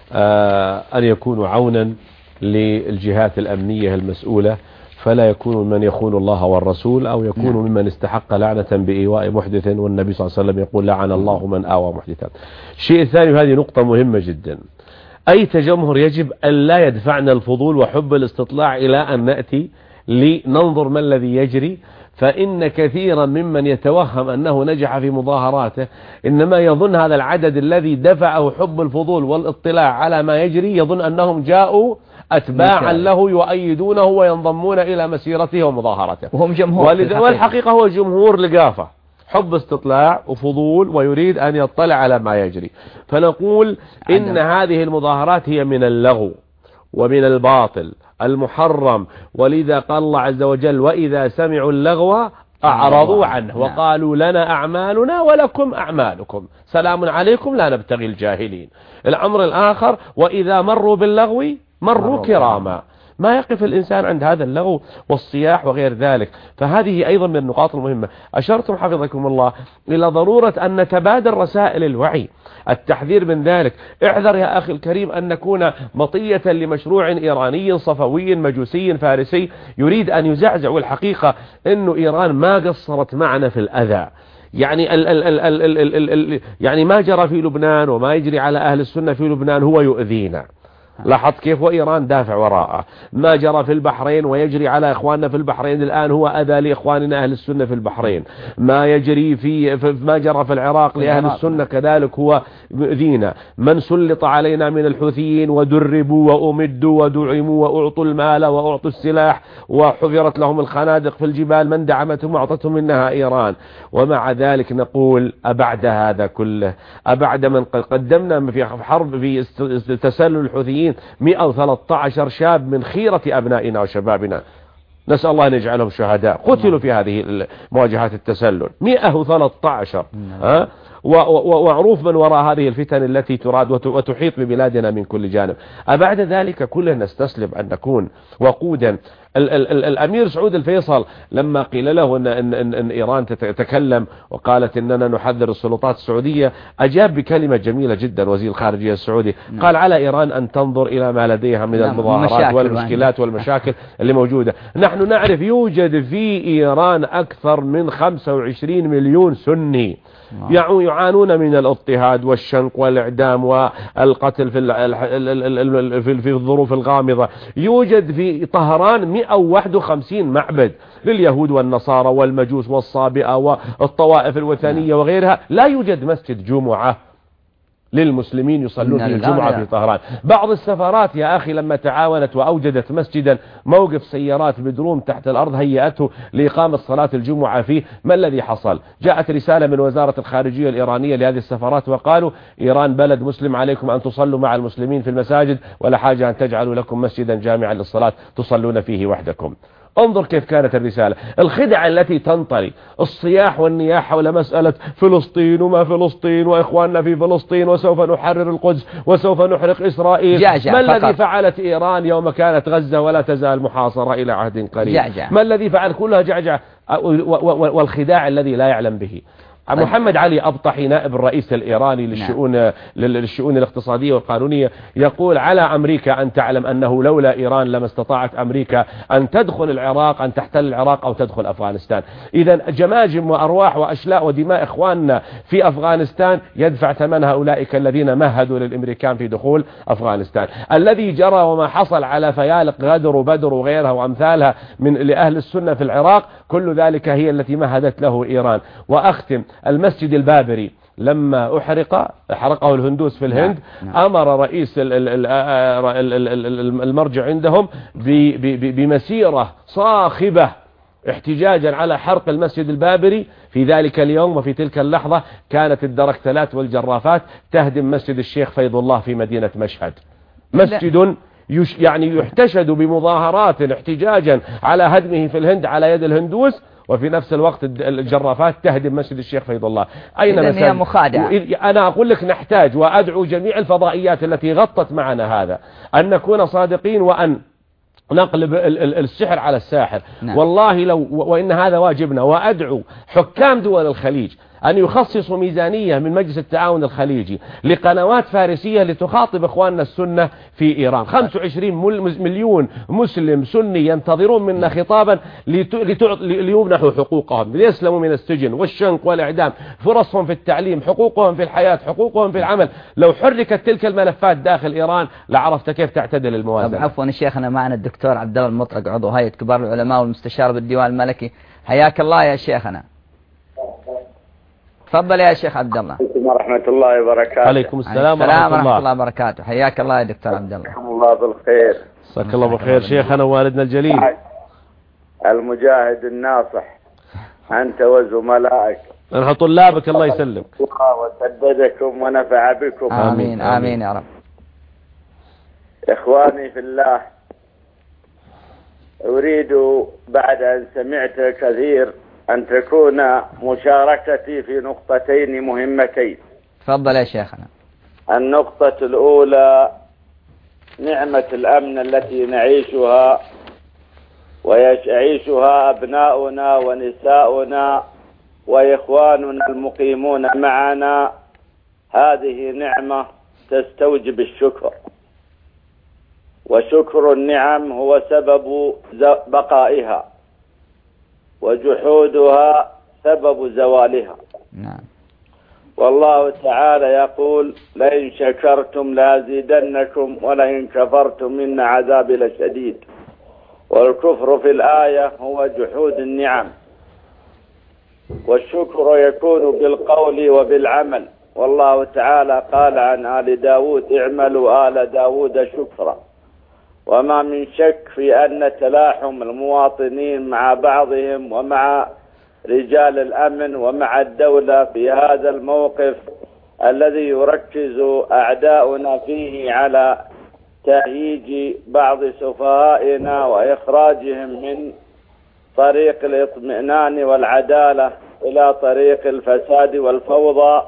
أن يكونوا عونا للجهات الأمنية المسؤولة، فلا يكونوا من يخون الله والرسول، أو يكونوا ممن استحق لعنة بإيواء محدث، والنبي صلى الله عليه وسلم يقول لعن الله من آوى محدثا. الشيء الثاني، وهذه نقطة مهمة جدا، أي تجمهر يجب أن لا يدفعنا الفضول وحب الاستطلاع إلى أن نأتي لننظر ما الذي يجري، فإن كثيرا ممن يتوهم أنه نجح في مظاهراته إنما يظن هذا العدد الذي دفعه حب الفضول والاطلاع على ما يجري، يظن أنهم جاءوا أتباعا له يؤيدونه وينضمون إلى مسيرته ومظاهرته، وهم جمهور. والحقيقة هو جمهور لقافة، حب استطلاع وفضول، ويريد أن يطلع على ما يجري. فنقول إن هذه المظاهرات هي من اللغو ومن الباطل المحرم، ولذا قال الله عز وجل وإذا سمعوا اللغو أعرضوا عنه وقالوا لنا أعمالنا ولكم أعمالكم سلام عليكم لا نبتغي الجاهلين. الأمر الآخر وإذا مروا باللغو مروا كراما، ما يقف الإنسان عند هذا اللغو والصياح وغير ذلك. فهذه أيضا من النقاط المهمة. أشرتم حفظكم الله إلى ضرورة أن نتبادل رسائل الوعي، التحذير من ذلك. احذر يا أخي الكريم أن نكون مطية لمشروع إيراني صفوي مجوسي فارسي يريد أن يزعزع. والحقيقة أنه إيران ما قصرت معنا في الأذى، يعني يعني ما جرى في لبنان وما يجري على أهل السنة في لبنان هو يؤذينا. لاحظ كيف وإيران دافع وراءه. ما جرى في البحرين ويجري على إخواننا في البحرين الآن هو أذى لإخواننا أهل السنة في البحرين. ما يجري ما جرى في العراق لأهل السنة كذلك هو مؤذينا. من سلط علينا من الحوثيين ودربوا وأمدوا ودعموا وأعطوا المال وأعطوا السلاح وحفرت لهم الخنادق في الجبال، من دعمتهم وأعطتهم منها إيران. ومع ذلك نقول أبعد هذا كله، أبعد من قدمنا في حرب في تسلل الحوثيين 113 شاب من خيرة أبنائنا وشبابنا، نسأل الله أن يجعلهم شهداء، قتلوا في هذه مواجهات التسلل 113. ومعروف من وراء هذه الفتن التي تراد وتحيط ببلادنا من كل جانب. أبعد ذلك كلنا نستسلم أن نكون وقودا. الأمير سعود الفيصل لما قيل له أن إيران تتكلم وقالت أننا نحذر السلطات السعودية، أجاب بكلمة جميلة جدا وزير الخارجية السعودي، قال على إيران أن تنظر إلى ما لديها من المظاهرات والمشكلات والمشاكل اللي موجودة. نحن نعرف يوجد في إيران أكثر من 25 مليون سني يعانون من الاضطهاد والشنق والإعدام والقتل في الظروف الغامضة. يوجد في طهران 151 معبد لليهود والنصارى والمجوس والصابئة والطوائف الوثنية وغيرها، لا يوجد مسجد جمعة للمسلمين يصلون في الجمعة في طهران. بعض السفارات يا أخي لما تعاونت وأوجدت مسجدا موقف سيارات بدروم تحت الأرض هيئته لإقامة صلاة الجمعة فيه، ما الذي حصل؟ جاءت رسالة من وزارة الخارجية الإيرانية لهذه السفارات وقالوا إيران بلد مسلم، عليكم أن تصلوا مع المسلمين في المساجد، ولا حاجة أن تجعلوا لكم مسجدا جامعا للصلاة تصلون فيه وحدكم. انظر كيف كانت الرسالة. الخدعة التي تنطري، الصياح والنياح حول مسألة فلسطين وما فلسطين وإخواننا في فلسطين وسوف نحرر القدس وسوف نحرق إسرائيل. ما الذي فعلت إيران يوم كانت غزة ولا تزال محاصرة إلى عهد قريب؟ ما الذي فعل؟ كلها جعجع والخداع الذي لا يعلم به. محمد علي أبطحي نائب الرئيس الإيراني للشؤون الاقتصادية والقانونية يقول على أمريكا أن تعلم أنه لولا إيران لما استطاعت أمريكا أن تدخل العراق، أن تحتل العراق أو تدخل أفغانستان. إذا جماجم وأرواح وأشلاء ودماء إخواننا في أفغانستان يدفع ثمنها أولئك الذين مهدوا للأمريكان في دخول أفغانستان. الذي جرى وما حصل على فيالق غدر وبدر وغيرها وأمثالها لأهل السنة في العراق، كل ذلك هي التي مهدت له إيران. وأختم، المسجد البابري لما حرقه الهندوس في الهند، أمر رئيس المرجع عندهم بمسيرة صاخبة احتجاجا على حرق المسجد البابري في ذلك اليوم وفي تلك اللحظة كانت الدركتلات والجرافات تهدم مسجد الشيخ فيض الله في مدينة مشهد. مسجد يعني يحتشد بمظاهرات احتجاجا على هدمه في الهند على يد الهندوس، وفي نفس الوقت الجرافات تهدم مسجد الشيخ فيض الله. أين هي مخادعة؟ أنا أقول لك نحتاج، وأدعو جميع الفضائيات التي غطت معنا هذا أن نكون صادقين وأن نقلب السحر على الساحر. نعم. والله وإن هذا واجبنا. وأدعو حكام دول الخليج أن يخصصوا ميزانية من مجلس التعاون الخليجي لقنوات فارسية لتخاطب إخواننا السنة في إيران. 25 مليون مسلم سني ينتظرون منا خطابا ليمنحوا حقوقهم، ليسلموا من السجن والشنق والإعدام، فرصهم في التعليم، حقوقهم في الحياة، حقوقهم في العمل. لو حركت تلك الملفات داخل إيران لعرفت كيف تعتدل الموازنة. طب عفوا شيخنا، معنا الدكتور عبد الله المطرق عضو هيئة كبار العلماء والمستشار بالديوان الملكي. حياك الله يا شيخنا. تفضل يا شيخ عبد الله. عليكم ورحمة الله وبركاته. عليكم السلام ورحمة الله وبركاته. حياك الله يا دكتور عبد الله. حياكم الله بالخير. مساك الله بالخير شيخنا والدنا الجليل. المجاهد الناصح أنت وزملائك. نحن طلابك الله يسلمك. وسددكم ونفع بكم. آمين آمين يا رب. إخواني في الله، أريد بعد أن سمعت كثير أن تكون مشاركتي في نقطتين مهمتين. تفضل يا شيخنا. النقطة الأولى نعمة الأمن التي نعيشها ويعيشها أبناؤنا ونساؤنا وإخواننا المقيمون معنا. هذه نعمة تستوجب الشكر، وشكر النعم هو سبب بقائها، وجحودها سبب زوالها. نعم. والله تعالى يقول: لئن شكرتم لازيدنكم ولئن كفرتم إن عذابي لشديد. والكفر في الآية هو جحود النعم، والشكر يكون بالقول وبالعمل. والله تعالى قال عن آل داود: اعملوا آل داود شكرا. وما من شك في أن تلاحم المواطنين مع بعضهم ومع رجال الأمن ومع الدولة في هذا الموقف الذي يركز أعداؤنا فيه على تهييج بعض سفهائنا وإخراجهم من طريق الاطمئنان والعدالة إلى طريق الفساد والفوضى.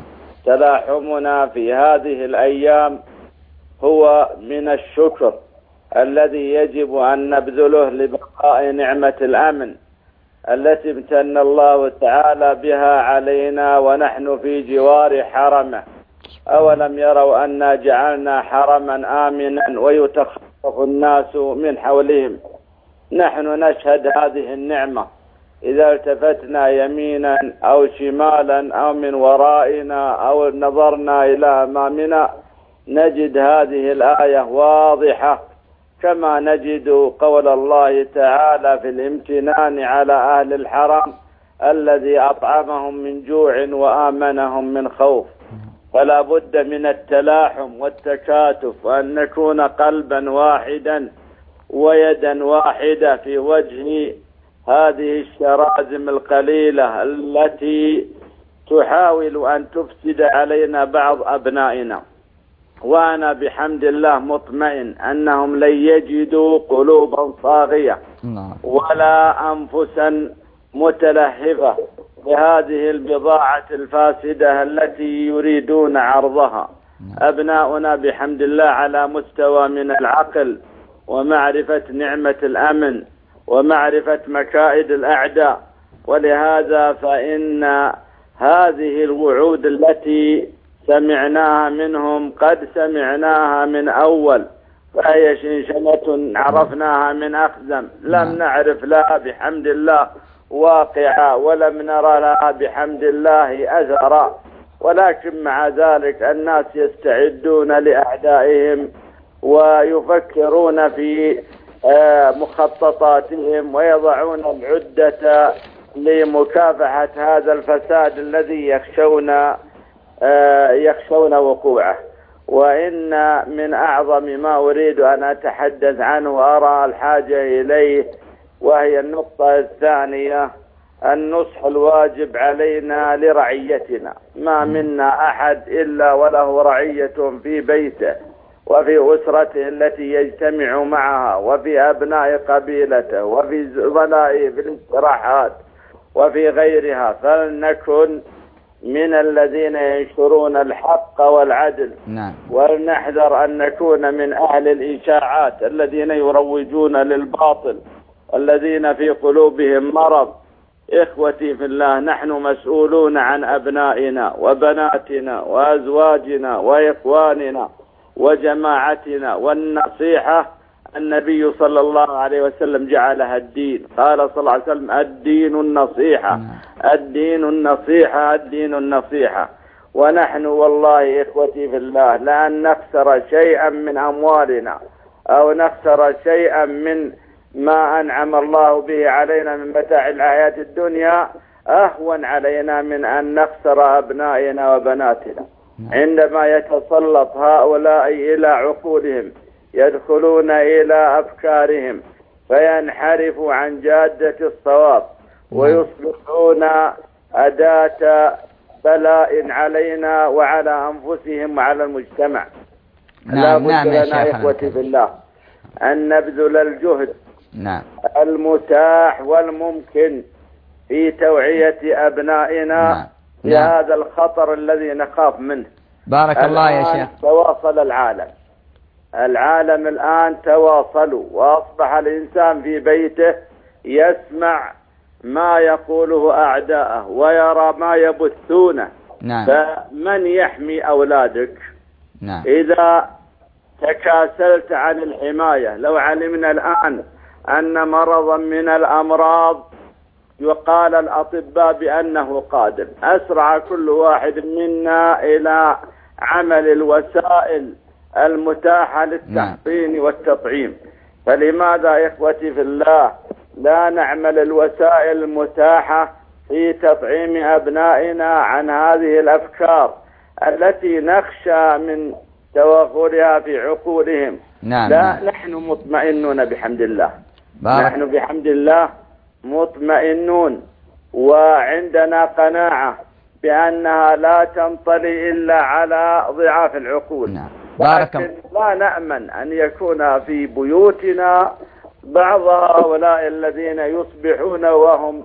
تلاحمنا في هذه الأيام هو من الشكر الذي يجب أن نبذله لبقاء نعمة الأمن التي امتن الله تعالى بها علينا ونحن في جوار حرمه. أولم يروا أنا جعلنا حرما آمنا ويتخطف الناس من حولهم. نحن نشهد هذه النعمة إذا التفتنا يمينا أو شمالا أو من ورائنا أو نظرنا إلى أمامنا نجد هذه الآية واضحة، كما نجد قول الله تعالى في الامتنان على أهل الحرم الذي أطعمهم من جوع وآمنهم من خوف. فلا بد من التلاحم والتكاتف، وأن نكون قلبا واحدا ويدا واحدة في وجه هذه الشرازم القليلة التي تحاول أن تفسد علينا بعض أبنائنا. وأنا بحمد الله مطمئن أنهم لن يجدوا قلوبا صاغية ولا أنفسا متلهفة بهذه البضاعة الفاسدة التي يريدون عرضها. أبناؤنا بحمد الله على مستوى من العقل ومعرفة نعمة الأمن ومعرفة مكائد الأعداء. ولهذا فإن هذه الوعود التي سمعناها منهم قد سمعناها من أول، فهي شنشنة عرفناها من أخزم، لم نعرف لها بحمد الله واقعة ولم نرى لها بحمد الله أثرا. ولكن مع ذلك الناس يستعدون لأعدائهم ويفكرون في مخططاتهم ويضعون العدة لمكافحة هذا الفساد الذي يخشون وقوعه. وإن من أعظم ما أريد أن أتحدث عنه وأرى الحاجة إليه وهي النقطة الثانية النصح الواجب علينا لرعيتنا. ما منا أحد إلا وله رعية في بيته وفي أسرته التي يجتمع معها وفي أبناء قبيلته وفي زملائه في الاستراحات وفي غيرها، فلنكن من الذين ينشرون الحق والعدل. نعم. ولنحذر أن نكون من أهل الإشاعات الذين يروجون للباطل الذين في قلوبهم مرض. إخوتي في الله، نحن مسؤولون عن أبنائنا وبناتنا وأزواجنا وإخواننا وجماعتنا، والنصيحة النبي صلى الله عليه وسلم جعلها الدين. قال صلى الله عليه وسلم: الدين النصيحة، الدين النصيحة، الدين النصيحة. ونحن والله إخوتي في الله لأن نخسر شيئا من أموالنا أو نخسر شيئا من ما أنعم الله به علينا من متاع الحياة الدنيا أهون علينا من أن نخسر أبنائنا وبناتنا. عندما يتسلط هؤلاء إلى عقولهم، يدخلون إلى أفكارهم، فينحرفوا عن جادة الصواب ويصبحون أداة بلاء علينا وعلى أنفسهم وعلى المجتمع. لا بد لنا إخوتي في الله أن نبذل الجهد المتاح والممكن في توعية أبنائنا في هذا الخطر الذي نخاف منه. بارك الله يا شيخ. تواصل العالم الآن تواصلوا، وأصبح الإنسان في بيته يسمع ما يقوله أعداءه ويرى ما يبثونه. فمن يحمي أولادك؟ إذا تكاسلت عن الحماية. لو علمنا الآن أن مرضا من الأمراض يقال الأطباء بأنه قادم، أسرع كل واحد منا إلى عمل الوسائل المتاحة للتحصين والتطعيم. فلماذا إخوتي في الله لا نعمل الوسائل المتاحة في تطعيم أبنائنا عن هذه الأفكار التي نخشى من توغلها في عقولهم؟ نحن مطمئنون بحمد الله. نحن بحمد الله مطمئنون، وعندنا قناعة بأنها لا تنطلي إلا على ضعاف العقول. لكن لا نأمن أن يكون في بيوتنا بعض هؤلاء الذين يصبحون وهم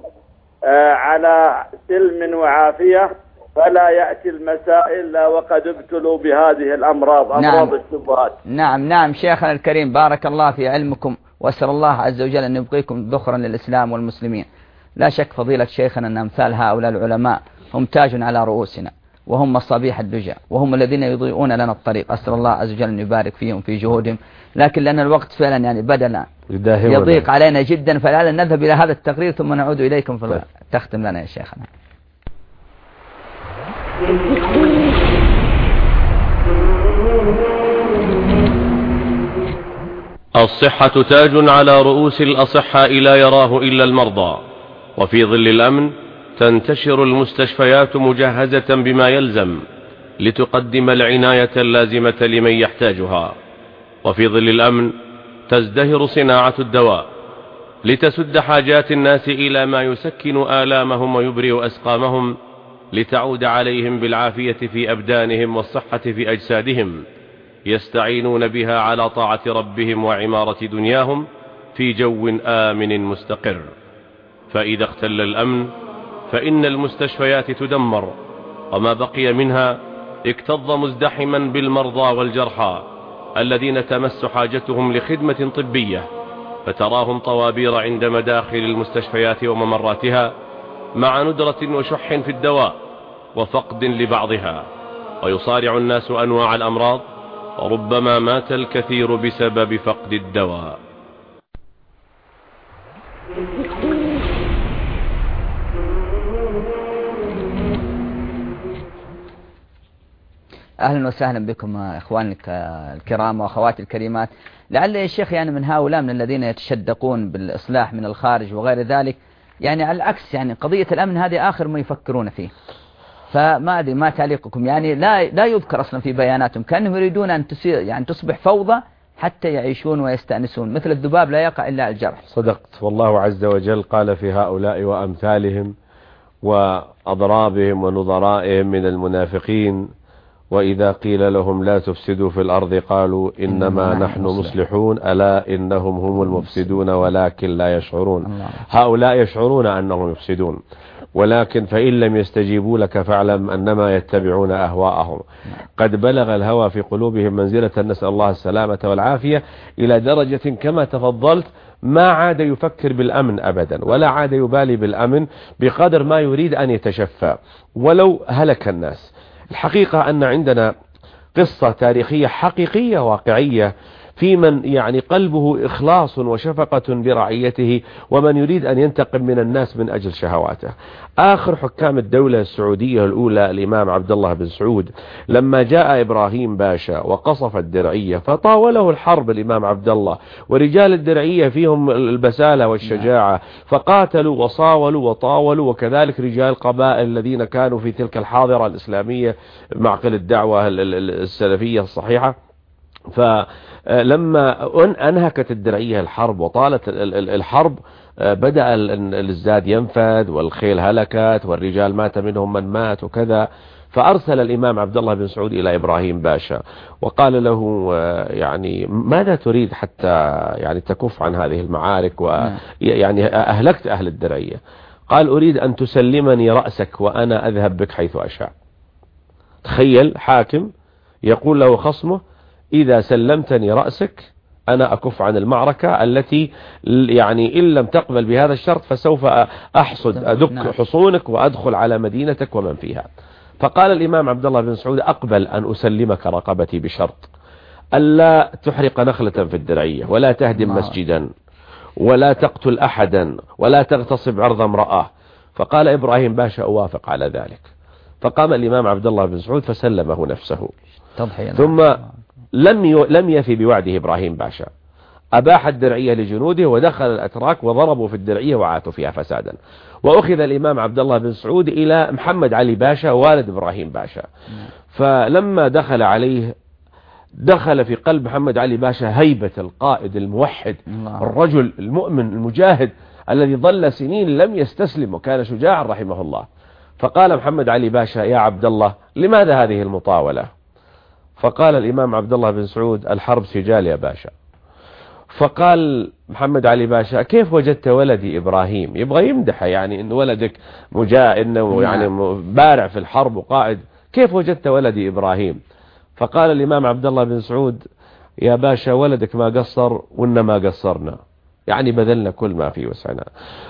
على سلم وعافية، فلا يأتي المساء إلا وقد ابتلوا بهذه الأمراض، أمراض الشبهات. نعم شيخنا الكريم، بارك الله في علمكم، وأسأل الله عز وجل أن يبقيكم ذخرا للإسلام والمسلمين. لا شك فضيلة شيخنا أن أمثال هؤلاء العلماء هم تاج على رؤوسنا، وهم مصابيح الدجى، وهم الذين يضيئون لنا الطريق. أسأل الله عز وجل أن يبارك فيهم في جهودهم، لكن لأن الوقت فعلا يعني بدأ يضيق علينا جدا، فلعل نذهب إلى هذا التقرير ثم نعود إليكم تختم لنا يا شيخنا. الصحة تاج على رؤوس الأصحاء لا يراه إلا المرضى، وفي ظل الأمن تنتشر المستشفيات مجهزة بما يلزم لتقدم العناية اللازمة لمن يحتاجها. وفي ظل الأمن تزدهر صناعة الدواء لتسد حاجات الناس إلى ما يسكن آلامهم ويبرئ أسقامهم، لتعود عليهم بالعافية في أبدانهم والصحة في أجسادهم، يستعينون بها على طاعة ربهم وعمارة دنياهم في جو آمن مستقر. فإذا اختل الأمن فإن المستشفيات تدمر، وما بقي منها اكتظ مزدحما بالمرضى والجرحى الذين تمس حاجتهم لخدمة طبية، فتراهم طوابير عند مداخل المستشفيات وممراتها مع ندرة وشح في الدواء وفقد لبعضها، ويصارع الناس أنواع الأمراض، وربما مات الكثير بسبب فقد الدواء. أهلا وسهلا بكم إخواني الكرام وأخواتي الكريمات. لعل يا شيخ يعني من هؤلاء من الذين يتشدقون بالإصلاح من الخارج وغير ذلك، يعني على العكس، يعني قضية الأمن هذه آخر ما يفكرون فيه. فما أدري ما تعليقكم؟ يعني لا يذكر أصلا في بياناتهم، كأنهم يريدون أن تصير يعني تصبح فوضى حتى يعيشون ويستأنسون، مثل الذباب لا يقع إلا الجرح. صدقت. والله عز وجل قال في هؤلاء وأمثالهم وأضرابهم ونظرائهم من المنافقين: وإذا قيل لهم لا تفسدوا في الأرض قالوا إنما نحن مصلحون ألا إنهم هم المفسدون ولكن لا يشعرون. هؤلاء يشعرون أنهم يفسدون، ولكن فإن لم يستجيبوا لك فاعلم أنما يتبعون أهواءهم. قد بلغ الهوى في قلوبهم منزلة، نسأل الله السلامة والعافية، إلى درجة كما تفضلت ما عاد يفكر بالأمن أبدا، ولا عاد يبالي بالأمن بقدر ما يريد أن يتشفى ولو هلك الناس. الحقيقة أن عندنا قصة تاريخية حقيقية واقعية في من يعني قلبه إخلاص وشفقة برعيته، ومن يريد أن ينتقم من الناس من أجل شهواته. آخر حكام الدولة السعودية الأولى الإمام عبد الله بن سعود، لما جاء إبراهيم باشا وقصف الدرعية فطاوله الحرب الإمام عبد الله، ورجال الدرعية فيهم البسالة والشجاعة، فقاتلوا وصاولوا وطاولوا، وكذلك رجال قبائل الذين كانوا في تلك الحاضرة الإسلامية معقل الدعوة السلفية الصحيحة. فلما أنهكت الدرعية الحرب وطالت الحرب، بدأ الازداد ينفذ والخيل هلكت والرجال مات منهم من مات وكذا. فأرسل الإمام عبد الله بن سعود إلى إبراهيم باشا وقال له يعني ماذا تريد حتى يعني تكف عن هذه المعارك ويعني أهلكت أهل الدرعية؟ قال أريد أن تسلمني رأسك وأنا أذهب بك حيث أشاء. تخيل حاكم يقول له خصمه: إذا سلمتني رأسك أنا أكف عن المعركة التي يعني إن لم تقبل بهذا الشرط فسوف أدك حصونك وأدخل على مدينتك ومن فيها. فقال الإمام عبد الله بن سعود: أقبل أن أسلمك رقبتي بشرط ألا تحرق نخلة في الدرعية، ولا تهدم مسجدا، ولا تقتل أحدا، ولا تغتصب عرض امرأة. فقال إبراهيم باشا: أوافق على ذلك. فقام الإمام عبد الله بن سعود فسلمه نفسه. ثم لم يفي بوعده إبراهيم باشا، أباح الدرعية لجنوده ودخل الأتراك وضربوا في الدرعية وعاتوا فيها فسادا. وأخذ الإمام عبد الله بن سعود إلى محمد علي باشا والد إبراهيم باشا. فلما دخل عليه دخل في قلب محمد علي باشا هيبة القائد الموحد الرجل المؤمن المجاهد الذي ظل سنين لم يستسلم وكان شجاعا رحمه الله. فقال محمد علي باشا: يا عبد الله لماذا هذه المطاولة؟ فقال الإمام عبد الله بن سعود: الحرب سجال يا باشا. فقال محمد علي باشا: كيف وجدت ولدي إبراهيم؟ يبغى يمدح يعني إن ولدك إنه يعني بارع في الحرب وقائد، كيف وجدت ولدي إبراهيم؟ فقال الإمام عبد الله بن سعود: يا باشا ولدك ما قصر وإنما قصرنا، يعني بذلنا كل ما في وسعنا.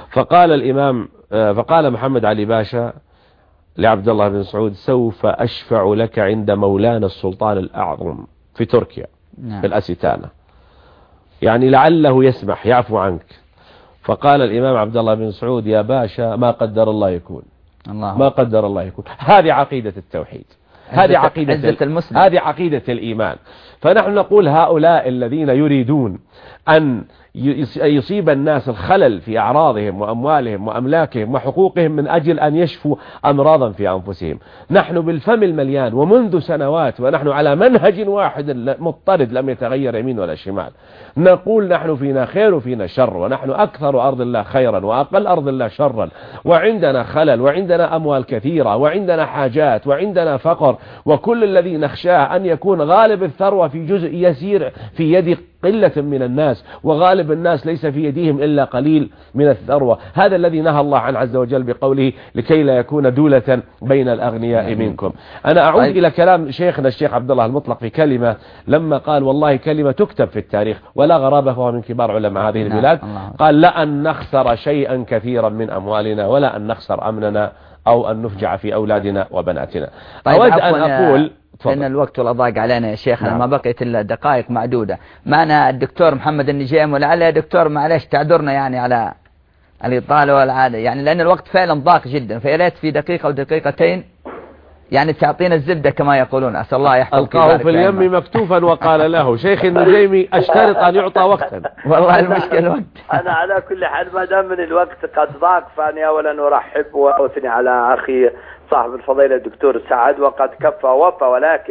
فقال محمد علي باشا لعبد الله بن سعود: سوف أشفع لك عند مولانا السلطان الأعظم في تركيا في الأستانة، يعني لعله يسمح يعفو عنك. فقال الإمام عبد الله بن سعود: يا باشا ما قدر الله يكون، ما قدر الله يكون. هذه عقيدة التوحيد، هذه عقيدة الإيمان. فنحن نقول هؤلاء الذين يريدون أن يصيب الناس الخلل في أعراضهم وأموالهم وأملاكهم وحقوقهم من أجل أن يشفوا أمراضا في أنفسهم، نحن بالفم المليان ومنذ سنوات ونحن على منهج واحد مضطرد لم يتغير يمين ولا شمال، نقول نحن فينا خير وفينا شر، ونحن أكثر أرض الله خيرا وأقل أرض الله شرا، وعندنا خلل وعندنا أموال كثيرة وعندنا حاجات وعندنا فقر، وكل الذي نخشاه أن يكون غالب الثروة في جزء يسير في يد قلة من الناس، وغالب الناس ليس في يديهم إلا قليل من الثروة. هذا الذي نهى الله عنه عز وجل بقوله: لكي لا يكون دولة بين الأغنياء منكم. أنا أعود إلى كلام شيخنا الشيخ عبد الله المطلق في كلمة لما قال: والله كلمة تكتب في التاريخ ولا غرابة، فهو من كبار علماء هذه البلاد. قال: لا أن نخسر شيئا كثيرا من أموالنا ولا أن نخسر أمننا أو أن نفجع في أولادنا وبناتنا. أود أن أقول لأن الوقت والله ضاق علينا يا شيخ. ما بقيت إلا دقائق معدودة. معنا الدكتور محمد النجيم، ولعل يا دكتور معلش تعذرنا يعني على الإطالة والعادة، يعني لأن الوقت فعلا ضاق جدا، فيا ريت في دقيقة أو دقيقتين يعني تعطينا الزبدة كما يقولون. أسأل الله يحفظك. ألقاه في اليم مكتوفا وقال له: شيخ النجيمي أشترط أن يعطى وقتا. والله المشكلة الوقت. أنا على كل حال ما دام من الوقت قد ضاق، فأنا أولا أرحب وأثني على أخي صاحب الفضيلة الدكتور سعد، وقد كفى ووفى، ولكن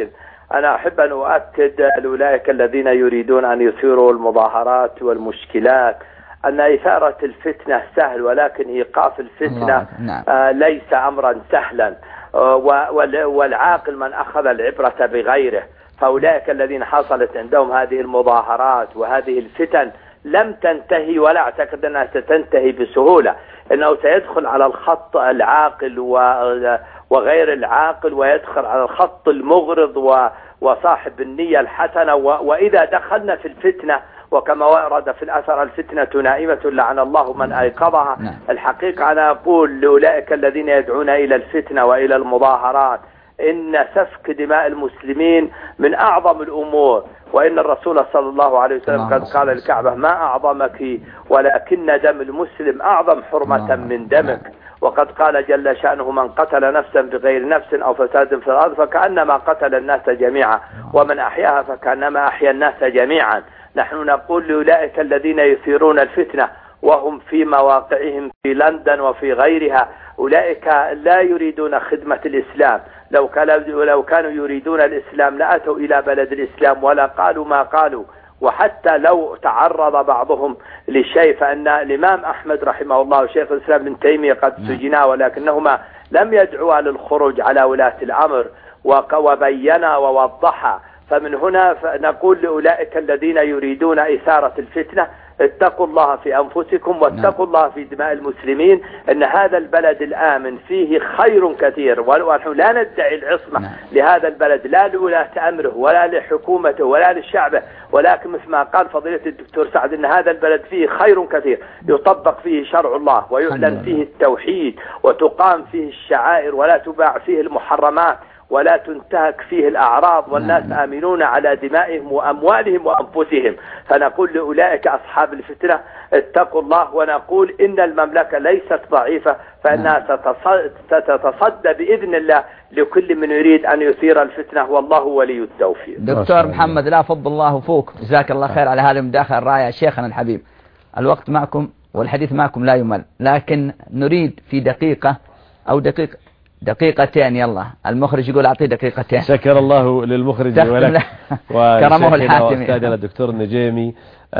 أنا أحب أن أؤكد لأولئك الذين يريدون أن يثيروا المظاهرات والمشكلات أن إثارة الفتنة سهل، ولكن إيقاف الفتنة ليس أمرا سهلا، والعاقل من أخذ العبرة بغيره. فأولئك الذين حصلت عندهم هذه المظاهرات وهذه الفتن لم تنتهي، ولا أعتقد أنها ستنتهي بسهولة، إنه سيدخل على الخط العاقل وغير العاقل، ويدخل على الخط المغرض وصاحب النية الحسنة. وإذا دخلنا في الفتنة، وكما ورد في الأثر الفتنة نائمة لعن الله من أيقظها، الحقيقة أنا أقول لأولئك الذين يدعون إلى الفتنة وإلى المظاهرات إن سفك دماء المسلمين من أعظم الأمور، وإن الرسول صلى الله عليه وسلم قد قال للكعبة ما أعظمك ولكن دم المسلم أعظم حرمة من دمك. وقد قال جل شأنه من قتل نفسا بغير نفس أو فساد في الأرض فكأنما قتل الناس جميعا ومن أحياها فكأنما أحيا الناس جميعا. نحن نقول لأولئك الذين يثيرون الفتنة وهم في مواقعهم في لندن وفي غيرها، أولئك لا يريدون خدمة الإسلام. لو كانوا يريدون الإسلام لأتوا إلى بلد الإسلام ولا قالوا ما قالوا. وحتى لو تعرض بعضهم لشيء، فإن الإمام أحمد رحمه الله وشيخ الإسلام ابن تيمية قد سجنا، ولكنهما لم يدعوا للخروج على ولاة الأمر، وبينا ووضحا. فمن هنا نقول لأولئك الذين يريدون إثارة الفتنة اتقوا الله في أنفسكم واتقوا الله في دماء المسلمين. أن هذا البلد الآمن فيه خير كثير، ونحن لا ندعي العصمة لهذا البلد لا لولاة أمره ولا لحكومته ولا للشعب، ولكن مثل ما قال فضيلة الدكتور سعد أن هذا البلد فيه خير كثير، يطبق فيه شرع الله ويعلن فيه التوحيد وتقام فيه الشعائر ولا تباع فيه المحرمات ولا تنتهك فيه الأعراض، والناس آمنون على دمائهم وأموالهم وأنفسهم. فنقول لأولئك أصحاب الفتنة اتقوا الله، ونقول إن المملكة ليست ضعيفة، فإنها ستتصدى بإذن الله لكل من يريد أن يثير الفتنة، والله ولي التوفيق. دكتور محمد لا فضل الله فوق، جزاك الله خير على هذه المداخلة الرائعة. شيخنا الحبيب الوقت معكم والحديث معكم لا يمل، لكن نريد في دقيقة أو دقيقتين، يلا المخرج يقول أعطيه دقيقتين. شكر الله للمخرج ولك كرمه الحاتمي وأستاذنا الدكتور النجيمي.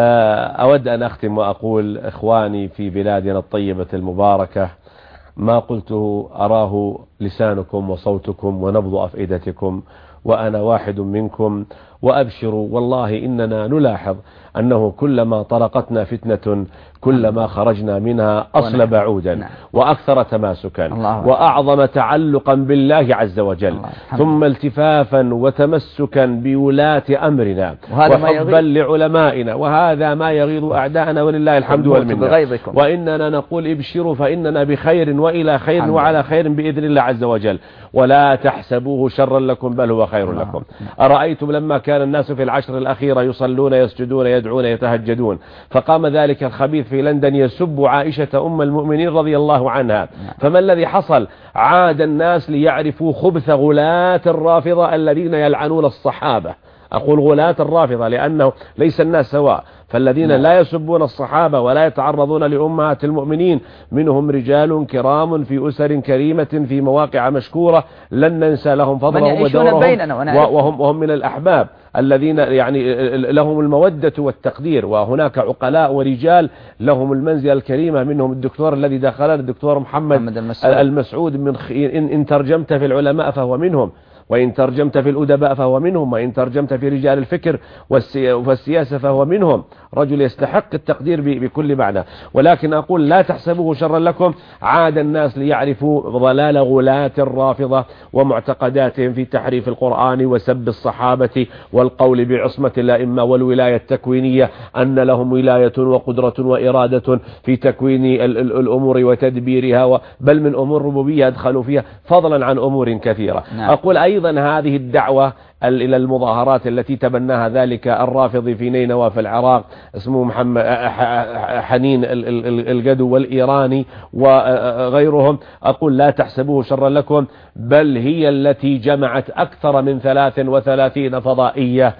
أود أن أختم وأقول إخواني في بلادنا الطيبة المباركة ما قلته أراه لسانكم وصوتكم ونبض أفئدتكم، وأنا واحد منكم، وأبشروا والله إننا نلاحظ أنه كلما طرقتنا فتنة كلما خرجنا منها أصلب عودا وأكثر تماسكا وأعظم تعلقا بالله عز وجل، ثم التفافا وتمسكا بولاة أمرنا وحبا لعلمائنا، وهذا ما يغيظ أعداءنا ولله الحمد والمنة. وإننا نقول ابشروا فإننا بخير وإلى خير وعلى خير بإذن الله عز وجل، ولا تحسبوه شرا لكم بل هو خير لكم. أرأيتم لما كان الناس في العشر الأخيرة يصلون يسجدون يدعون يتهجدون، فقام ذلك الخبيث في لندن يسب عائشة أم المؤمنين رضي الله عنها، فما الذي حصل؟ عاد الناس ليعرفوا خبث غلاة الرافضة الذين يلعنون الصحابة. أقول غلاة الرافضة لأنه ليس الناس سواء، فالذين لا يسبون الصحابة ولا يتعرضون لأمهات المؤمنين منهم رجال كرام في أسر كريمة في مواقع مشكورة لن ننسى لهم فضلهم ودورهم، وهم من الأحباب الذين يعني لهم المودة والتقدير، وهناك عقلاء ورجال لهم المنزلة الكريمة، منهم الدكتور الذي دخلنا الدكتور محمد المسعود، إن ترجمت في العلماء فهو منهم، وإن ترجمت في الأدباء فهو منهم، وإن ترجمت في رجال الفكر والسياسة فهو منهم، رجل يستحق التقدير بكل معنى. ولكن أقول لا تحسبوه شرا لكم، عاد الناس ليعرفوا ضلال غلاة الرافضة ومعتقداتهم في تحريف القرآن وسب الصحابة والقول بعصمة الأئمة والولاية التكوينية، أن لهم ولاية وقدرة وإرادة في تكوين الأمور وتدبيرها، بل من أمور ربوبية أدخلوا فيها فضلا عن أمور كثيرة. أقول أيضا هذه الدعوة إلى المظاهرات التي تبناها ذلك الرافضي في نينوى في العراق اسمه محمد حنين القدو والإيراني وغيرهم، أقول لا تحسبوه شرا لكم، بل هي التي جمعت أكثر من 33 فضائية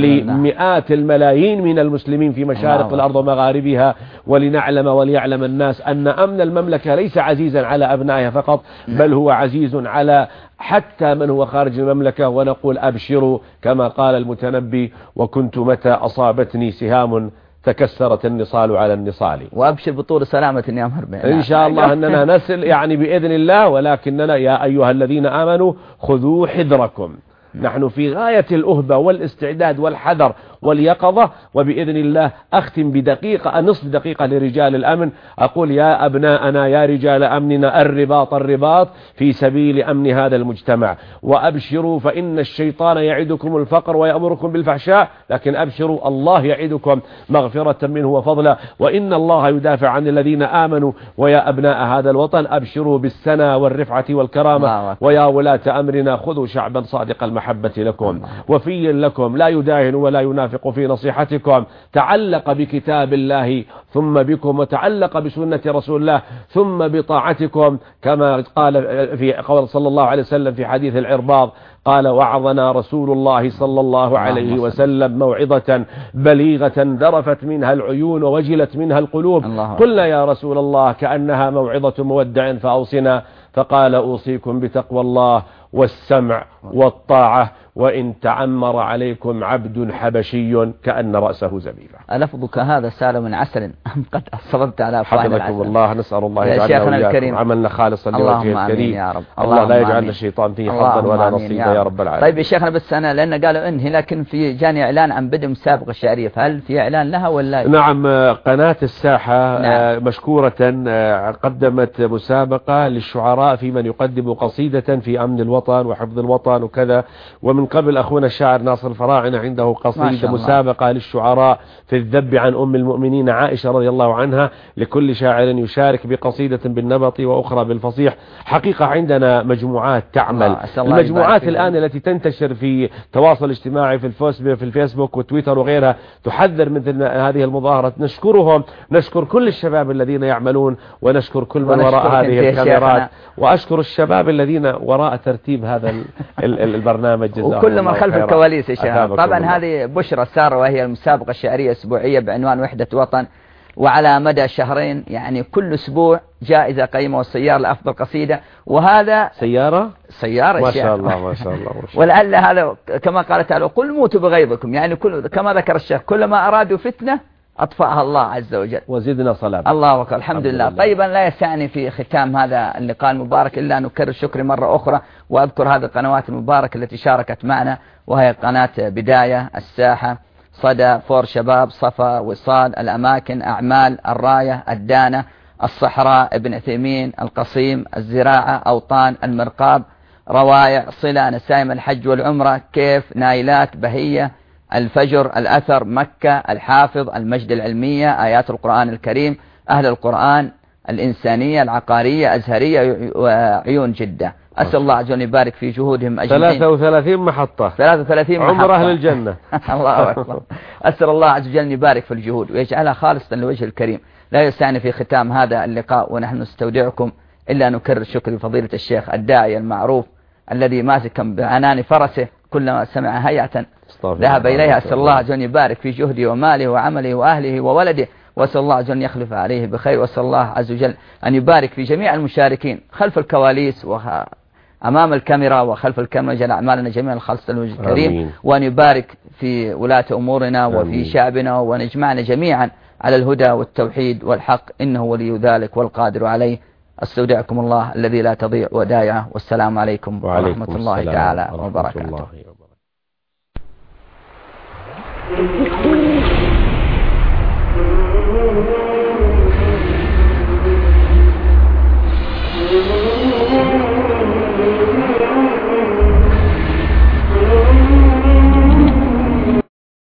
لمئات الملايين من المسلمين في مشارق الأرض ومغاربها، ولنعلم وليعلم الناس أن أمن المملكة ليس عزيزا على أبنائها فقط، بل هو عزيز على حتى من هو خارج المملكة. ونقول أبشر وأبشروا كما قال المتنبي: وكنت متى أصابتني سهام تكسرت النصال على النصال. وأبشر بطول سلامة يا مربع. إن شاء الله أننا نصل يعني بإذن الله، ولكننا يا أيها الذين آمنوا خذوا حذركم. نحن في غاية الأهبة والاستعداد والحذر واليقظة، وبإذن الله أختم بدقيقة نصف دقيقة لرجال الأمن. أقول: يا أبناءنا يا رجال أمننا، الرباط في سبيل أمن هذا المجتمع، وأبشروا فإن الشيطان يعدكم الفقر ويأمركم بالفحشاء، لكن أبشروا الله يعدكم مغفرة منه وفضلا، وإن الله يدافع عن الذين آمنوا. ويا أبناء هذا الوطن أبشروا بالسنة والرفعة والكرامة، ويا ولاة أمرنا خذوا شعبا صادق المحبة لكم وفي لكم لا يداهن ولا ينافق في نصيحتكم، تعلق بكتاب الله ثم بكم، وتعلق بسنة رسول الله ثم بطاعتكم، كما قال في قول صلى الله عليه وسلم في حديث العرباض قال: وعظنا رسول الله صلى الله عليه وسلم موعظة بليغة ذرفت منها العيون ووجلت منها القلوب. قلنا: يا رسول الله كأنها موعظة مودع فأوصنا. فقال: أوصيكم بتقوى الله والسمع والطاعة، وإن تعمر عليكم عبد حبشي كأن رأسه زبيبة. لفظك هذا سال من عسل قد أصبت على أفواه العسل. حفظكم الله. نسأل الله يجعلنا وإياكم عملنا خالصا لوجهه الكريم. يا رب. الله لا يجعلنا الشيطان فيه حظا ولا نصيبا يا رب العالمين. طيب يا شيخنا، بس أنا لأن قالوا إنهي، لكن في جاني إعلان عن بدء مسابقة شعرية، فهل في إعلان لها ولا؟ نعم، قناة الساحة مشكورة قدمت مسابقة للشعراء في من يقدم قصيدة في أمن الوطن وحفظ الوطن وكذا. ومن قبل أخونا الشاعر ناصر الفراعنة عنده قصيدة مسابقة للشعراء في الذب عن أم المؤمنين عائشة رضي الله عنها، لكل شاعر يشارك بقصيدة بالنبط وأخرى بالفصيح. حقيقة عندنا مجموعات تعمل، المجموعات الآن التي تنتشر في التواصل الاجتماعي في الفيسبوك وتويتر وغيرها تحذر مثل هذه المظاهرة. نشكرهم، نشكر كل الشباب الذين يعملون، ونشكر كل من وراء هذه الكاميرات، وأشكر الشباب الذين وراء ترتيب هذا البرنامج. جزاهم وكل من خلف الكواليس يا شيخ. طبعا هذه بشرى سارة، وهي المسابقة الشعرية الأسبوعية بعنوان وحدة وطن، وعلى مدى شهرين يعني كل أسبوع جائزة قيمة، والسيارة لأفضل قصيدة. وهذا سيارة ما شاء الله ما شاء الله. ولعل هذا كما قال تعالى: قل موتوا بغيظكم، يعني كما ذكر الشيخ كلما أرادوا فتنة أطفأها الله عز وجل وزدنا صلاة. الله أكبر. الحمد لله. طيبا، لا يسعني في ختام هذا اللقاء المبارك إلا أن أكرر شكري مرة أخرى، وأذكر هذه القنوات المباركة التي شاركت معنا، وهي قناة بداية، الساحة، صدى، فور شباب، صفا، وصال، الأماكن، أعمال، الراية، الدانة، الصحراء، ابن عثيمين، القصيم، الزراعة، أوطان، المرقاب، روايع، صلة، نسائم الحج والعمرة، كيف، نايلات، بهية، الفجر، الأثر، مكة، الحافظ، المجد العلمية، آيات القرآن الكريم، أهل القرآن، الإنسانية، العقارية، أزهرية، وعيون جدة. أسأل الله عز وجل يبارك في جهودهم أجمعين. 33 محطة، 33 محطة، عمر أهل الجنة. الله أكبر. أسأل الله عز وجل يبارك في الجهود ويجعلها خالصة لوجه الكريم. لا يسعني في ختام هذا اللقاء ونحن نستودعكم إلا أن نكرر شكر لفضيلة الشيخ الداعية المعروف الذي ماسكا بعنان فرسه، كلما سمع هيعة ذهب إليها. أسأل الله عز وجل يبارك في جهده وماله وعمله وأهله وولده، وأسأل الله عز وجل يخلف عليه بخير، وأسأل الله عز وجل أن يبارك في جميع المشاركين خلف الكواليس أمام الكاميرا وخلف الكاميرا، جل أعمالنا جميعا الخالصة لوجه الكريم، وأن يبارك في ولاة أمورنا وفي شعبنا، ونجمعنا جميعا على الهدى والتوحيد والحق، إنه ولي ذلك والقادر عليه. استودعكم الله الذي لا تضيع ودائعه، والسلام عليكم ورحمة الله تعالى وبركاته.